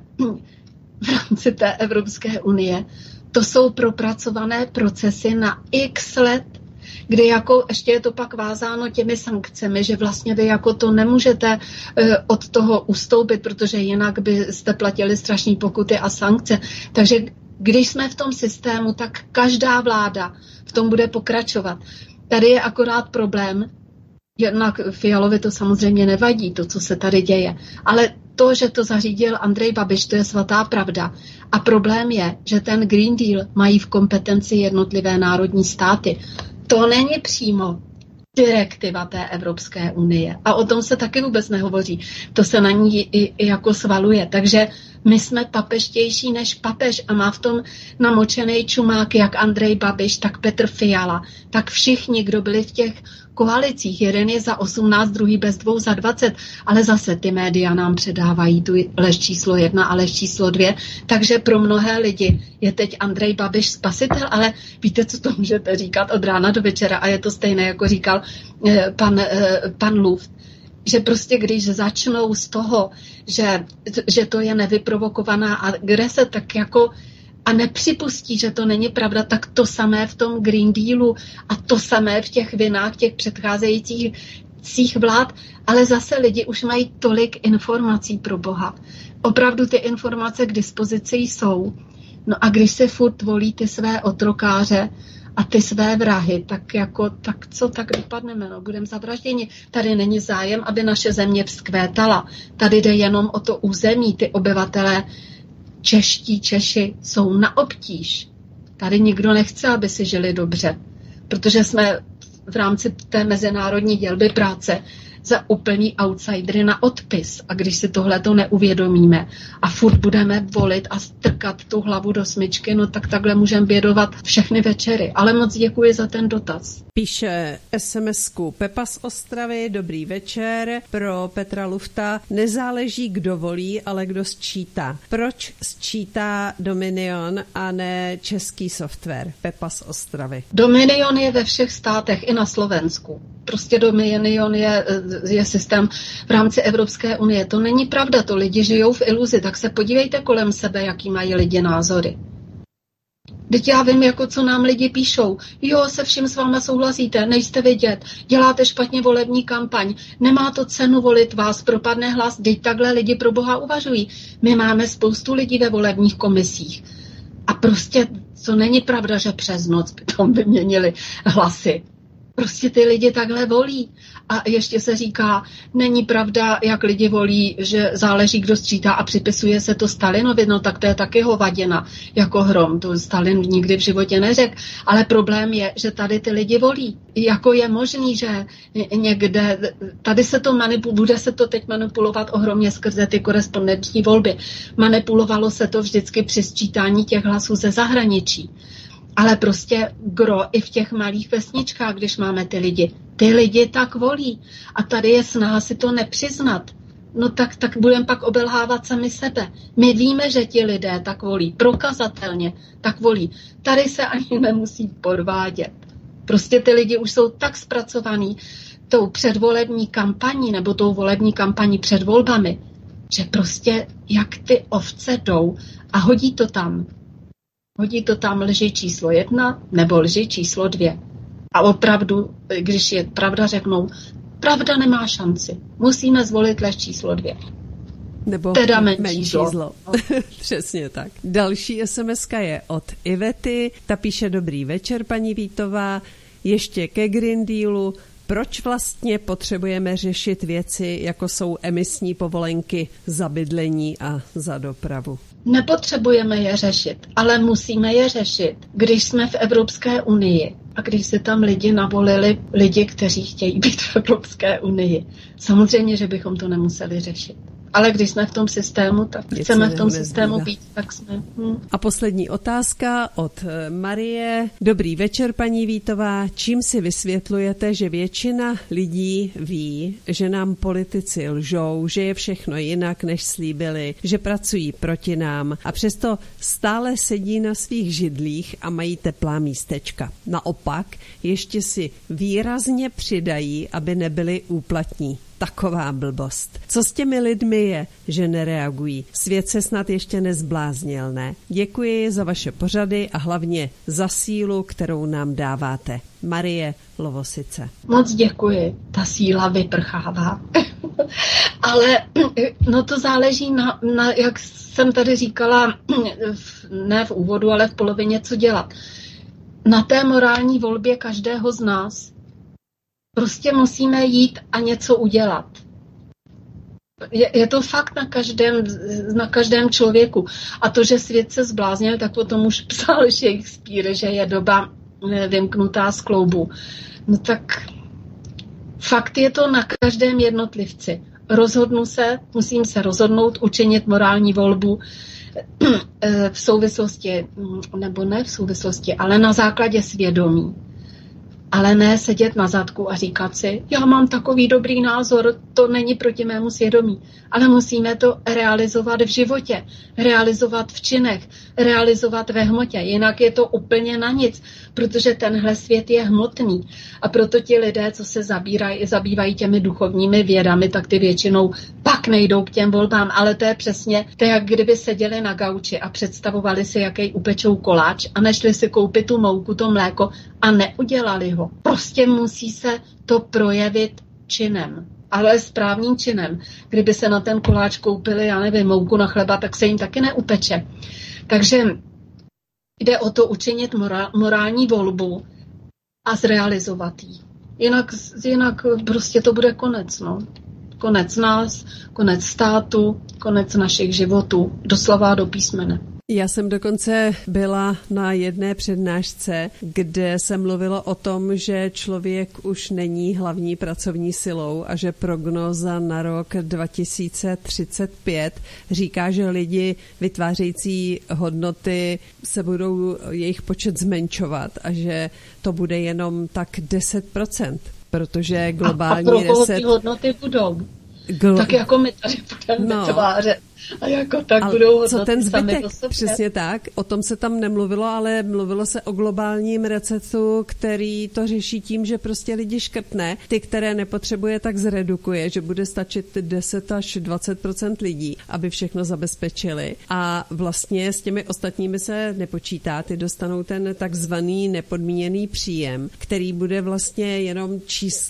v rámci té Evropské unie to jsou propracované procesy na x let, kdy jako ještě je to pak vázáno těmi sankcemi, že vlastně vy jako to nemůžete uh, od toho ustoupit, protože jinak byste platili strašné pokuty a sankce. Takže když jsme v tom systému, tak každá vláda v tom bude pokračovat. Tady je akorát problém, jednak Fialovi to samozřejmě nevadí, to, co se tady děje, ale to, že to zařídil Andrej Babiš, to je svatá pravda. A problém je, že ten Green Deal mají v kompetenci jednotlivé národní státy. To není přímo direktiva té Evropské unie. A o tom se taky vůbec nehovoří. To se na ní i, i jako svaluje. Takže my jsme papeštější než papež a má v tom namočený čumák jak Andrej Babiš, tak Petr Fiala, tak všichni, kdo byli v těch koalicích. Jeden je za osmnáct, druhý bez dvou za dvacet, ale zase ty média nám předávají tu lež číslo jedna a lež číslo dvě. Takže pro mnohé lidi je teď Andrej Babiš spasitel, ale víte, co to můžete říkat od rána do večera a je to stejné, jako říkal eh, pan, eh, pan Luft, že prostě když začnou z toho, že, že to je nevyprovokovaná agrese, tak jako a nepřipustí, že to není pravda, tak to samé v tom Green Dealu a to samé v těch vinách těch předcházejících vlád, ale zase lidi už mají tolik informací pro Boha. Opravdu ty informace k dispozici jsou. No a když se furt volí ty své otrokáře a ty své vrahy, tak jako, tak co, tak dopadneme, no, budeme zavražděni. Tady není zájem, aby naše země vzkvétala. Tady jde jenom o to území, ty obyvatelé čeští Češi jsou na obtíž. Tady nikdo nechce, aby si žili dobře, protože jsme v rámci té mezinárodní dělby práce za úplný outsidery na odpis. A když si tohleto neuvědomíme a furt budeme volit a strkat tu hlavu do smyčky, no tak takhle můžeme bědovat všechny večery. Ale moc děkuji za ten dotaz. Píše es em esku Pepa z Ostravy, dobrý večer, pro Petra Lufta. Nezáleží, kdo volí, ale kdo sčítá. Proč sčítá Dominion a ne český software? Pepa z Ostravy. Dominion je ve všech státech, i na Slovensku. Prostě Dominion je, je systém v rámci Evropské unie. To není pravda, to lidi žijou v iluzi, tak se podívejte kolem sebe, jaký mají lidi názory. Teď já vím, jako co nám lidi píšou. Jo, se vším s váma souhlasíte, nejste vidět, děláte špatně volební kampaň, nemá to cenu volit vás, propadne hlas, teď takhle lidi pro Boha uvažují. My máme spoustu lidí ve volebních komisích. A prostě to není pravda, že přes noc by tam vyměnili hlasy. Prostě ty lidi takhle volí. A ještě se říká, není pravda, jak lidi volí, že záleží, kdo střítá a připisuje se to Stalinovi, no tak to je taky hovadina jako hrom. To Stalin nikdy v životě neřekl. Ale problém je, že tady ty lidi volí. Jako je možný, že někde, tady se to manipuluje, bude se to teď manipulovat ohromně skrze ty korespondenční volby. Manipulovalo se to vždycky při sčítání těch hlasů ze zahraničí. Ale prostě gro i v těch malých vesničkách, když máme ty lidi. Ty lidi tak volí. A tady je snaha si to nepřiznat. No tak, tak budeme pak obelhávat sami sebe. My víme, že ti lidé tak volí. Prokazatelně tak volí. Tady se ani nemusí podvádět. Prostě ty lidi už jsou tak zpracovaní tou předvolební kampaní nebo tou volební kampaní před volbami, že prostě jak ty ovce jdou a hodí to tam. Hodí to tam lži číslo jedna nebo lži číslo dvě. A opravdu, když je pravda, řeknou, pravda nemá šanci. Musíme zvolit lež číslo dvě. Nebo teda menší, menší zlo. zlo. Přesně tak. Další es em eska je od Ivety. Ta píše: dobrý večer, paní Vítová. Ještě ke Green Dealu. Proč vlastně potřebujeme řešit věci, jako jsou emisní povolenky za bydlení a za dopravu? Nepotřebujeme je řešit, ale musíme je řešit, když jsme v Evropské unii a když se tam lidi navolili, lidi, kteří chtějí být v Evropské unii. Samozřejmě, že bychom to nemuseli řešit. Ale když jsme v tom systému, tak Nic chceme v tom systému nezbývá. být, tak jsme. Hm. A poslední otázka od Marie. Dobrý večer, paní Vítová. Čím si vysvětlujete, že většina lidí ví, že nám politici lžou, že je všechno jinak, než slíbili, že pracují proti nám a přesto stále sedí na svých židlích a mají teplá místečka. Naopak, ještě si výrazně přidají, aby nebyli úplatní. Taková blbost. Co s těmi lidmi je, že nereagují? Svět se snad ještě nezbláznil, ne? Děkuji za vaše pořady a hlavně za sílu, kterou nám dáváte. Marie Lovosice. Moc děkuji. Ta síla vyprchává. Ale no to záleží na, na, jak jsem tady říkala, ne v úvodu, ale v polovině, co dělat. Na té morální volbě každého z nás prostě musíme jít a něco udělat. Je, je to fakt na každém, na každém člověku. A to, že svět se zbláznil, tak potom už psal Shakespeare, že je doba vymknutá z kloubu. No tak fakt je to na každém jednotlivci. Rozhodnu se, musím se rozhodnout, učinit morální volbu v souvislosti, nebo ne v souvislosti, ale na základě svědomí. Ale ne sedět na zadku a říkat si, já mám takový dobrý názor, to není proti mému svědomí. Ale musíme to realizovat v životě, realizovat v činech, realizovat ve hmotě. Jinak je to úplně na nic, protože tenhle svět je hmotný. A proto ti lidé, co se zabírají, zabývají těmi duchovními vědami, tak ty většinou pak nejdou k těm volbám. Ale to je přesně, to je jak kdyby seděli na gauči a představovali si, jaký upečou koláč a nešli si koupit tu mouku, to mléko a neudělali ho. Prostě musí se to projevit činem. Ale správným činem. Kdyby se na ten koláč koupili, já nevím, mouku na chleba, tak se jim taky neupeče. Takže jde o to učinit mora, morální volbu a zrealizovat ji. Jinak, jinak prostě to bude konec, no. Konec nás, konec státu, konec našich životů. Doslova do písmene. Já jsem dokonce byla na jedné přednášce, kde se mluvilo o tom, že člověk už není hlavní pracovní silou a že prognóza na rok dva tisíce třicet pět říká, že lidi vytvářející hodnoty se budou jejich počet zmenšovat a že to bude jenom tak deset procent, protože globální a, a pro reset... ty hodnoty budou. Glo... Tak jako my tady budeme no. vytvářet. A jako tak ale budou hodnoty co ten zbytek? Sami do sebe. Přesně tak. O tom se tam nemluvilo, ale mluvilo se o globálním resetu, který to řeší tím, že prostě lidi škrtne. Ty, které nepotřebuje, tak zredukuje, že bude stačit deset až dvacet procent lidí, aby všechno zabezpečili. A vlastně s těmi ostatními se nepočítá. Ty dostanou ten takzvaný nepodmíněný příjem, který bude vlastně jenom číslo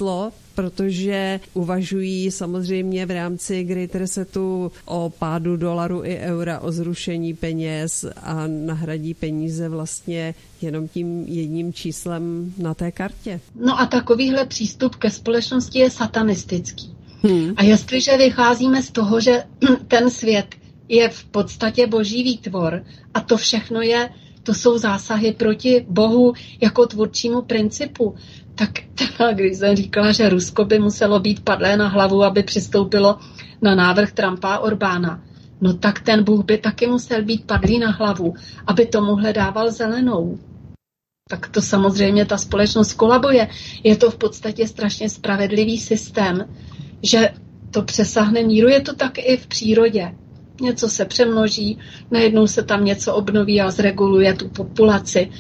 protože uvažují samozřejmě v rámci Great Resetu o pádu dolaru i eura, o zrušení peněz a nahradí peníze vlastně jenom tím jedním číslem na té kartě. No a takovýhle přístup ke společnosti je satanistický. Hmm. A jestliže vycházíme z toho, že ten svět je v podstatě boží výtvor a to všechno je, to jsou zásahy proti Bohu jako tvůrčímu principu, tak teda, když jsem říkala, že Rusko by muselo být padlé na hlavu, aby přistoupilo na návrh Trumpa a Orbána, no tak ten Bůh by taky musel být padlý na hlavu, aby tomuhle dával zelenou. Tak to samozřejmě ta společnost kolabuje. Je to v podstatě strašně spravedlivý systém, že to přesáhne míru. Je to tak i v přírodě. Něco se přemnoží, najednou se tam něco obnoví a zreguluje tu populaci.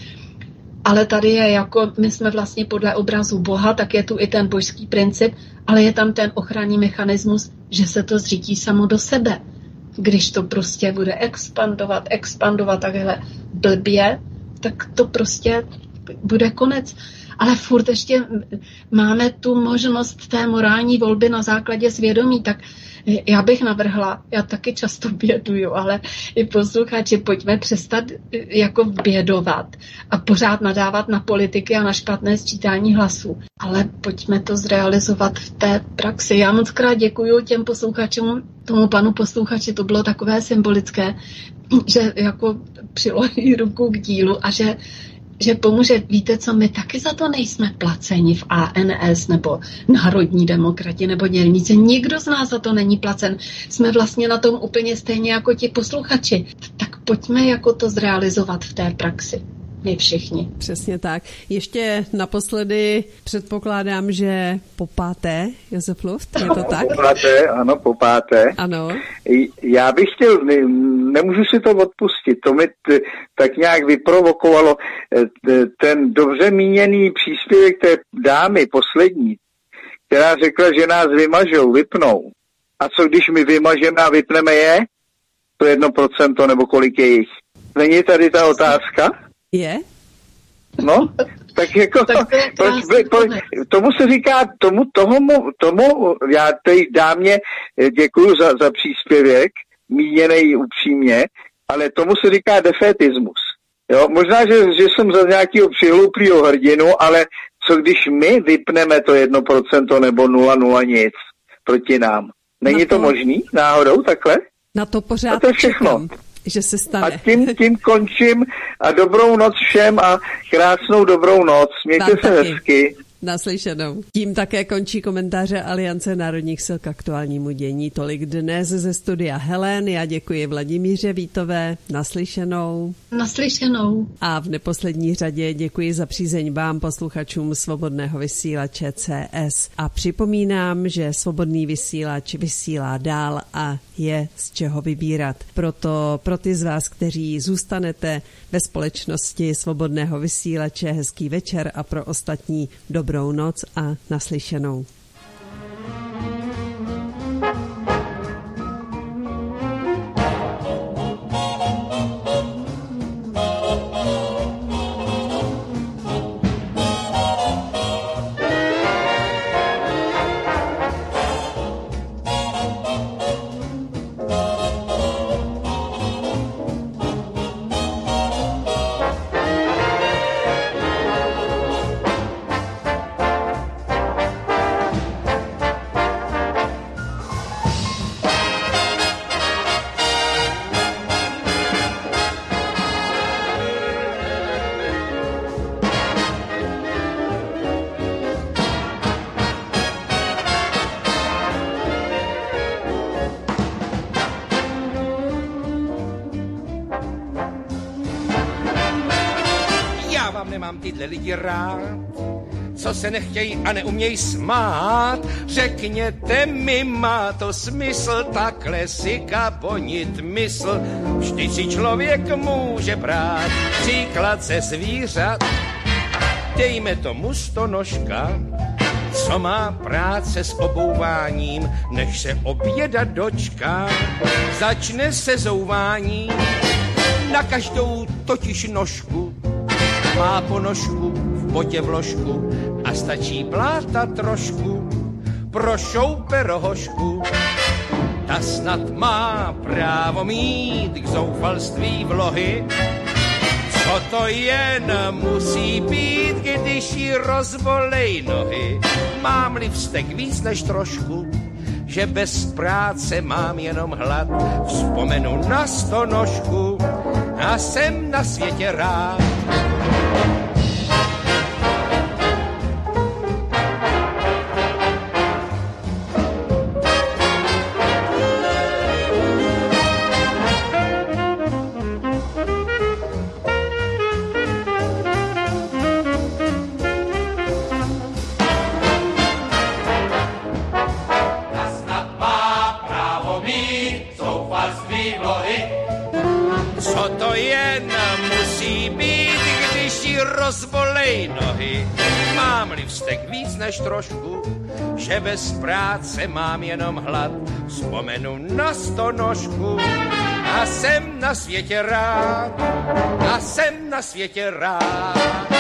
Ale tady je jako, my jsme vlastně podle obrazu Boha, tak je tu i ten božský princip, ale je tam ten ochranný mechanismus, že se to zřítí samo do sebe. Když to prostě bude expandovat, expandovat takhle blbě, tak to prostě bude konec. Ale furt ještě máme tu možnost té morální volby na základě svědomí, tak já bych navrhla, já taky často běduju, ale i posluchači, pojďme přestat jako bědovat a pořád nadávat na politiky a na špatné sčítání hlasů. Ale pojďme to zrealizovat v té praxi. Já moc krát děkuju těm posluchačům, tomu panu posluchači, to bylo takové symbolické, že jako přiloží ruku k dílu a že že pomůže. Víte co, my taky za to nejsme placeni v A N S nebo národní demokrati nebo dělníci. Nikdo z nás za to není placen. Jsme vlastně na tom úplně stejně jako ti posluchači. Tak pojďme jako to zrealizovat v té praxi. My všichni. Přesně tak. Ještě naposledy předpokládám, že po páté, Josef Luft, je to tak? Po páté, ano, po páté. Ano. Já bych chtěl, ne, nemůžu si to odpustit, to mi t, tak nějak vyprovokovalo t, ten dobře míněný příspěvek té dámy poslední, která řekla, že nás vymažou, vypnou. A co když my vymažeme a vypneme je? To jedno procento nebo kolik je jich? Není tady ta otázka? Je? No, tak jako, tak proč, proč, tomu se říká, tomu, tomu, tomu, já té dámě děkuju za, za příspěvek, míněnej upřímně, ale tomu se říká defetismus. Jo, možná, že, že jsem za nějakého přihlouplýho hrdinu, ale co když my vypneme to jedno procento nebo nula nula nic proti nám? Není to, to možný náhodou takhle? Na to pořád a to je všechno. Čekám, že se stane. A tím, tím končím a dobrou noc všem a krásnou dobrou noc. Mějte Tam se taky. hezky. Naslyšenou. Tím také končí komentáře Aliance národních sil k aktuálnímu dění. Tolik dnes ze studia Helen. Já děkuji Vladimíře Vítové. Naslyšenou. Naslyšenou. A v neposlední řadě děkuji za přízeň vám, posluchačům Svobodného vysílače C S. A připomínám, že Svobodný vysílač vysílá dál a je z čeho vybírat. Proto pro ty z vás, kteří zůstanete ve společnosti Svobodného vysílače, hezký večer a pro ostatní dobrou noc a naslyšenou. Tyhle lidi rád, co se nechtějí a neumějí smát. Řekněte mi, má to smysl takhle si kabonit mysl? Vždyť si člověk může brát příklad ze zvířat. Dejme tomu stonožka, co má práce s obouváním, než se oběda dočká. Začne se zouvání, na každou totiž nožku má ponožku v potě vložku a stačí pláta trošku prošoupe rohošku. Ta snad má právo mít k zoufalství vlohy, co to jen musí být, když jí rozbolej nohy. Mám-li vztek víc než trošku, že bez práce mám jenom hlad, vzpomenu na stonožku a jsem na světě rád. Co to jen musí být, když jí rozbolej nohy. Mám-li vztek víc než trošku, že bez práce mám jenom hlad, vzpomenu na stonožku a jsem na světě rád, a jsem na světě rád.